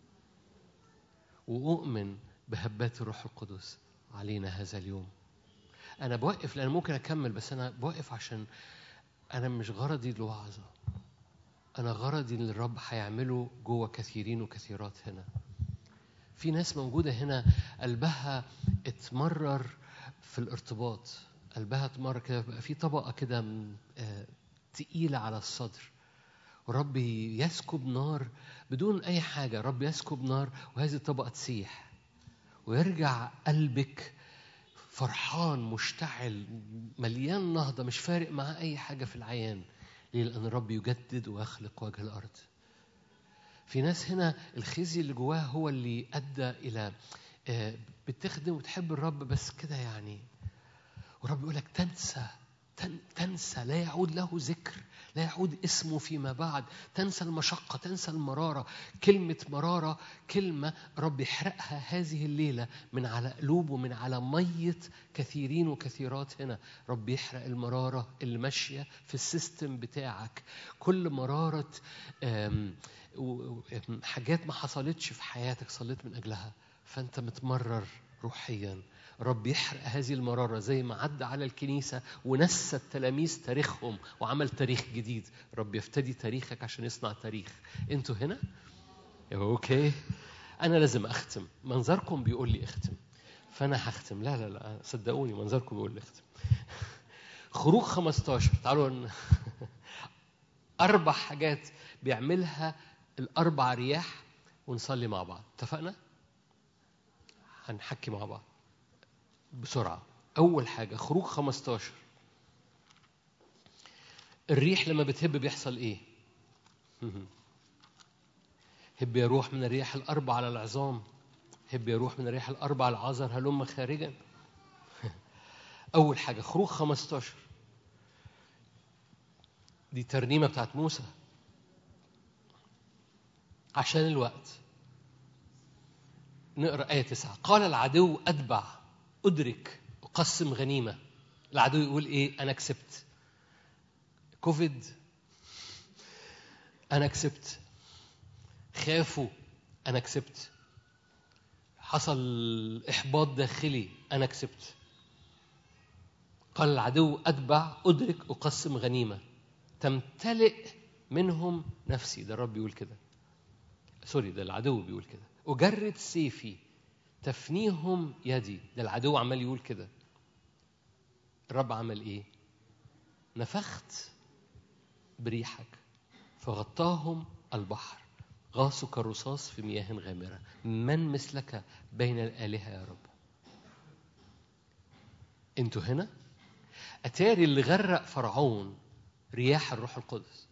وأؤمن بهبات الروح القدس علينا هذا اليوم. أنا بوقف لأن ممكن أكمل، بس أنا بوقف عشان أنا مش غرضي الوعظة، أنا غرضي اللي الرب هيعمله جوه كثيرين وكثيرات هنا. في ناس موجودة هنا قلبها اتمرر في الارتباط، قلبها اتمرر كده، بقى في طبقة كده تقيلة على الصدر، ورب يسكب نار بدون أي حاجة. رب يسكب نار وهذه الطبقة تسيح ويرجع قلبك فرحان مشتعل مليان نهضة، مش فارق معاه أي حاجة في العيان. ليه؟ لأن الرب يجدد ويخلق وجه الأرض. في ناس هنا الخزي اللي جواها هو اللي أدى إلى بتخدم وتحب الرب بس كده يعني، ورب يقولك تنسى تنسى لا يعود له ذكر، لا يعود اسمه فيما بعد. تنسى المشقة، تنسى المرارة. كلمة مرارة كلمة رب يحرقها هذه الليلة من على قلوب ومن على مية كثيرين وكثيرات هنا. رب يحرق المرارة اللي ماشية في السيستم بتاعك، كل مرارة حاجات ما حصلتش في حياتك صليت من أجلها فأنت متمرر روحياً. رب يحرق هذه المرارة زي ما عدى على الكنيسة ونسى التلاميذ تاريخهم وعمل تاريخ جديد. رب يفتدي تاريخك عشان يصنع تاريخ. انتوا هنا؟ اوكي، انا لازم اختم. منظركم بيقول لي اختم فانا هختم. لا لا لا صدقوني منظركم بيقول لي اختم. خروج خمستاشر. تعالوا ن... اربع حاجات بيعملها الاربع رياح ونصلي مع بعض. اتفقنا؟ هنحكي مع بعض بسرعة. أول حاجة خروج خمستاشر. الريح لما بتهب بيحصل إيه؟ هب يروح من الرياح الأربع على العظام، هب يروح من الرياح الأربع على العذر هلم خارجا. أول حاجة خروج خمستاشر دي ترنيمة بتاعت موسى. عشان الوقت نقرأ آية تسعة. قال العدو أتبع أدرك أقسم غنيمة. العدو يقول إيه؟ أنا كسبت. كوفيد أنا كسبت. خافوا أنا كسبت. حصل إحباط داخلي أنا كسبت. قال العدو أتبع أدرك أقسم غنيمة تمتلئ منهم نفسي. ده الرب بيقول كده، سوري ده العدو بيقول كده. أجرد سيفي تفنيهم يدي. ده العدو عمال يقول كده. الرب عمل ايه؟ نفخت بريحك فغطاهم البحر، غاصوا كالرصاص في مياه غامرة. من مثلك بين الآلهة يا رب؟ انتوا هنا؟ أتاري اللي غرق فرعون رياح الروح القدس.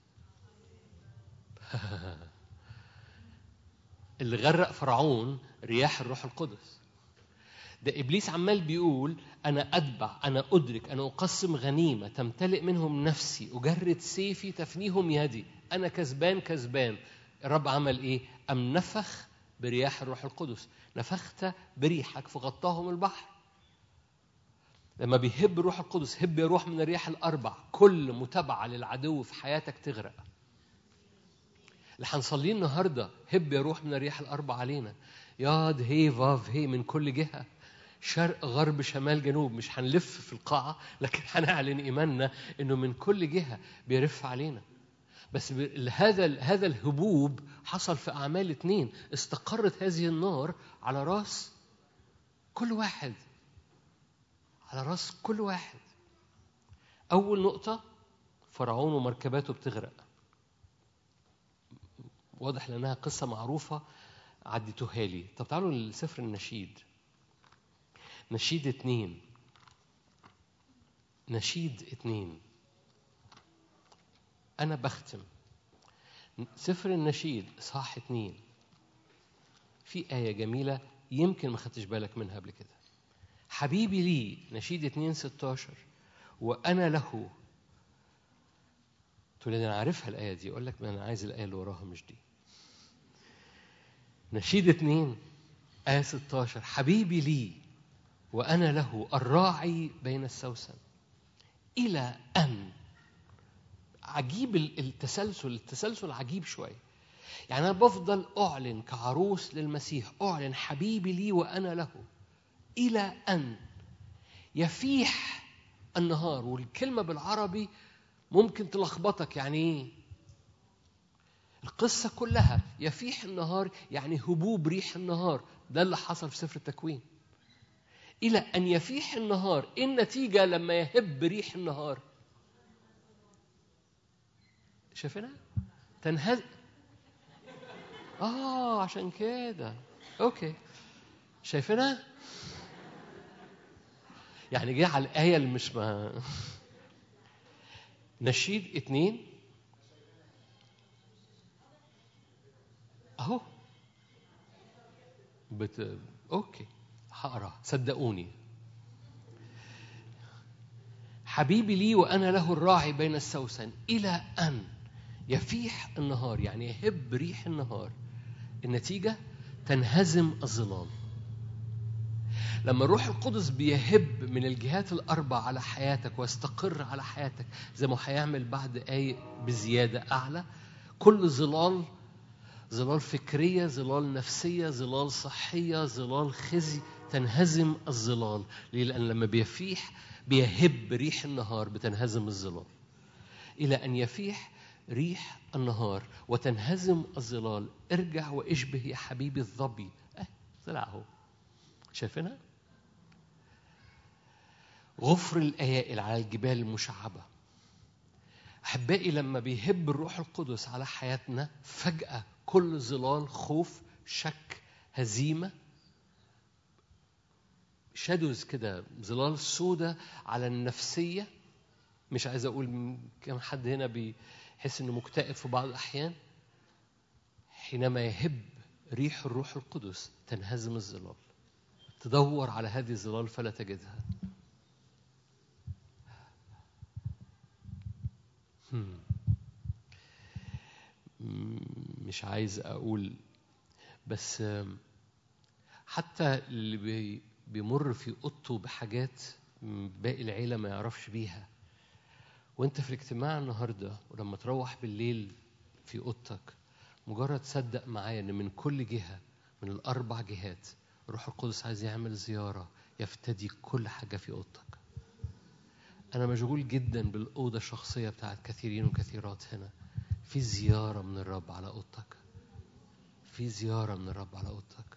اللي غرق فرعون رياح الروح القدس. ده إبليس عمال بيقول أنا أتبع، أنا أدرك، أنا أقسم غنيمة تمتلئ منهم نفسي، أجرد سيفي تفنيهم يدي، أنا كسبان كسبان. الرب عمل إيه؟ أم نفخ برياح الروح القدس. نفخت بريحك فغطاهم البحر. لما بيهب الروح القدس، هب يا روح من الرياح الأربع، كل متابعة للعدو في حياتك تغرق. اللي هنصليه النهاردة هب يا روح من الرياح الأربع علينا، ياد هي فاف هي، من كل جهة، شرق غرب شمال جنوب. مش هنلف في القاعة، لكن هنعلن إيماننا إنه من كل جهة بيرف علينا. بس هذا هذا الهبوب حصل في أعمال اتنين. استقرت هذه النار على راس كل واحد، على راس كل واحد. أول نقطة، فرعون ومركباته بتغرق. واضح لأنها قصة معروفة عديتوها لي. طب تعالوا لسفر النشيد، نشيد اتنين، نشيد اتنين. أنا بختم سفر النشيد إصحاح اتنين. في آية جميلة يمكن ما خدتش بالك منها قبل كده. حبيبي لي، نشيد اتنين ستاشر، وأنا له. تقول لي أنا عارفها الآية دي، أقول لك ما أنا عايز الآية اللي وراها مش دي. نشيد اتنين آية ستاشر، حبيبي لي وأنا له، الراعي بين السوسن، إلى أن. عجيب التسلسل، التسلسل عجيب شوي. يعني أنا بفضل أعلن كعروس للمسيح، أعلن حبيبي لي وأنا له إلى أن يفيح النهار. والكلمة بالعربي ممكن تلخبطك، يعني إيه؟ القصة كلها يفيح النهار يعني هبوب ريح النهار. ده اللي حصل في سفر التكوين. إلى أن يفيح النهار، إيه النتيجة لما يهب ريح النهار؟ شايفينها؟ تنهز. آه عشان كده. أوكي، شايفينها؟ يعني جه على الآية اللي مش ما نشيد اتنين أهو بت... أوكي هقرأ، صدقوني. حبيبي لي وأنا له، الراعي بين السوسن، إلى أن يفيح النهار يعني يهب ريح النهار. النتيجة تنهزم الظلال. لما الروح القدس بيهب من الجهات الأربع على حياتك ويستقر على حياتك، زي ما هيعمل بعد دقايق بزيادة أعلى، كل ظلال، ظلال فكرية، ظلال نفسية، ظلال صحية، ظلال خزي، تنهزم الظلال. ليه؟ لأن لما بيفيح بيهب ريح النهار بتنهزم الظلال. إلى أن يفيح ريح النهار وتنهزم الظلال، ارجع واشبه يا حبيبي الظبي. اه طلع اهو، شايفينها؟ غفر الأيائل على الجبال المشعبة. أحبائي، لما بيهب الروح القدس على حياتنا فجأة كل ظلال خوف، شك، هزيمة، شادوز كده، ظلال سودة على النفسية. مش عايز أقول كم حد هنا بيحس إنه مكتئب في بعض الأحيان. حينما يهب ريح الروح القدس تنهزم الظلال. تدور على هذه الظلال فلا تجدها. مش عايز أقول، بس حتى اللي بيمر في أوضته بحاجات باقي العيلة ما يعرفش بيها، وانت في الاجتماع النهاردة ولما تروح بالليل في أوضتك، مجرد صدق معايا ان من كل جهة من الأربع جهات الروح القدس عايز يعمل زيارة يفتدي كل حاجة في أوضتك. أنا مشغول جدا بالأوضة الشخصية بتاعت كثيرين وكثيرات هنا. في زيارة من الرب على أوضتك، في زيارة من الرب على أوضتك.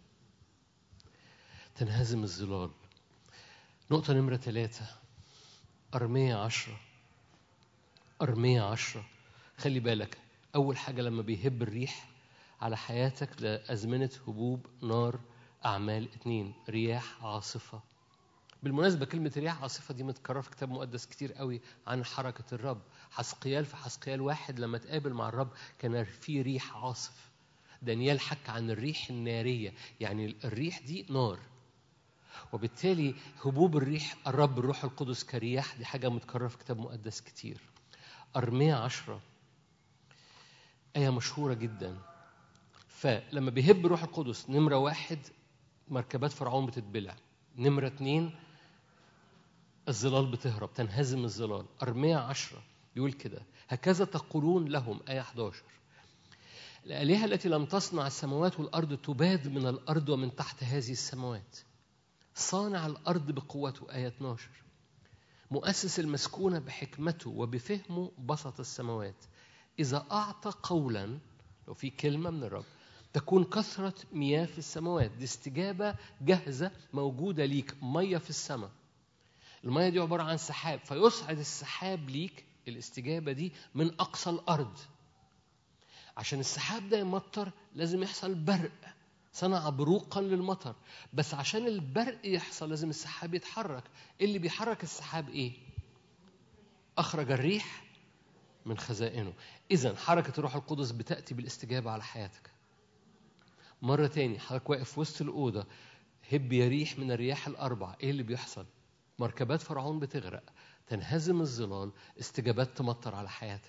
تنهزم الظلال. نقطة نمرة ثلاثة، أرمية عشرة. أرمية عشرة، خلي بالك، أول حاجة لما بيهب الريح على حياتك ده أزمنة هبوب نار. أعمال اتنين، رياح عاصفة. بالمناسبة كلمة رياح عاصفة دي متكررة في كتاب مقدس كتير قوي عن حركة الرب. حسقيال في حسقيال واحد لما تقابل مع الرب كان في ريح عاصف. دانيال حكى عن الريح النارية، يعني الريح دي نار، وبالتالي هبوب الريح الرب الروح القدس كرياح دي حاجة متكررة في كتاب مقدس كتير. أرمية عشرة آية مشهورة جدا. فلما بيهب روح القدس، نمرة واحد مركبات فرعون بتتبلع، نمرة اتنين الظلال بتهرب، تنهزم الظلال. أرمية عشرة يقول كده: هكذا تقولون لهم، آية أحد عشر: الآلهة التي لم تصنع السماوات والأرض تباد من الأرض ومن تحت هذه السماوات. صانع الأرض بقوته، آية اثنا عشر: مؤسس المسكونة بحكمته وبفهمه بسط السماوات. إذا أعطى قولا، لو في كلمة من الرب، تكون كثرة مياه في السماوات. دي استجابة جاهزة موجودة ليك، مية في السماء. المية دي عبارة عن سحاب، فيصعد السحاب ليك الاستجابة دي من أقصى الأرض. عشان السحاب ده يمطر لازم يحصل برق، صنع بروقا للمطر. بس عشان البرق يحصل لازم السحاب يتحرك. اللي بيحرك السحاب إيه؟ أخرج الريح من خزائنه. إذن حركة الروح القدس بتأتي بالاستجابة على حياتك. مرة تاني، حضرتك واقف في وسط الأوضة، هب يريح من الرياح الأربع، إيه اللي بيحصل؟ مركبات فرعون بتغرق، تنهزم الظلال، استجابات تمطر على حياتك.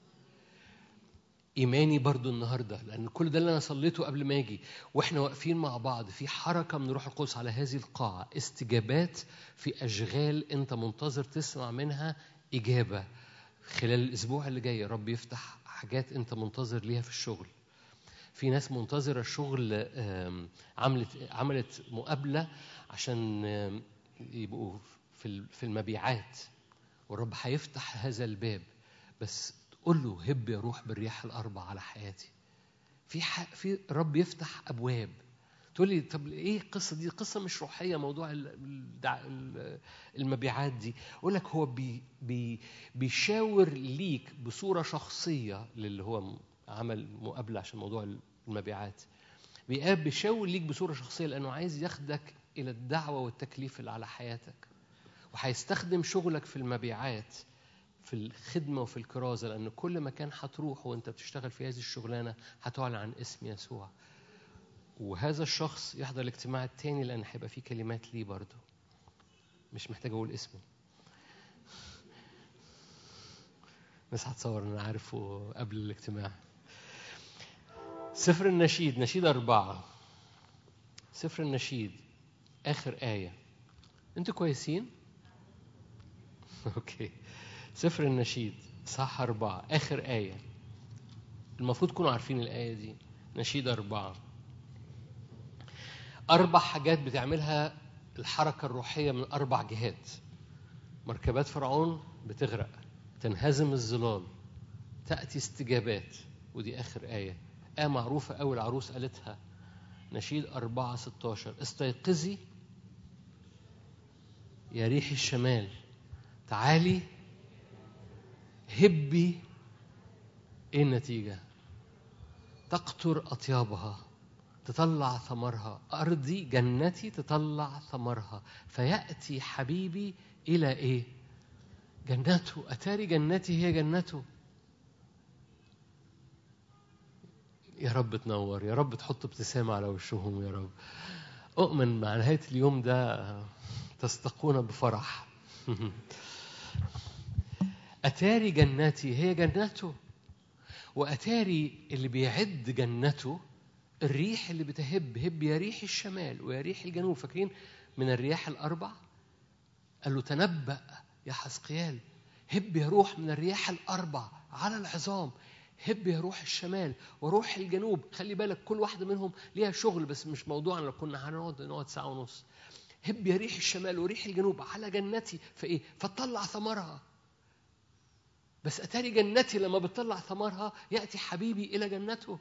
إيماني برضو النهاردة، لأن كل ده اللي أنا صليته قبل ما أجي وإحنا واقفين مع بعض، في حركة من روح القدس على هذه القاعة، استجابات في أشغال أنت منتظر تسمع منها إجابة. خلال الأسبوع اللي جاي رب يفتح حاجات أنت منتظر ليها في الشغل. في ناس منتظرة الشغل، عملت عملت مقابلة عشان يبقوا في المبيعات، والرب هيفتح هذا الباب. بس قل له: هب يا روح بالرياح الأربع على حياتي. في في رب يفتح أبواب. تقول لي: طب إيه القصة دي؟ قصة مش روحية، موضوع المبيعات دي. أقول لك هو بي بي بيشاور ليك بصورة شخصية، للي هو عمل مقابلة عشان موضوع المبيعات. بيشاور ليك بصورة شخصية لأنه عايز ياخدك إلى الدعوة والتكليف اللي على حياتك، وهيستخدم شغلك في المبيعات، في الخدمة وفي الكرازة، لأن كل مكان هتروح وأنت بتشتغل في هذه الشغلانة هتعلن عن اسم يسوع. وهذا الشخص يحضر الاجتماع التاني لأن هيبقى فيه كلمات ليه برضه، مش محتاج أقول اسمه، بس هتصور أنا عارفه قبل الاجتماع. سفر النشيد، نشيد أربعة. سفر النشيد آخر آية. أنتوا كويسين؟ أوكي. سفر النشيد صح أربعة آخر آية. المفروض تكونوا عارفين الآية دي. نشيد أربعة. أربع حاجات بتعملها الحركة الروحية من أربع جهات. مركبات فرعون بتغرق، تنهزم الظلال، تأتي استجابات، ودي آخر آية. آية معروفة أول عروس قالتها، نشيد أربعة ستاشر: استيقظي يا ريح الشمال، تعالي هبي. إيه النتيجة؟ تقطر أطيابها، تطلع ثمرها. أرضي جنتي تطلع ثمرها، فيأتي حبيبي إلى إيه؟ جنته. أتاري جنتي هي جنته. يا رب تنور، يا رب تحط ابتسامة على وشهم يا رب. أؤمن مع نهاية اليوم ده تستقون بفرح. أتاري جنتي هي جنته، وأتاري اللي بيعد جنته الريح اللي بتهب. هب يا ريح الشمال ويا ريح الجنوب. فاكرين من الرياح الأربع؟ قال له: تنبأ يا حزقيال، هب يا روح من الرياح الأربع على العظام. هب يا روح الشمال وروح الجنوب. خلي بالك كل واحدة منهم ليها شغل، بس مش موضوعنا، لو كنا هنقعد نقعد ساعة ونص. هب يا ريح الشمال وريح الجنوب على جنتي، فإيه؟ فتطلع ثمرها. بس أتاري جنتي لما بتطلع ثمرها يأتي حبيبي إلى جنته.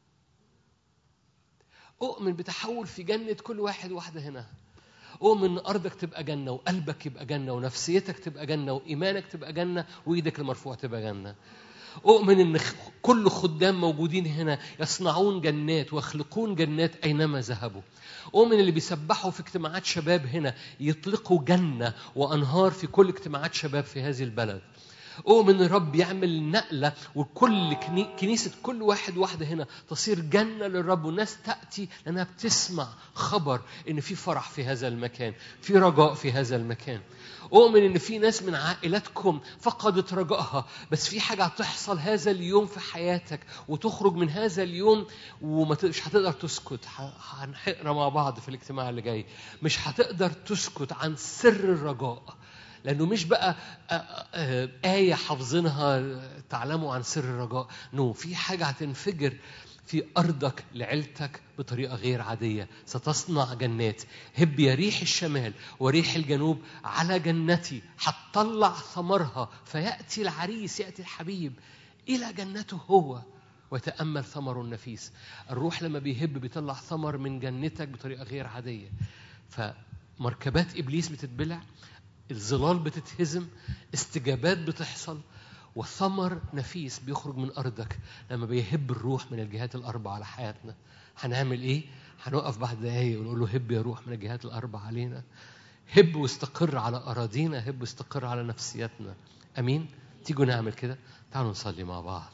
أؤمن بتحول في جنة كل واحد واحدة هنا. أؤمن إن أرضك تبقى جنة، وقلبك يبقى جنة، ونفسيتك تبقى جنة، وإيمانك تبقى جنة، وإيدك المرفوعة تبقى جنة. أؤمن إن كل خدام موجودين هنا يصنعون جنات ويخلقون جنات أينما ذهبوا. أؤمن اللي بيسبحوا في اجتماعات شباب هنا يطلقوا جنة وأنهار في كل اجتماعات شباب في هذه البلد. أؤمن الرب يعمل نقلة، وكل كنيسة كل واحد واحدة هنا تصير جنة للرب، والناس تأتي لأنها بتسمع خبر إن في فرح في هذا المكان، في رجاء في هذا المكان. أؤمن إن في ناس من عائلتكم فقدت رجائها، بس في حاجة هتحصل هذا اليوم في حياتك، وتخرج من هذا اليوم ومش هتقدر تسكت. هنحقرا مع بعض في الاجتماع اللي جاي. مش هتقدر تسكت عن سر الرجاء، لأنه مش بقى آية حافظينها تعلموا عن سر الرجاء. نو، في حاجة هتنفجر في أرضك لعيلتك بطريقة غير عادية. ستصنع جنات. هب يا ريح الشمال وريح الجنوب على جنتي، هتطلع ثمرها، فيأتي العريس، يأتي الحبيب إلى جنته هو وتأمل ثمر النفيس. الروح لما بيهب بيطلع ثمر من جنتك بطريقة غير عادية. فمركبات إبليس بتتبلع، الظلال بتتهزم، استجابات بتحصل، وثمر نفيس بيخرج من أرضك لما بيهب الروح من الجهات الأربع على حياتنا. هنعمل إيه؟ هنوقف بعد دقايق ونقول له هب يا روح من الجهات الأربع علينا. هب واستقر على أراضينا، هب واستقر على نفسياتنا. أمين؟ تيجوا نعمل كده. تعالوا نصلي مع بعض.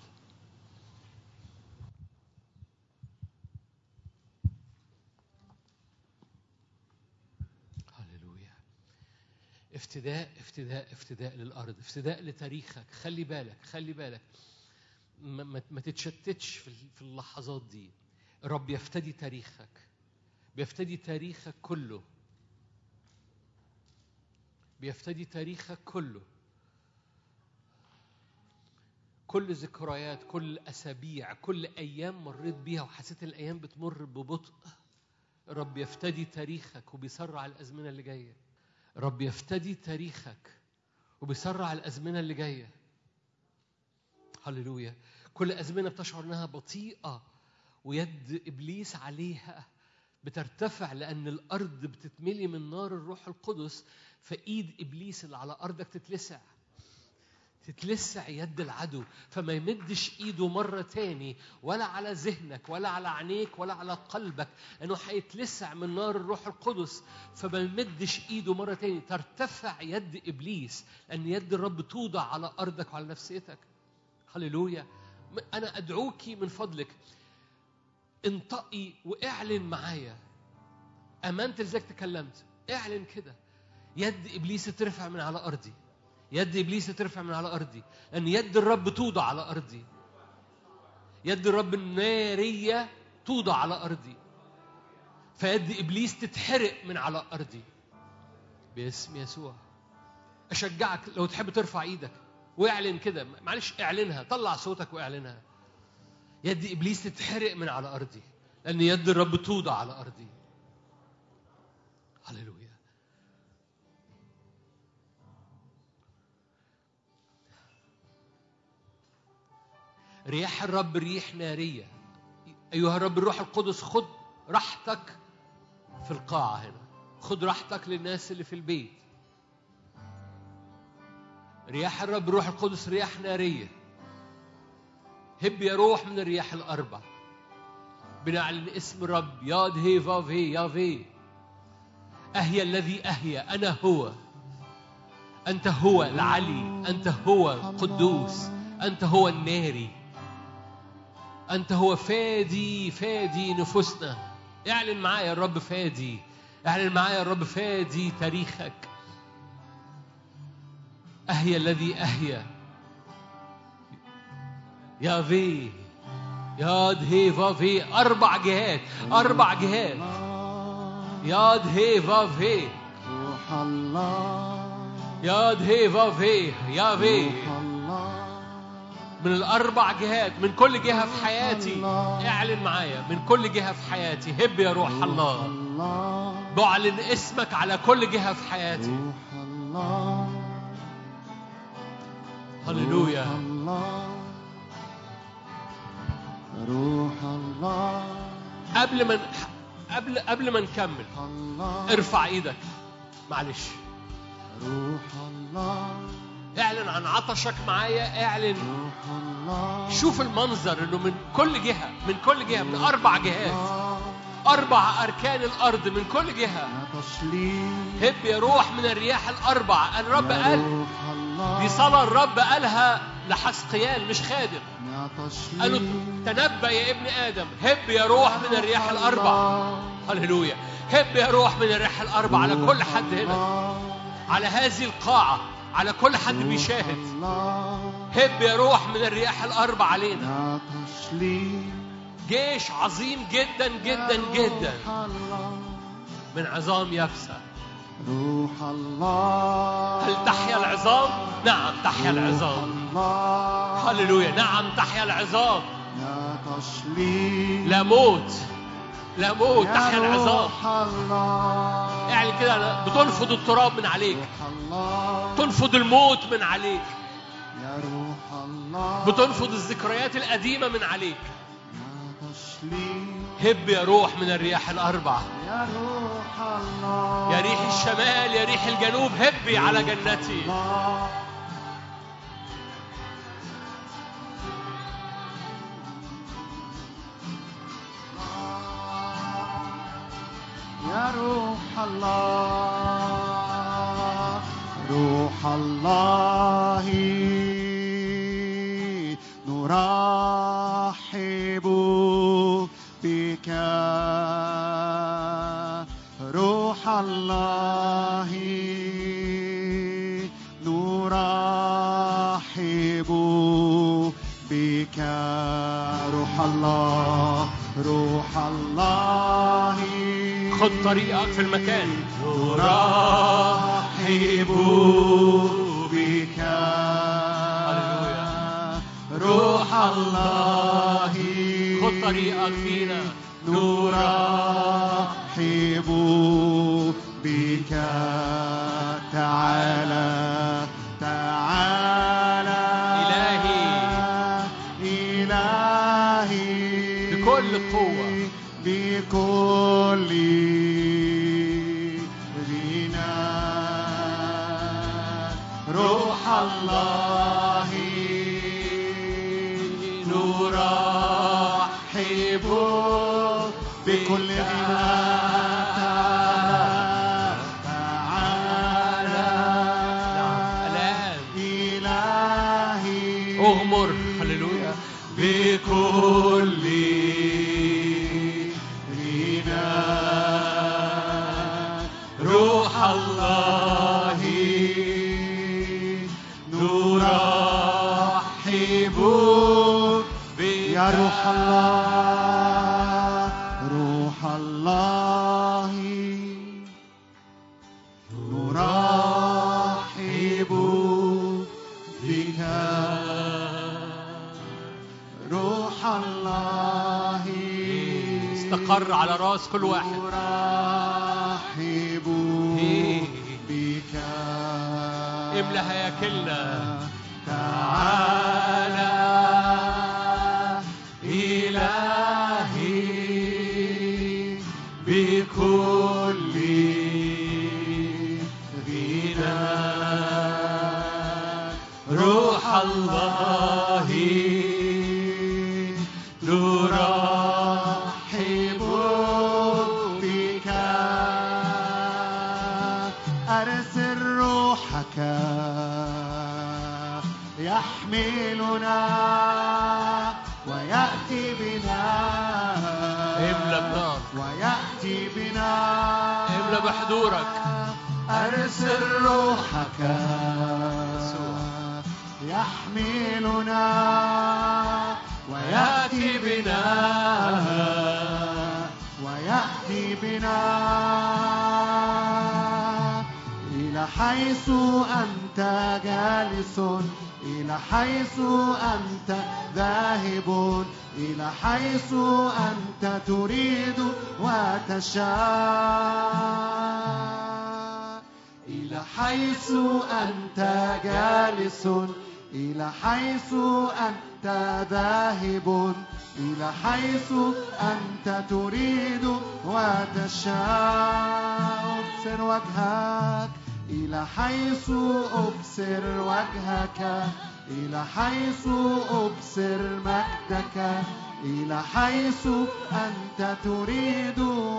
افتداء افتداء افتداء للأرض، افتداء لتاريخك. خلي بالك خلي بالك ما, ما تتشتتش في اللحظات دي. الرب يفتدي تاريخك، بيفتدي تاريخك كله، بيفتدي تاريخك كله. كل ذكريات، كل أسابيع، كل أيام مريت بيها وحسيت الأيام بتمر ببطء، الرب يفتدي تاريخك وبيسرع الأزمنة اللي جاية. رب يفتدي تاريخك وبيسرع الأزمنة اللي جاية. هللويا. كل أزمنة بتشعر أنها بطيئة ويد إبليس عليها بترتفع لأن الأرض بتتملي من نار الروح القدس، فإيد إبليس اللي على أرضك تتلسع تتلسع يد العدو، فما يمدش إيده مرة تاني ولا على ذهنك ولا على عينيك ولا على قلبك، لأنه حيتلسع من نار الروح القدس، فما يمدش إيده مرة تاني. ترتفع يد إبليس لأن يد الرب توضع على أرضك وعلى نفسيتك. هللويا. أنا أدعوكي من فضلك انطقي واعلن معايا. أمنت لذلك تكلمت، اعلن كده. يد إبليس ترفع من على أرضي، يد إبليس ترفع من على أرضي، لأن يد الرب توضع على أرضي. يد الرب النارية توضع على أرضي، فيد إبليس تتحرق من على أرضي باسم يسوع. أشجعك لو تحب ترفع إيدك واعلن كده، معلش اعلنها، طلع صوتك واعلنها. يد إبليس تتحرق من على أرضي لأن يد الرب توضع على أرضي. هللويا. رياح الرب ريح نارية. أيها الرب الروح القدس، خد راحتك في القاعة هنا، خد راحتك للناس اللي في البيت. رياح الرب الروح القدس رياح نارية. هب يا روح من الرياح الأربع. بنعلن اسم الرب ياد هي فافي يافي. أهيا الذي أهيا، أنا هو. أنت هو العلي، أنت هو قدوس، أنت هو الناري، أنت هو فادي فادي نفوسنا. اعلن معايا الرب فادي، اعلن معايا الرب فادي تاريخك. أهيا الذي أهيا يا في ياد هي فافي. أربع جهات، أربع جهات. ياد هي فافي روح الله، ياد هي فافي يا في. من الأربع جهات، من كل جهة في حياتي اعلن معايا. من كل جهة في حياتي هب يا روح الله. بعلن اسمك على كل جهة في حياتي. هللويا. روح الله. قبل ما قبل قبل ما نكمل ارفع ايدك معلش. روح الله. اعلن عن عطشك معايا. اعلن. شوف المنظر انه من كل جهة، من كل جهة، من اربع جهات، اربع اركان الارض، من كل جهة هب يا روح من الرياح الاربع. الرب قال دي صلاة الرب قالها لحسقيال مش خادم. قالوا تنبأ يا ابن آدم، هب يا روح من الرياح الأربع. هللويا. هب يا روح من الرياح الأربع على كل حد هنا، على هذه القاعة، على كل حد بيشاهد. هب يا روح من الرياح الأربع علينا. جيش عظيم جدا جدا جدا من عظام يابسة، روح الله. هل تحيا العظام؟ نعم تحيا العظام. الله. هللويا. نعم تحيا العظام. لا تشليل. لا موت، لا موت، تحيا العظام. روح الله. يعني كده بتنفض التراب من عليك، روح الله. تنفض الموت من عليك، يا روح الله. بتنفض الذكريات القديمة من عليك. لا تشليل. هب يا روح من الرياح الأربعة، يا روح الله. يا ريح الشمال يا ريح الجنوب، هبي على جنتي. الله. يا روح الله. روح الله نرحب بك. روح الله نرحب بك. روح الله. روح الله. خد طريقك في المكان. نرحب بك. هللويا. روح الله. خد طريقك فينا. نرحب بك. تعالى تعالى إلهي. إلهي بكل قوة، بكل غنى. روح الله نرحب بكل غنى. تعالى الآن إلهي. أغمر. هللويا. بكل غنى. روح الله نرحب بك. يا روح الله. روح الله نرحب بك. روح الله استقر على راس كل واحد. نرحب بك. املى هياكلنا. تعالى إلهي بكل غنى. روح الله نرحب بك. أرسل روحك يحملنا ويأتي بنا. املى بنار. ويأتي بنا. املى بحضورك. أرسل روحك يحملنا ويأتي بنا. ويأتي بنا إلى حيث أنت جالس، إلى حيث أنت ذاهب، إلى حيث أنت تريد وتشاء. إلى حيث أنت جالس، إلى حيث أنت ذاهب، إلى حيث أنت تريد وتشاء. أبصر وجهك إلى حيث أبصر وجهك، إلى حيث أبصر مجدك، إلى حيث أنت تريد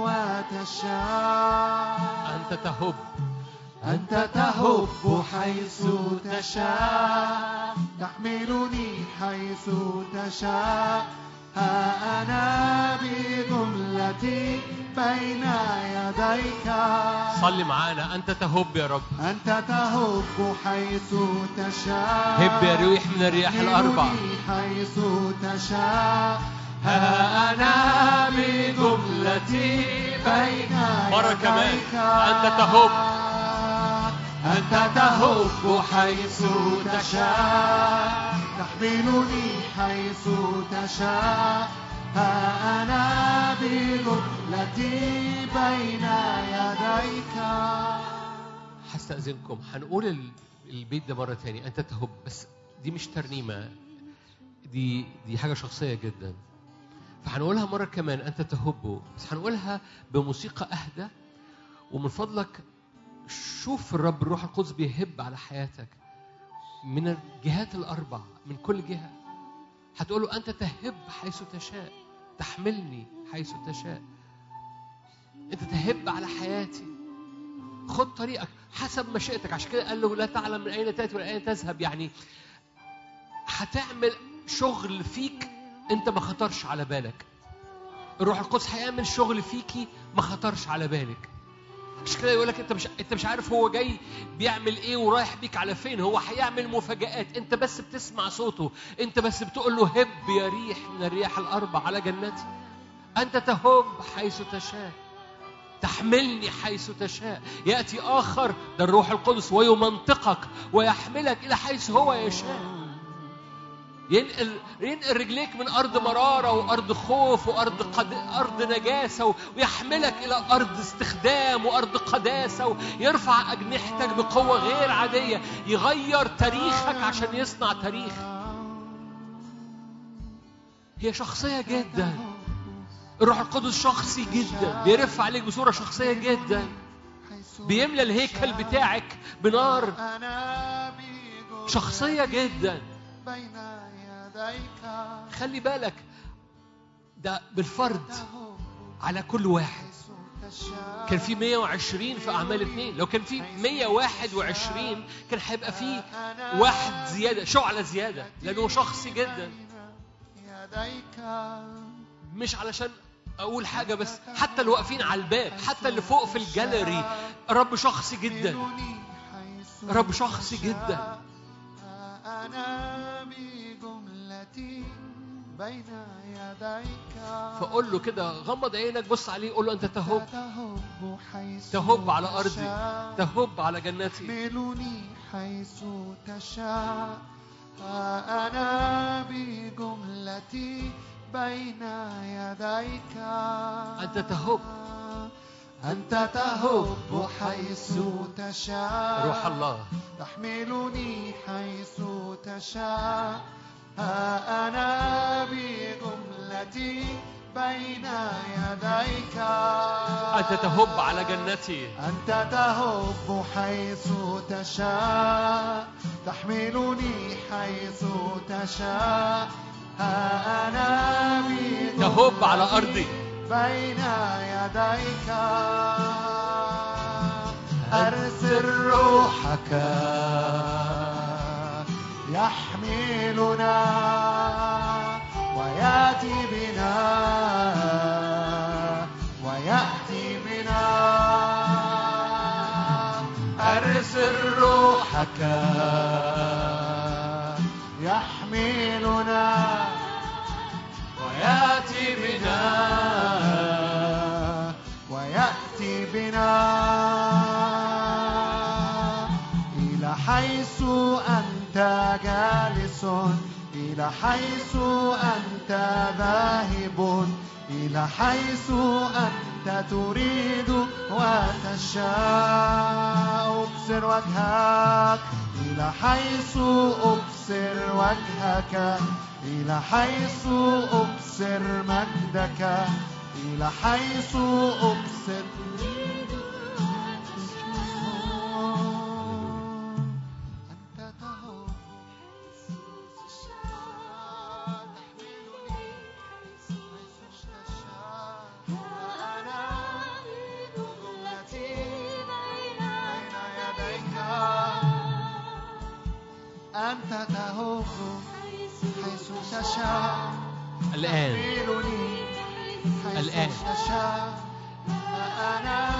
وتشاء. أنت تهب، أنت تهب حيث تشاء، تحملني حيث تشاء. ها أنا بجملتي بين يديك. صلي معانا. أنت تهب يا رب. أنت تهب حيث تشاء. هب يا ريح من الرياح الأربع. حيث تشاء. ها أنا بجملتي بين يديك. مرة كمان. أنت تهب. أنت تهب حيث تشاء تحملني حيث تشاء ها أنا بجملتي بين يديك. هستأذنكم هنقول البيت ده مرة تاني. أنت تهب، بس دي مش ترنيمة، دي دي حاجة شخصية جدا. فهنقولها مرة كمان أنت تهب، بس هنقولها بموسيقى أهدى. ومن فضلك شوف الرب الروح القدس بيهب على حياتك من الجهات الأربع، من كل جهة. هتقوله أنت تهب حيث تشاء تحملني حيث تشاء. أنت تهب على حياتي، خد طريقك حسب مشيئتك. عشان كده قال له لا تعلم من أين تأتي ولا أين تذهب. يعني هتعمل شغل فيك أنت ما خطرش على بالك. الروح القدس هيعمل شغل فيكي ما خطرش على بالك. عشان كده يقول لك انت مش انت مش عارف هو جاي بيعمل ايه ورايح بيك على فين. هو هيعمل مفاجآت، انت بس بتسمع صوته، انت بس بتقول له هب يا ريح من الرياح الاربع على جنتي. انت تهب حيث تشاء تحملني حيث تشاء. ياتي اخر ده الروح القدس ويمنطقك ويحملك الى حيث هو يشاء. ينقل ينقل رجليك من أرض مرارة وأرض خوف وأرض قد... أرض نجاسة ويحملك إلى أرض استخدام وأرض قداسة ويرفع أجنحتك بقوة غير عادية. يغير تاريخك عشان يصنع تاريخ. هي شخصية جدا. الروح القدس شخصي جدا، بيرفع عليك بصورة شخصية جدا، بيملى الهيكل بتاعك بنار. شخصية جدا. خلي بالك ده بالفرد على كل واحد. كان في مية وعشرين في أعمال اثنين، لو كان في مية وواحد وعشرين كان هيبقى في واحد زيادة، شعلة زيادة، لأنه شخصي جدا. مش علشان أقول حاجة، بس حتى اللي واقفين على الباب، حتى اللي فوق في الجاليري، رب شخصي جدا، رب شخصي جدا. أنا بجملتي بين يديك. فقول له كده، غمض عينك، بص عليه، قول له أنت تهب تهب على أرضي، تهب على جنتي. تحملني حيث تشاء أنا بجملتي بين يديك. أنت تهب أنت تهب حيث تشاء. روح الله تحملني حيث تشاء ها أنا بجملتي بين يديك. أنت تهب على جنتي. أنت تهب حيث تشاء تحملني حيث تشاء ها أنا بجملتي تهب على أرضي بين يديك. أرسل روحك يحملنا ويأتي بنا ويأتي بنا. أرسل روحك يحملنا ويأتي بنا ويأتي بنا إلى حيث أنت جالس، إلى حيث أنت ذاهب، إلى حيث أنت تريد وتشاء. أبصر وجهك إلى حيث أبصر وجهك، إلى حيث أبصر مجدك، إلى حيث أبصر. أنت تهب تحملني حيث تشاء أنا بجملتي بين يديك. أنت تهب حيث تشاء الآن الآن أنا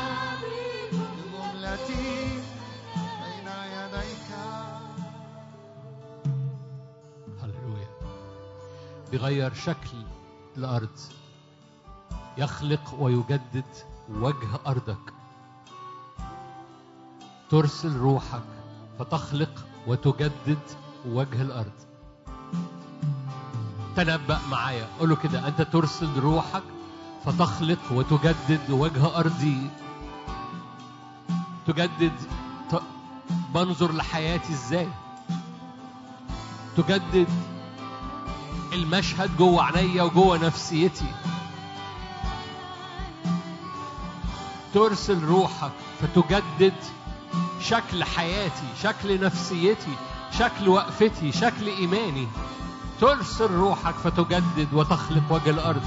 بجملتي بين يديك. هللويا. بيغير شكل الأرض، يخلق ويجدد وجه أرضك. ترسل روحك فتخلق وتجدد وجه الأرض. تنبأ معايا، قول له كده، أنت ترسل روحك فتخلق وتجدد وجه أرضي. تجدد، بنظر لحياتي إزاي، تجدد المشهد جوه عينيا وجوه نفسيتي. ترسل روحك فتجدد شكل حياتي، شكل نفسيتي، شكل وقفتي، شكل إيماني. ترسل روحك فتجدد وتخلق وجه الأرض.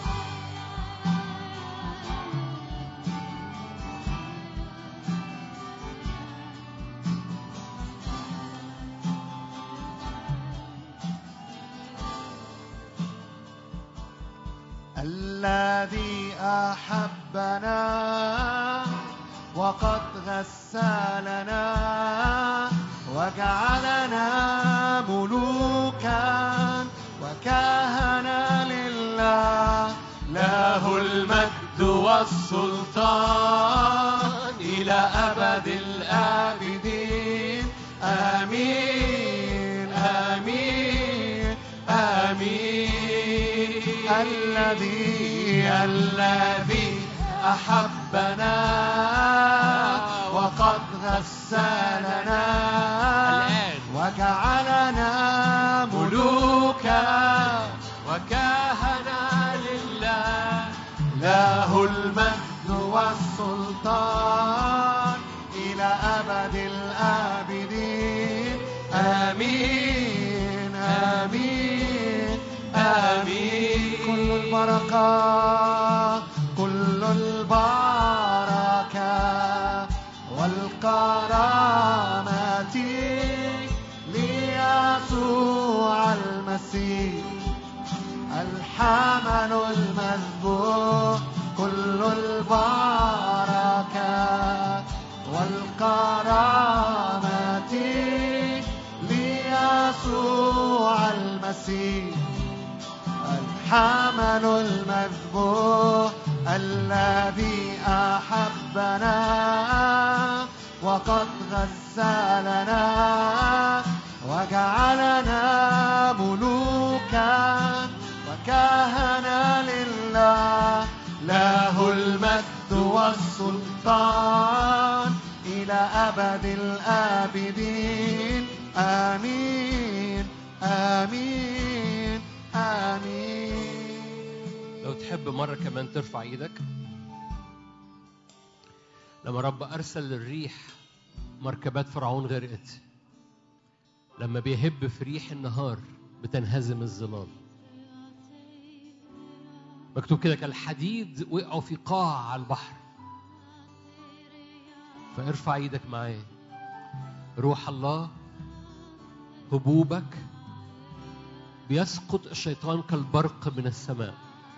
الذي أحبنا وقد غسلنا وجعلنا ملوكا وكهنة لله، له المجد والسلطان إلى أبد الآبدين. آمين آمين آمين. الذي الذي أحبنا وقد غسلنا وجعلنا ملوكا وكهنة لله، له المجد والسلطان إلى أبد الآبدين. آمين آمين آمين. كل البركة كل البركة والكرامة ليسوع المسيح الحمل المذبوح. كل البركة والكرامة ليسوع المسيح الحمل المذبوح. الذي أحبنا وقد غسلنا وجعلنا ملوكا وكهنة لله، له المجد والسلطان إلى أبد الآبدين. آمين آمين آمين. لو تحب مرة كمان ترفع ايدك. لما رب أرسل الريح مركبات فرعون غرقت. لما بيهب في ريح النهار بتنهزم الظلال. مكتوب كده كالحديد وقعوا في قاع البحر. فارفع ايدك معايا. روح الله هبوبك بيسقط الشيطان كالبرق من السماء.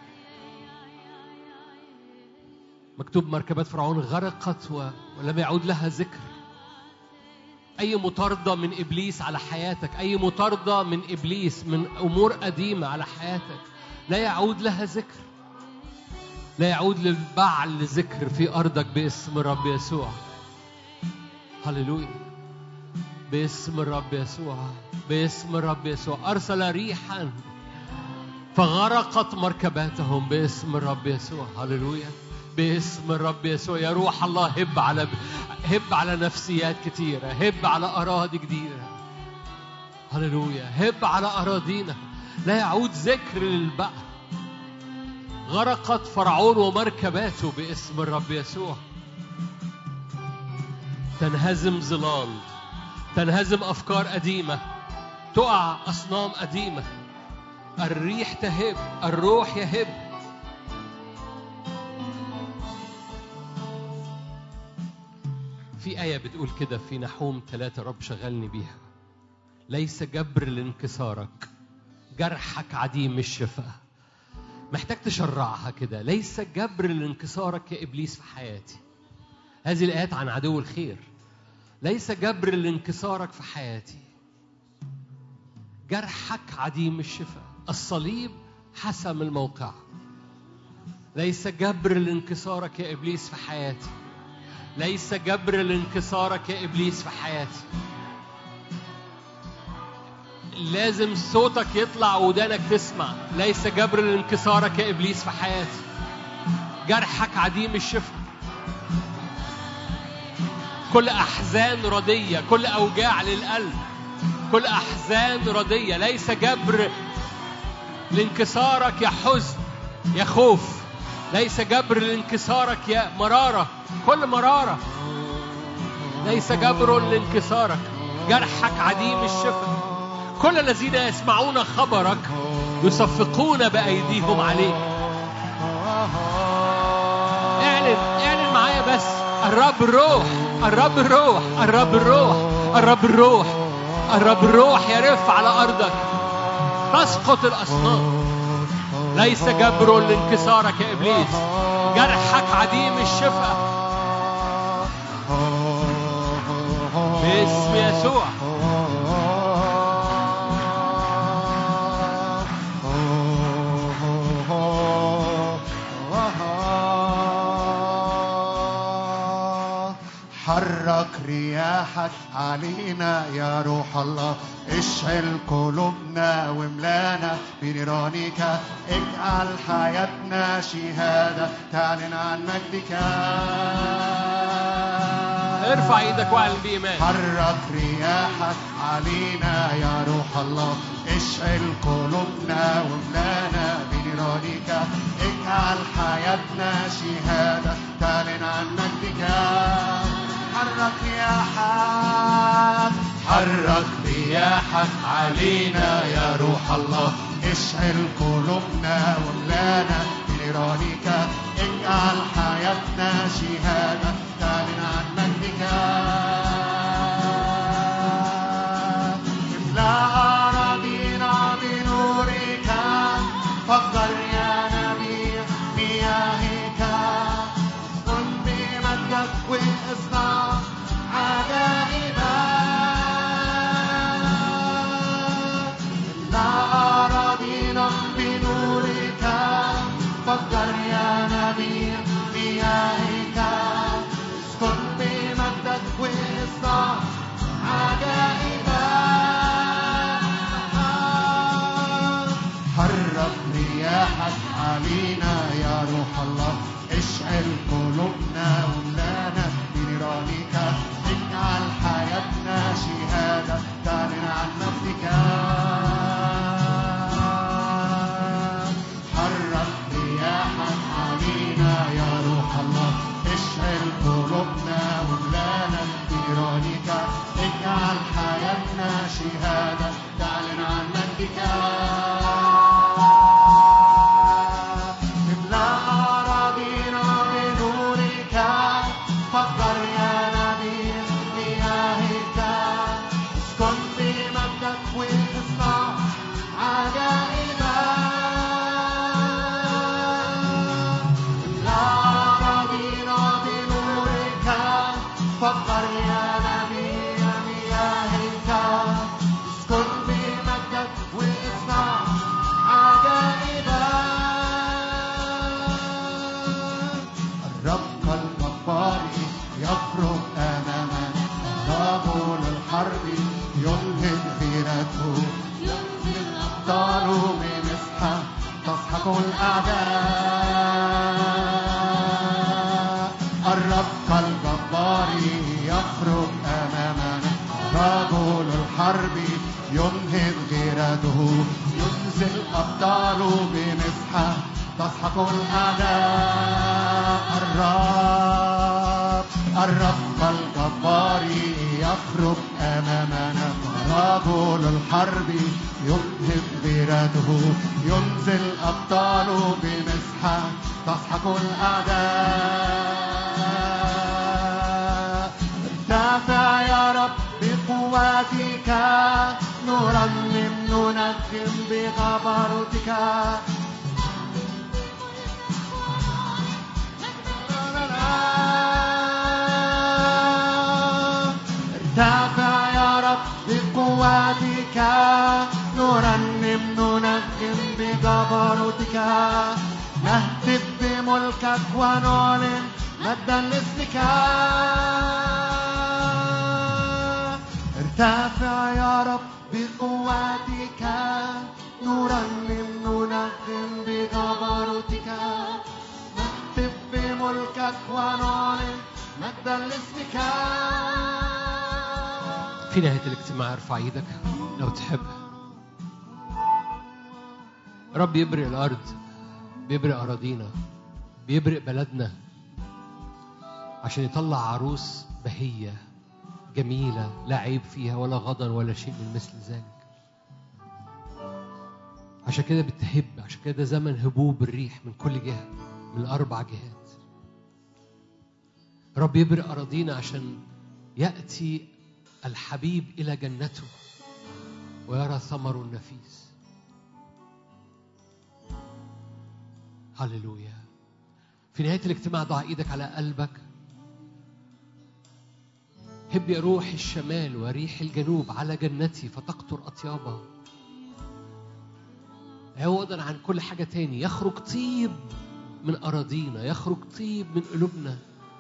مكتوب مركبات فرعون غرقت ولم يعود لها ذكر. أي مطاردة من إبليس على حياتك، أي مطاردة من إبليس من أمور قديمة على حياتك لا يعود لها ذكر. لا يعود للبعل ذكر في أرضك باسم الرب يسوع. هللويا. باسم الرب يسوع، باسم الرب يسوع. أرسل ريحا فغرقت مركباتهم باسم الرب يسوع. هللويا. باسم الرب يسوع. يا روح الله هب على هب على نفسيات كتيرة، هب على أراضي جديدة. هللويا. هب على أراضينا لا يعود ذكر للبعل. غرقت فرعون ومركباته باسم الرب يسوع. تنهزم ظلال، تنهزم أفكار قديمة، تقع أصنام قديمة. الريح تهب، الروح يهب. في آية بتقول كده في نحوم ثلاثة، رب شغلني بيها. ليس جبر لانكسارك، جرحك عديم الشفاء. محتاج تشرعها كده. ليس جبر لانكسارك يا إبليس في حياتي. هذه الآيات عن عدو الخير. ليس جبر لانكسارك في حياتي، جرحك عديم الشفاء. الصليب حسم الموقع. ليس جبر لانكسارك يا إبليس في حياتي، ليس جبر لانكسارك يا إبليس في حياتي. لازم صوتك يطلع ودانك تسمع. ليس جبر لانكسارك يا إبليس في حياتي. جرحك عديم الشفاء. كل أحزان ردية، كل أوجاع للقلب، كل أحزان ردية. ليس جبر لانكسارك يا حزن يا خوف. ليس جبر لانكسارك يا مرارة، كل مرارة. ليس جبر لانكسارك. جرحك عديم الشفاء. كل الذين يسمعون خبرك يصفقون بأيديهم عليك. اعلن اعلن معايا بس. الرب الروح، الرب الروح، الرب الروح، الرب الروح، الرب الروح يرف على أرضك. تسقط الأصنام. ليس جبر لانكسارك يا إبليس. جرحك عديم الشفاء باسم يسوع. حرك رياحك علينا يا روح الله. اشعل قلوبنا وملانا بنيرانك. اجعل حياتنا شهادة تعلن عن مجدك. ارفع ايدك واعلن بإيمان. حرك رياحك علينا يا روح الله. اشعل قلوبنا وملانا بنيرانك. اجعل حياتنا شهادة تعلن عن مجدك. حرك رياحك، حرك رياحك علينا يا روح الله. اشعل قلوبنا وملانا بنيرانك. اجعل حياتنا شهادة تعلن عن مجدك. املأ أراضينا بنورك. فجر يا نبي مياهك. كن بمجدك واصنع عجائبا. املأ أراضينا بنورك. فجر يا نبي مياهك. اسكن بمجدك واصنع عجائبا. حرك رياحك علينا يا روح الله. اشعل قلوبنا وملانا بنيرانك. اجعل حياتنا شهادة تعلن عن مجدك. حرك رياحك علينا يا روح الله. اشعل قلوبنا وملانا بنيرانك. اجعل حياتنا شهادة تعلن عن مجدك. املأ أراضينا بنورك. فجر يا نبي مياهك. اسكن بمجدك واصنع عجائبا. املأ أراضينا بنورك. فجر يا نبي مياهك. اسكن بمجدك واصنع عجائبا. الرب الجبار يخرج أمامنا. رجل الحرب ينهض غيرته. ينزل أبطاله بمسحة تسحق الأعداء. الرب الجبار يخرج أمامنا. رجل الحرب ينهض غيرته. ينزل أبطاله بمسحة تسحق الأعداء. الرب الرب الجبار يخرج أمامنا. رجل الحرب ينهض غيرته. ينزل أبطاله بمسحة تسحق الأعداء. ارتفع يا رب بقوتك. نرنم ننغم بجبروتك. ارتفع يا رب بقوتك. نرنم ننغم بجبروتك. نهتف بملكك ونعلن مجدا لاسمك. ارتفع يا رب بقوتك، نرنم ننغم بجبروتك، نهتف بملكك ونعلن مجدا لاسمك. في نهاية الاجتماع ارفع ايدك لو تحب. رب يبرئ الأرض، بيبرئ أراضينا، بيبرئ بلدنا عشان يطلع عروس بهية جميلة لا عيب فيها ولا غضن ولا شيء من مثل ذلك. عشان كده بتهب، عشان كده ده زمن هبوب الريح من كل جهة، من الأربع جهات. رب يبرئ أراضينا عشان يأتي الحبيب إلى جنته ويرى ثمر النفيس. هللويا. في نهاية الاجتماع ضع ايدك على قلبك. هب يا روح الشمال وريح الجنوب على جنتي فتقطر أطيابها، عوضا عن كل حاجة تاني. يخرج طيب من أراضينا، يخرج طيب من قلوبنا،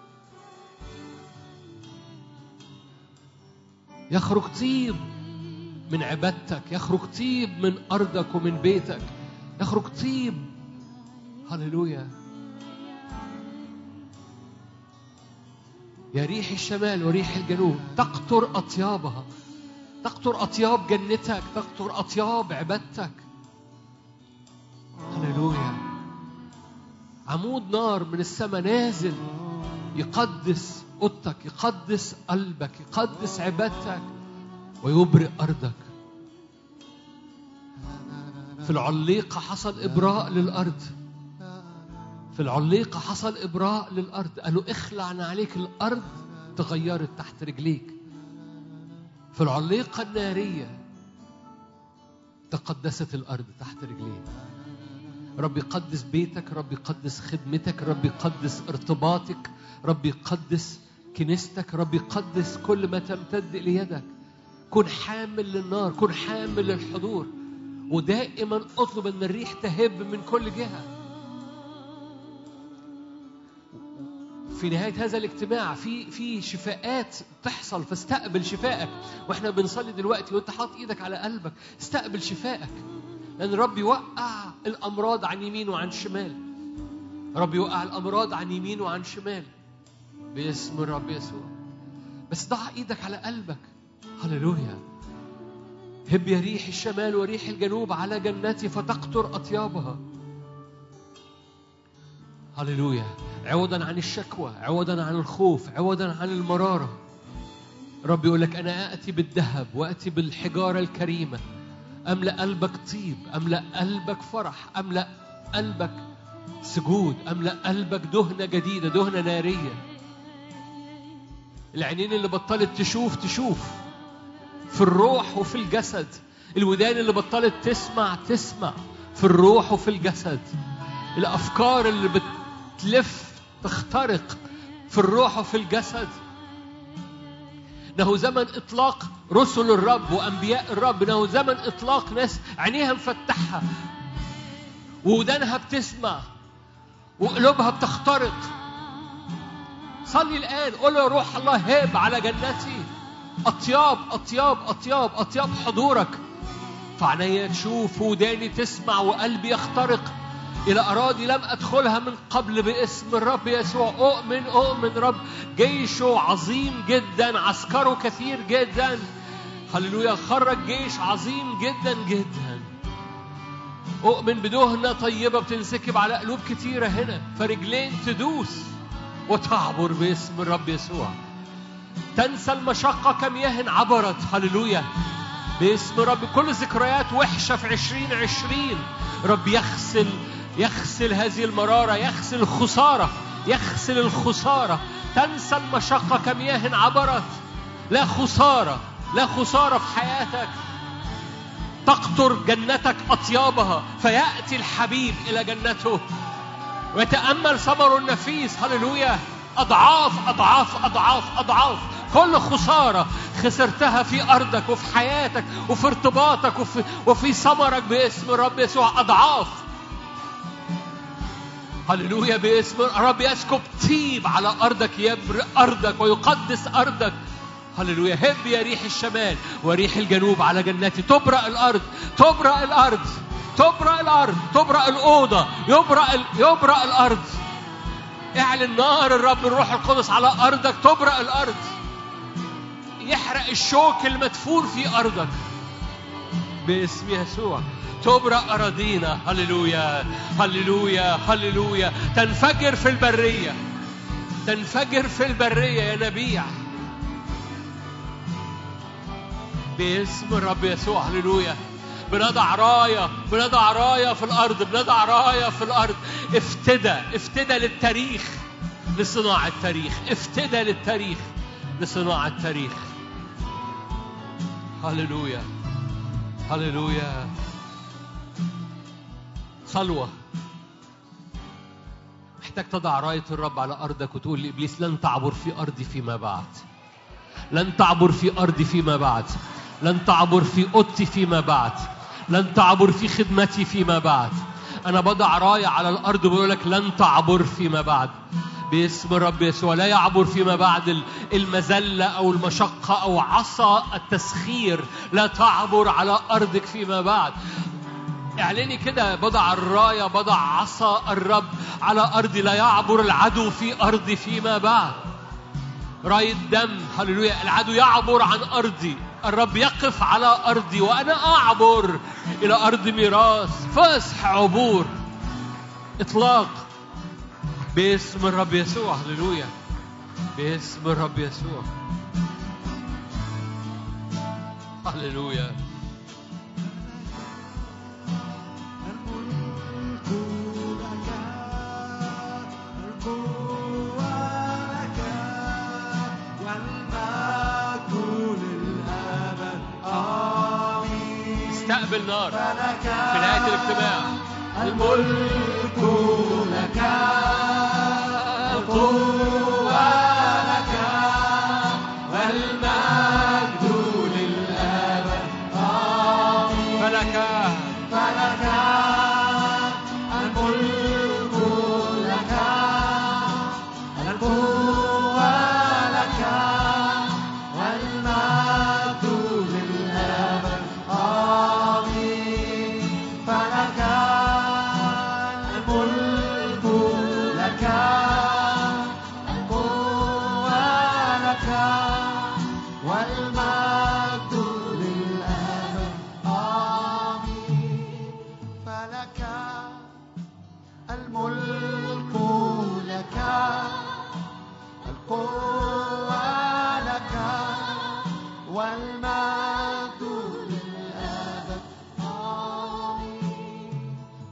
يخرج طيب من عبادتك، يخرج طيب من أرضك ومن بيتك، يخرج طيب. هللويا. يا ريح الشمال وريح الجنوب تقطر أطيابها، تقطر أطياب جنتك، تقطر أطياب عبادتك. هللويا. عمود نار من السماء نازل يقدس أوضتك، يقدس قلبك، يقدس عبادتك ويبرئ أرضك. في العليقة حصل إبراء للأرض، في العليقة حصل إبراء للأرض. قالوا اخلع عليك الأرض تغيرت تحت رجليك. في العليقة النارية تقدست الأرض تحت رجليك. رب يقدس بيتك، رب يقدس خدمتك، رب يقدس ارتباطك، رب يقدس كنيستك، رب يقدس كل ما تمتد ليدك. كن حامل للنار، كن حامل للحضور، ودائما اطلب ان الريح تهب من كل جهة. في نهاية هذا الاجتماع في في شفاءات تحصل، فاستقبل شفائك. واحنا بنصلي دلوقتي وانت حاطط ايدك على قلبك استقبل شفائك، لأن رب يوقع الأمراض عن يمين وعن شمال. رب يوقع الأمراض عن يمين وعن شمال باسم الرب يسوع. بس ضع ايدك على قلبك. هللويا. هب يا ريح الشمال وريح الجنوب على جنتي فتقطر أطيابها. هللويا. عوضا عن الشكوى، عوضا عن الخوف، عوضا عن المرارة. رب يقول لك أنا آتي بالذهب وآتي بالحجارة الكريمة، أملأ قلبك طيب، أملأ قلبك فرح، أملأ قلبك سجود، أملأ قلبك دهنة جديدة، دهنة نارية. العينين اللي بطلت تشوف تشوف في الروح وفي الجسد. الودان اللي بطلت تسمع تسمع في الروح وفي الجسد. الأفكار اللي بتلف تخترق في الروح وفي الجسد. إنه زمن إطلاق رسل الرب وأنبياء الرب. إنه زمن إطلاق ناس عينيها مفتحة وودانها بتسمع وقلوبها بتخترق. صلي الآن، قول يا روح الله هب على جنتي أطياب أطياب أطياب أطياب حضورك. فعنايا تشوف وداني تسمع وقلبي يخترق إلى أراضي لم أدخلها من قبل باسم الرب يسوع. أؤمن أؤمن رب جيشه عظيم جدا، عسكره كثير جدا. هللويا. خرج جيش عظيم جدا جدا. أؤمن بدهنة طيبة بتنسكب على قلوب كثيرة هنا، فرجلين تدوس وتعبر باسم الرب يسوع. تنسى المشقة كمياه عبرت. هللويا. باسم رب كل ذكريات وحشة في عشرين عشرين رب يغسل يغسل هذه المرارة، يغسل الخسارة، يغسل الخسارة. تنسى المشقة كمياه عبرت. لا خسارة، لا خسارة في حياتك. تقطر جنتك أطيابها فيأتي الحبيب إلى جنته ويتأمل ثمر النفيس. هللويا. أضعاف أضعاف أضعاف أضعاف كل خسارة خسرتها في أرضك وفي حياتك وفي ارتباطك وفي, وفي ثمرك باسم الرب يسوع. أضعاف. هللويا. باسم الرب يسكب طيب على أرضك، يبرئ أرضك ويقدس أرضك. هللويا. هب يا ريح الشمال وريح الجنوب على جناتي. تبرأ الأرض، تبرأ الأرض، تبرأ الأرض، تبرأ الأوضة، يبرأ ال... يبرأ الأرض. اعلن نار الرب الروح القدس على أرضك، تبرأ الأرض. يحرق الشوك المدفون في أرضك باسم يسوع. تبرأ أراضينا. هللويا هللويا هللويا. تنفجر في البرية، تنفجر في البرية يا نبيع باسم الرب يسوع. هللويا. بنضع راية، بنضع راية في الأرض، بنضع راية في الأرض. افتدى، افتدى للتاريخ لصناعة التاريخ، افتدى للتاريخ لصناعة التاريخ. هللويا هللويا. صلوة. محتاج تضع راية الرب على أرضك وتقول لإبليس لن تعبر في أرضي فيما بعد، لن تعبر في أرضي فيما بعد، لن تعبر في أوضتي فيما بعد، لن تعبر في خدمتي فيما بعد. أنا بضع راية على الأرض وبقول لك لن تعبر فيما بعد باسم الرب يسوع. لا يعبر فيما بعد المذلة أو المشقة أو عصا التسخير، لا تعبر على أرضك فيما بعد. اعلني كده، بضع الراية، بضع عصا الرب على أرضي، لا يعبر العدو في أرضي فيما بعد. راية دم. هللويا. العدو يعبر عن أرضي، الرب يقف على أرضي وأنا أعبر إلى أرض ميراث. فسح، عبور، إطلاق باسم الرب يسوع. هللويا. باسم الرب يسوع. هللويا. استقبل نار في نهاية الاجتماع. الملك لك، القوة لك، والمجد للأبد. آمين. فلك فلك الملك لك، القوة لك، والمجد للأبد. آمين. فلك الملك لك، القوة لك، والمجد للأبد. آمين. فلك الملك لك، القوة لك، والمجد للأبد. آمين.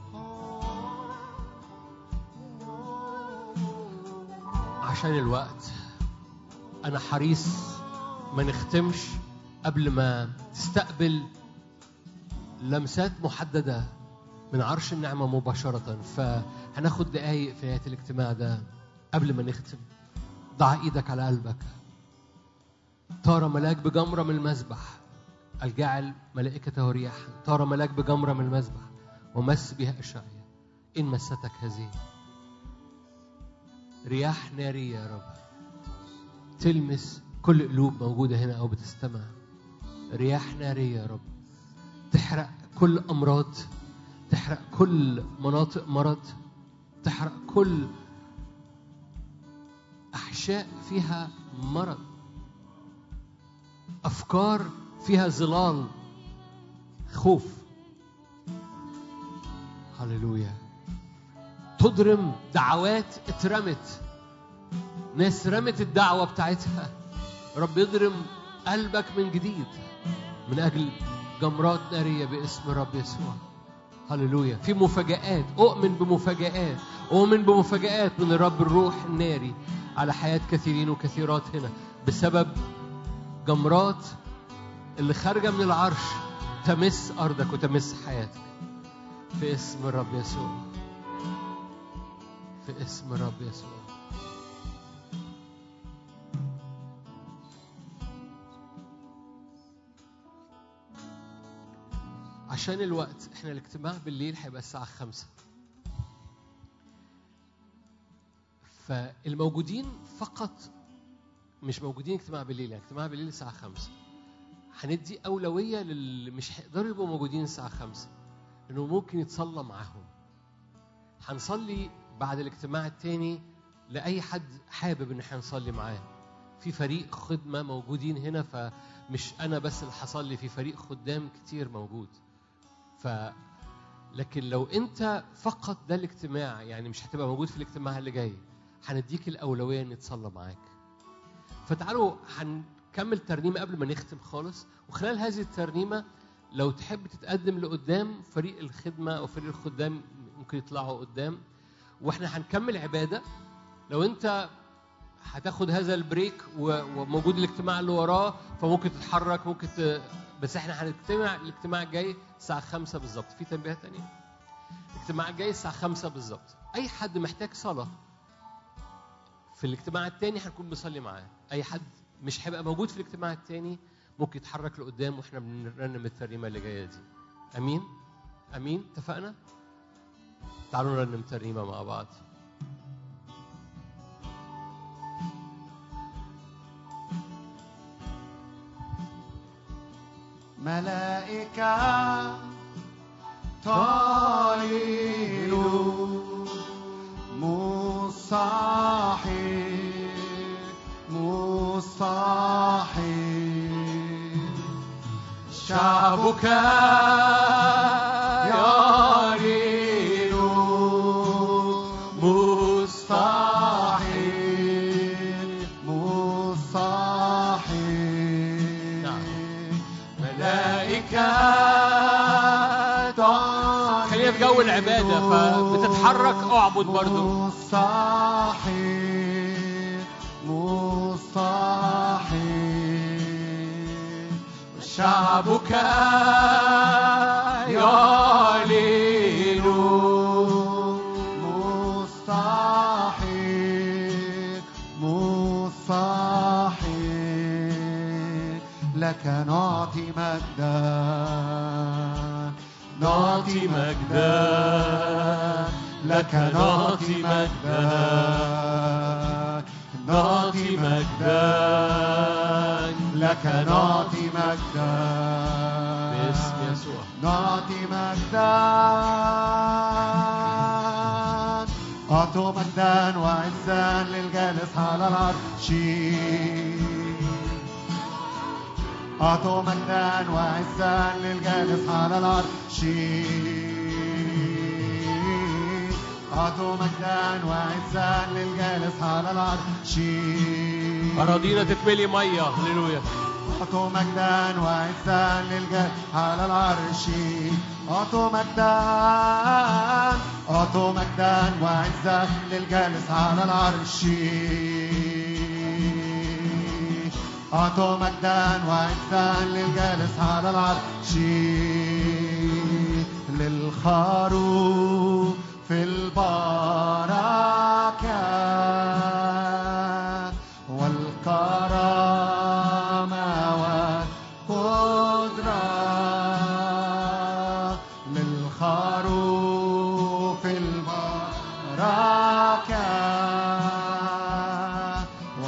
عشان الوقت أنا حريص ما نختمش قبل ما تستقبل لمسات محددة من عرش النعمة مباشرة. فهناخد دقايق في نهاية الاجتماع ده قبل ما نختم. ضع إيدك على قلبك. طار ملاك بجمرة من المذبح الجعل ملائكته رياحا. طار ملاك بجمرة من المذبح ومس بها أشعيا. إن مستك هذه رياح نارية يا رب تلمس كل قلوب موجودة هنا أو بتستمع. رياح نارية يا رب تحرق كل أمراض، تحرق كل مناطق مرض، تحرق كل أحشاء فيها مرض، أفكار فيها ظلال خوف. هللويا. تضرم دعوات اترمت، ناس رمت الدعوة بتاعتها. رب يضرم قلبك من جديد من أجل جمرات نارية باسم رب يسوع. هللويا. في مفاجآت، أؤمن بمفاجآت، أؤمن بمفاجآت من الرب الروح الناري على حياة كثيرين وكثيرات هنا بسبب جمرات اللي خارجة من العرش تمس أرضك وتمس حياتك في اسم الرب يسوع. في اسم الرب يسوع. عشان الوقت احنا الاجتماع بالليل هيبقى الساعة خمسة. فالموجودين فقط مش موجودين اجتماع بالليل، يعني اجتماع بالليل الساعة خمسة هندي أولوية للي مش هيقدروا يبقوا موجودين الساعة خمسة لأنه ممكن يتصلى معاهم. هنصلي بعد الاجتماع التاني لأي حد حابب إن احنا نصلي معاه. في فريق خدمة موجودين هنا، فمش أنا بس اللي هصلي، في فريق خدام كتير موجود. ف لكن لو أنت فقط ده الاجتماع، يعني مش هتبقى موجود في الاجتماع اللي جاي، هنديك الأولوية إن نتصلى معاك. فتعالوا هنكمل ترنيمة قبل ما نختم خالص، وخلال هذه الترنيمة لو تحب تتقدم لقدام فريق الخدمة أو فريق الخدام ممكن يطلعوا قدام، وإحنا هنكمل عبادة. لو أنت هتاخد هذا البريك وموجود الاجتماع اللي وراه فممكن تتحرك، ممكن ت... بس احنا هنجتمع الاجتماع الجاي الساعة خمسة بالظبط. في تنبيه تانية، الاجتماع الجاي الساعة خمسة بالظبط. أي حد محتاج صلاة في الاجتماع التاني هنكون بنصلي معاه. أي حد مش هيبقى موجود في الاجتماع التاني ممكن يتحرك لقدام واحنا بنرنم الترنيمة اللي جاية دي. أمين؟ أمين؟ اتفقنا؟ تعالوا نرنم ترنيمة مع بعض. ملائكة طائر مصاحي مصاحي شعبك يريد مصاحي مصاحي خلينا في جو العبادة، فبتتحرك اعبد برضو. مصاحي مصاحي شعبك يعلن مصاحي مصاحي لك نعطي مجدا نعطي مجدا لك نعطي مجدا نعطي مجدا لك نعطي مجدا باسم يسوع نعطي مجدا أعطوا مجدا وعزا للجالس على العرش أعطوا مجدا وعزا للجالس على العرش أعطوا مجدا وعزا للجالس على العرش أراضينا تتملي مية. هللويا. أعطوا مجدا وعزا للجالس على العرش أعطوا مجدا أعطوا مجدا وعزا للجالس على العرش أعطوا مجدا وعزا للجالس على العرش للخروف في البركات والكرامة والقدرة للخروف في البركات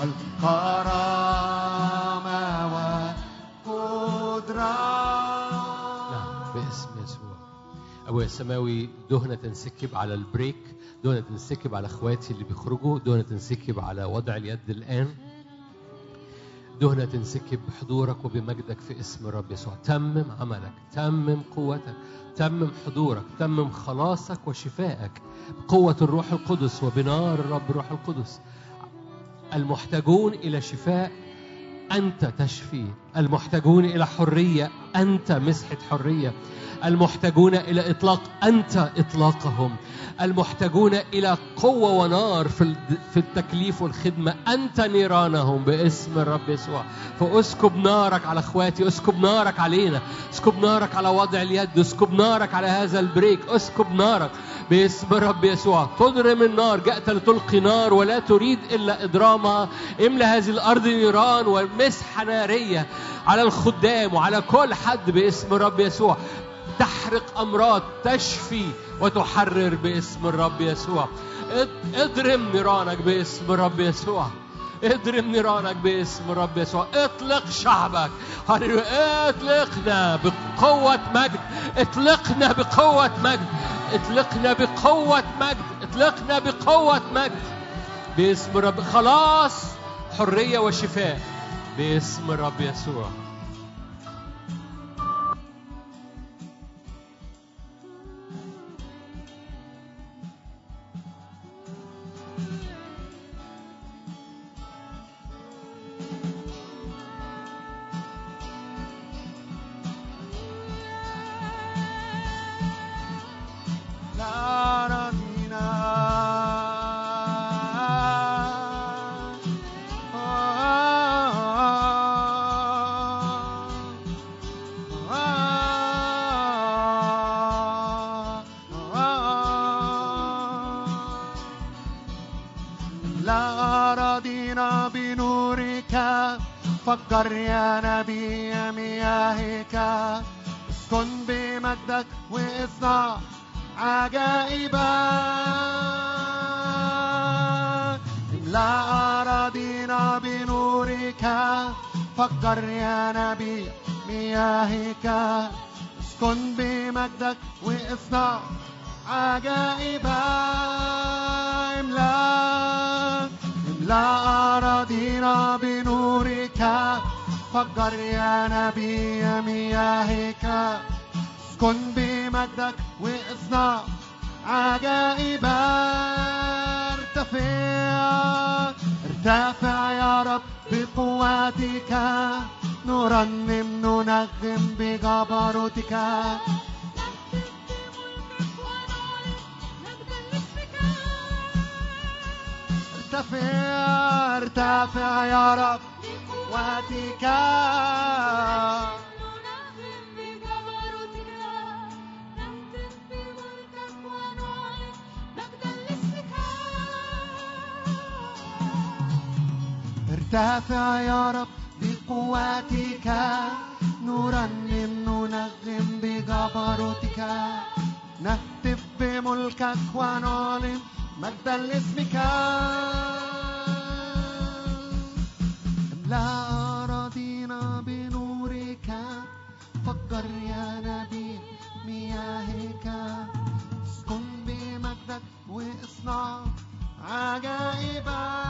والكرامة والقدرة. نعم باسم يسوع. أبويا السماوي دهنة تنسكب على البريك، دهنة تنسكب على اخواتي اللي بيخرجوا، دهنة تنسكب على وضع اليد الآن، دهنة تنسكب بحضورك وبمجدك في اسم الرب يسوع. تمم عملك، تمم قوتك، تمم حضورك، تمم خلاصك وشفائك بقوة الروح القدس وبنار الرب الروح القدس. المحتاجون إلى شفاء أنت تشفي، المحتاجون إلى حرية أنت مسحة حرية، المحتاجون إلى إطلاق أنت إطلاقهم، المحتاجون إلى قوة ونار في في التكليف والخدمة أنت نيرانهم باسم الرب يسوع. فأسكب نارك على أخواتي، أسكب نارك علينا، أسكب نارك على وضع اليد، أسكب نارك على هذا البريك، أسكب نارك باسم الرب يسوع. تضرم النار، جاءت لتلقي نار ولا تريد إلا إضرامها. املأ هذه الأرض نيران ومسحة نارية على الخدام وعلى كل حد باسم الرب يسوع. تحرق أمراض، تشفي وتحرر باسم الرب يسوع. اضرم نيرانك باسم رب يسوع. اضرم نيرانك باسم رب يسوع. اطلق شعبك. هللويا. اطلقنا بقوة مجد. اطلقنا بقوة مجد. اطلقنا بقوة مجد. اطلقنا بقوة مجد باسم رب. خلاص، حرية وشفاء باسم رب يسوع. فكر يا نبي مياهك، اسكن بمجدك واصنع عجائبا. املأ أراضينا بنورك. فكر يا نبي مياهك، اسكن بمجدك واصنع عجائبا. املأ املأ أراضينا بنورك. فكر يا نبي مياهك، اسكن بمجدك واصنع عجائبا. ارتفع ارتفع يا رب بقوتك، نرنم ننغم بجبروتك. ارتفع ارتفع يا رب بقوتك، ننغم بجبروتك. نهتف بملكك ونعلن مجدا لاسمك. ارتفع يا رب بقوتك، نرنم ننغم بجبروتك. نهتف بملكك ونعلن مجدا لاسمك. املأ أراضينا بنورك. فكر يا نبي مياهك، اسكن بمجدك واصنع عجائبا.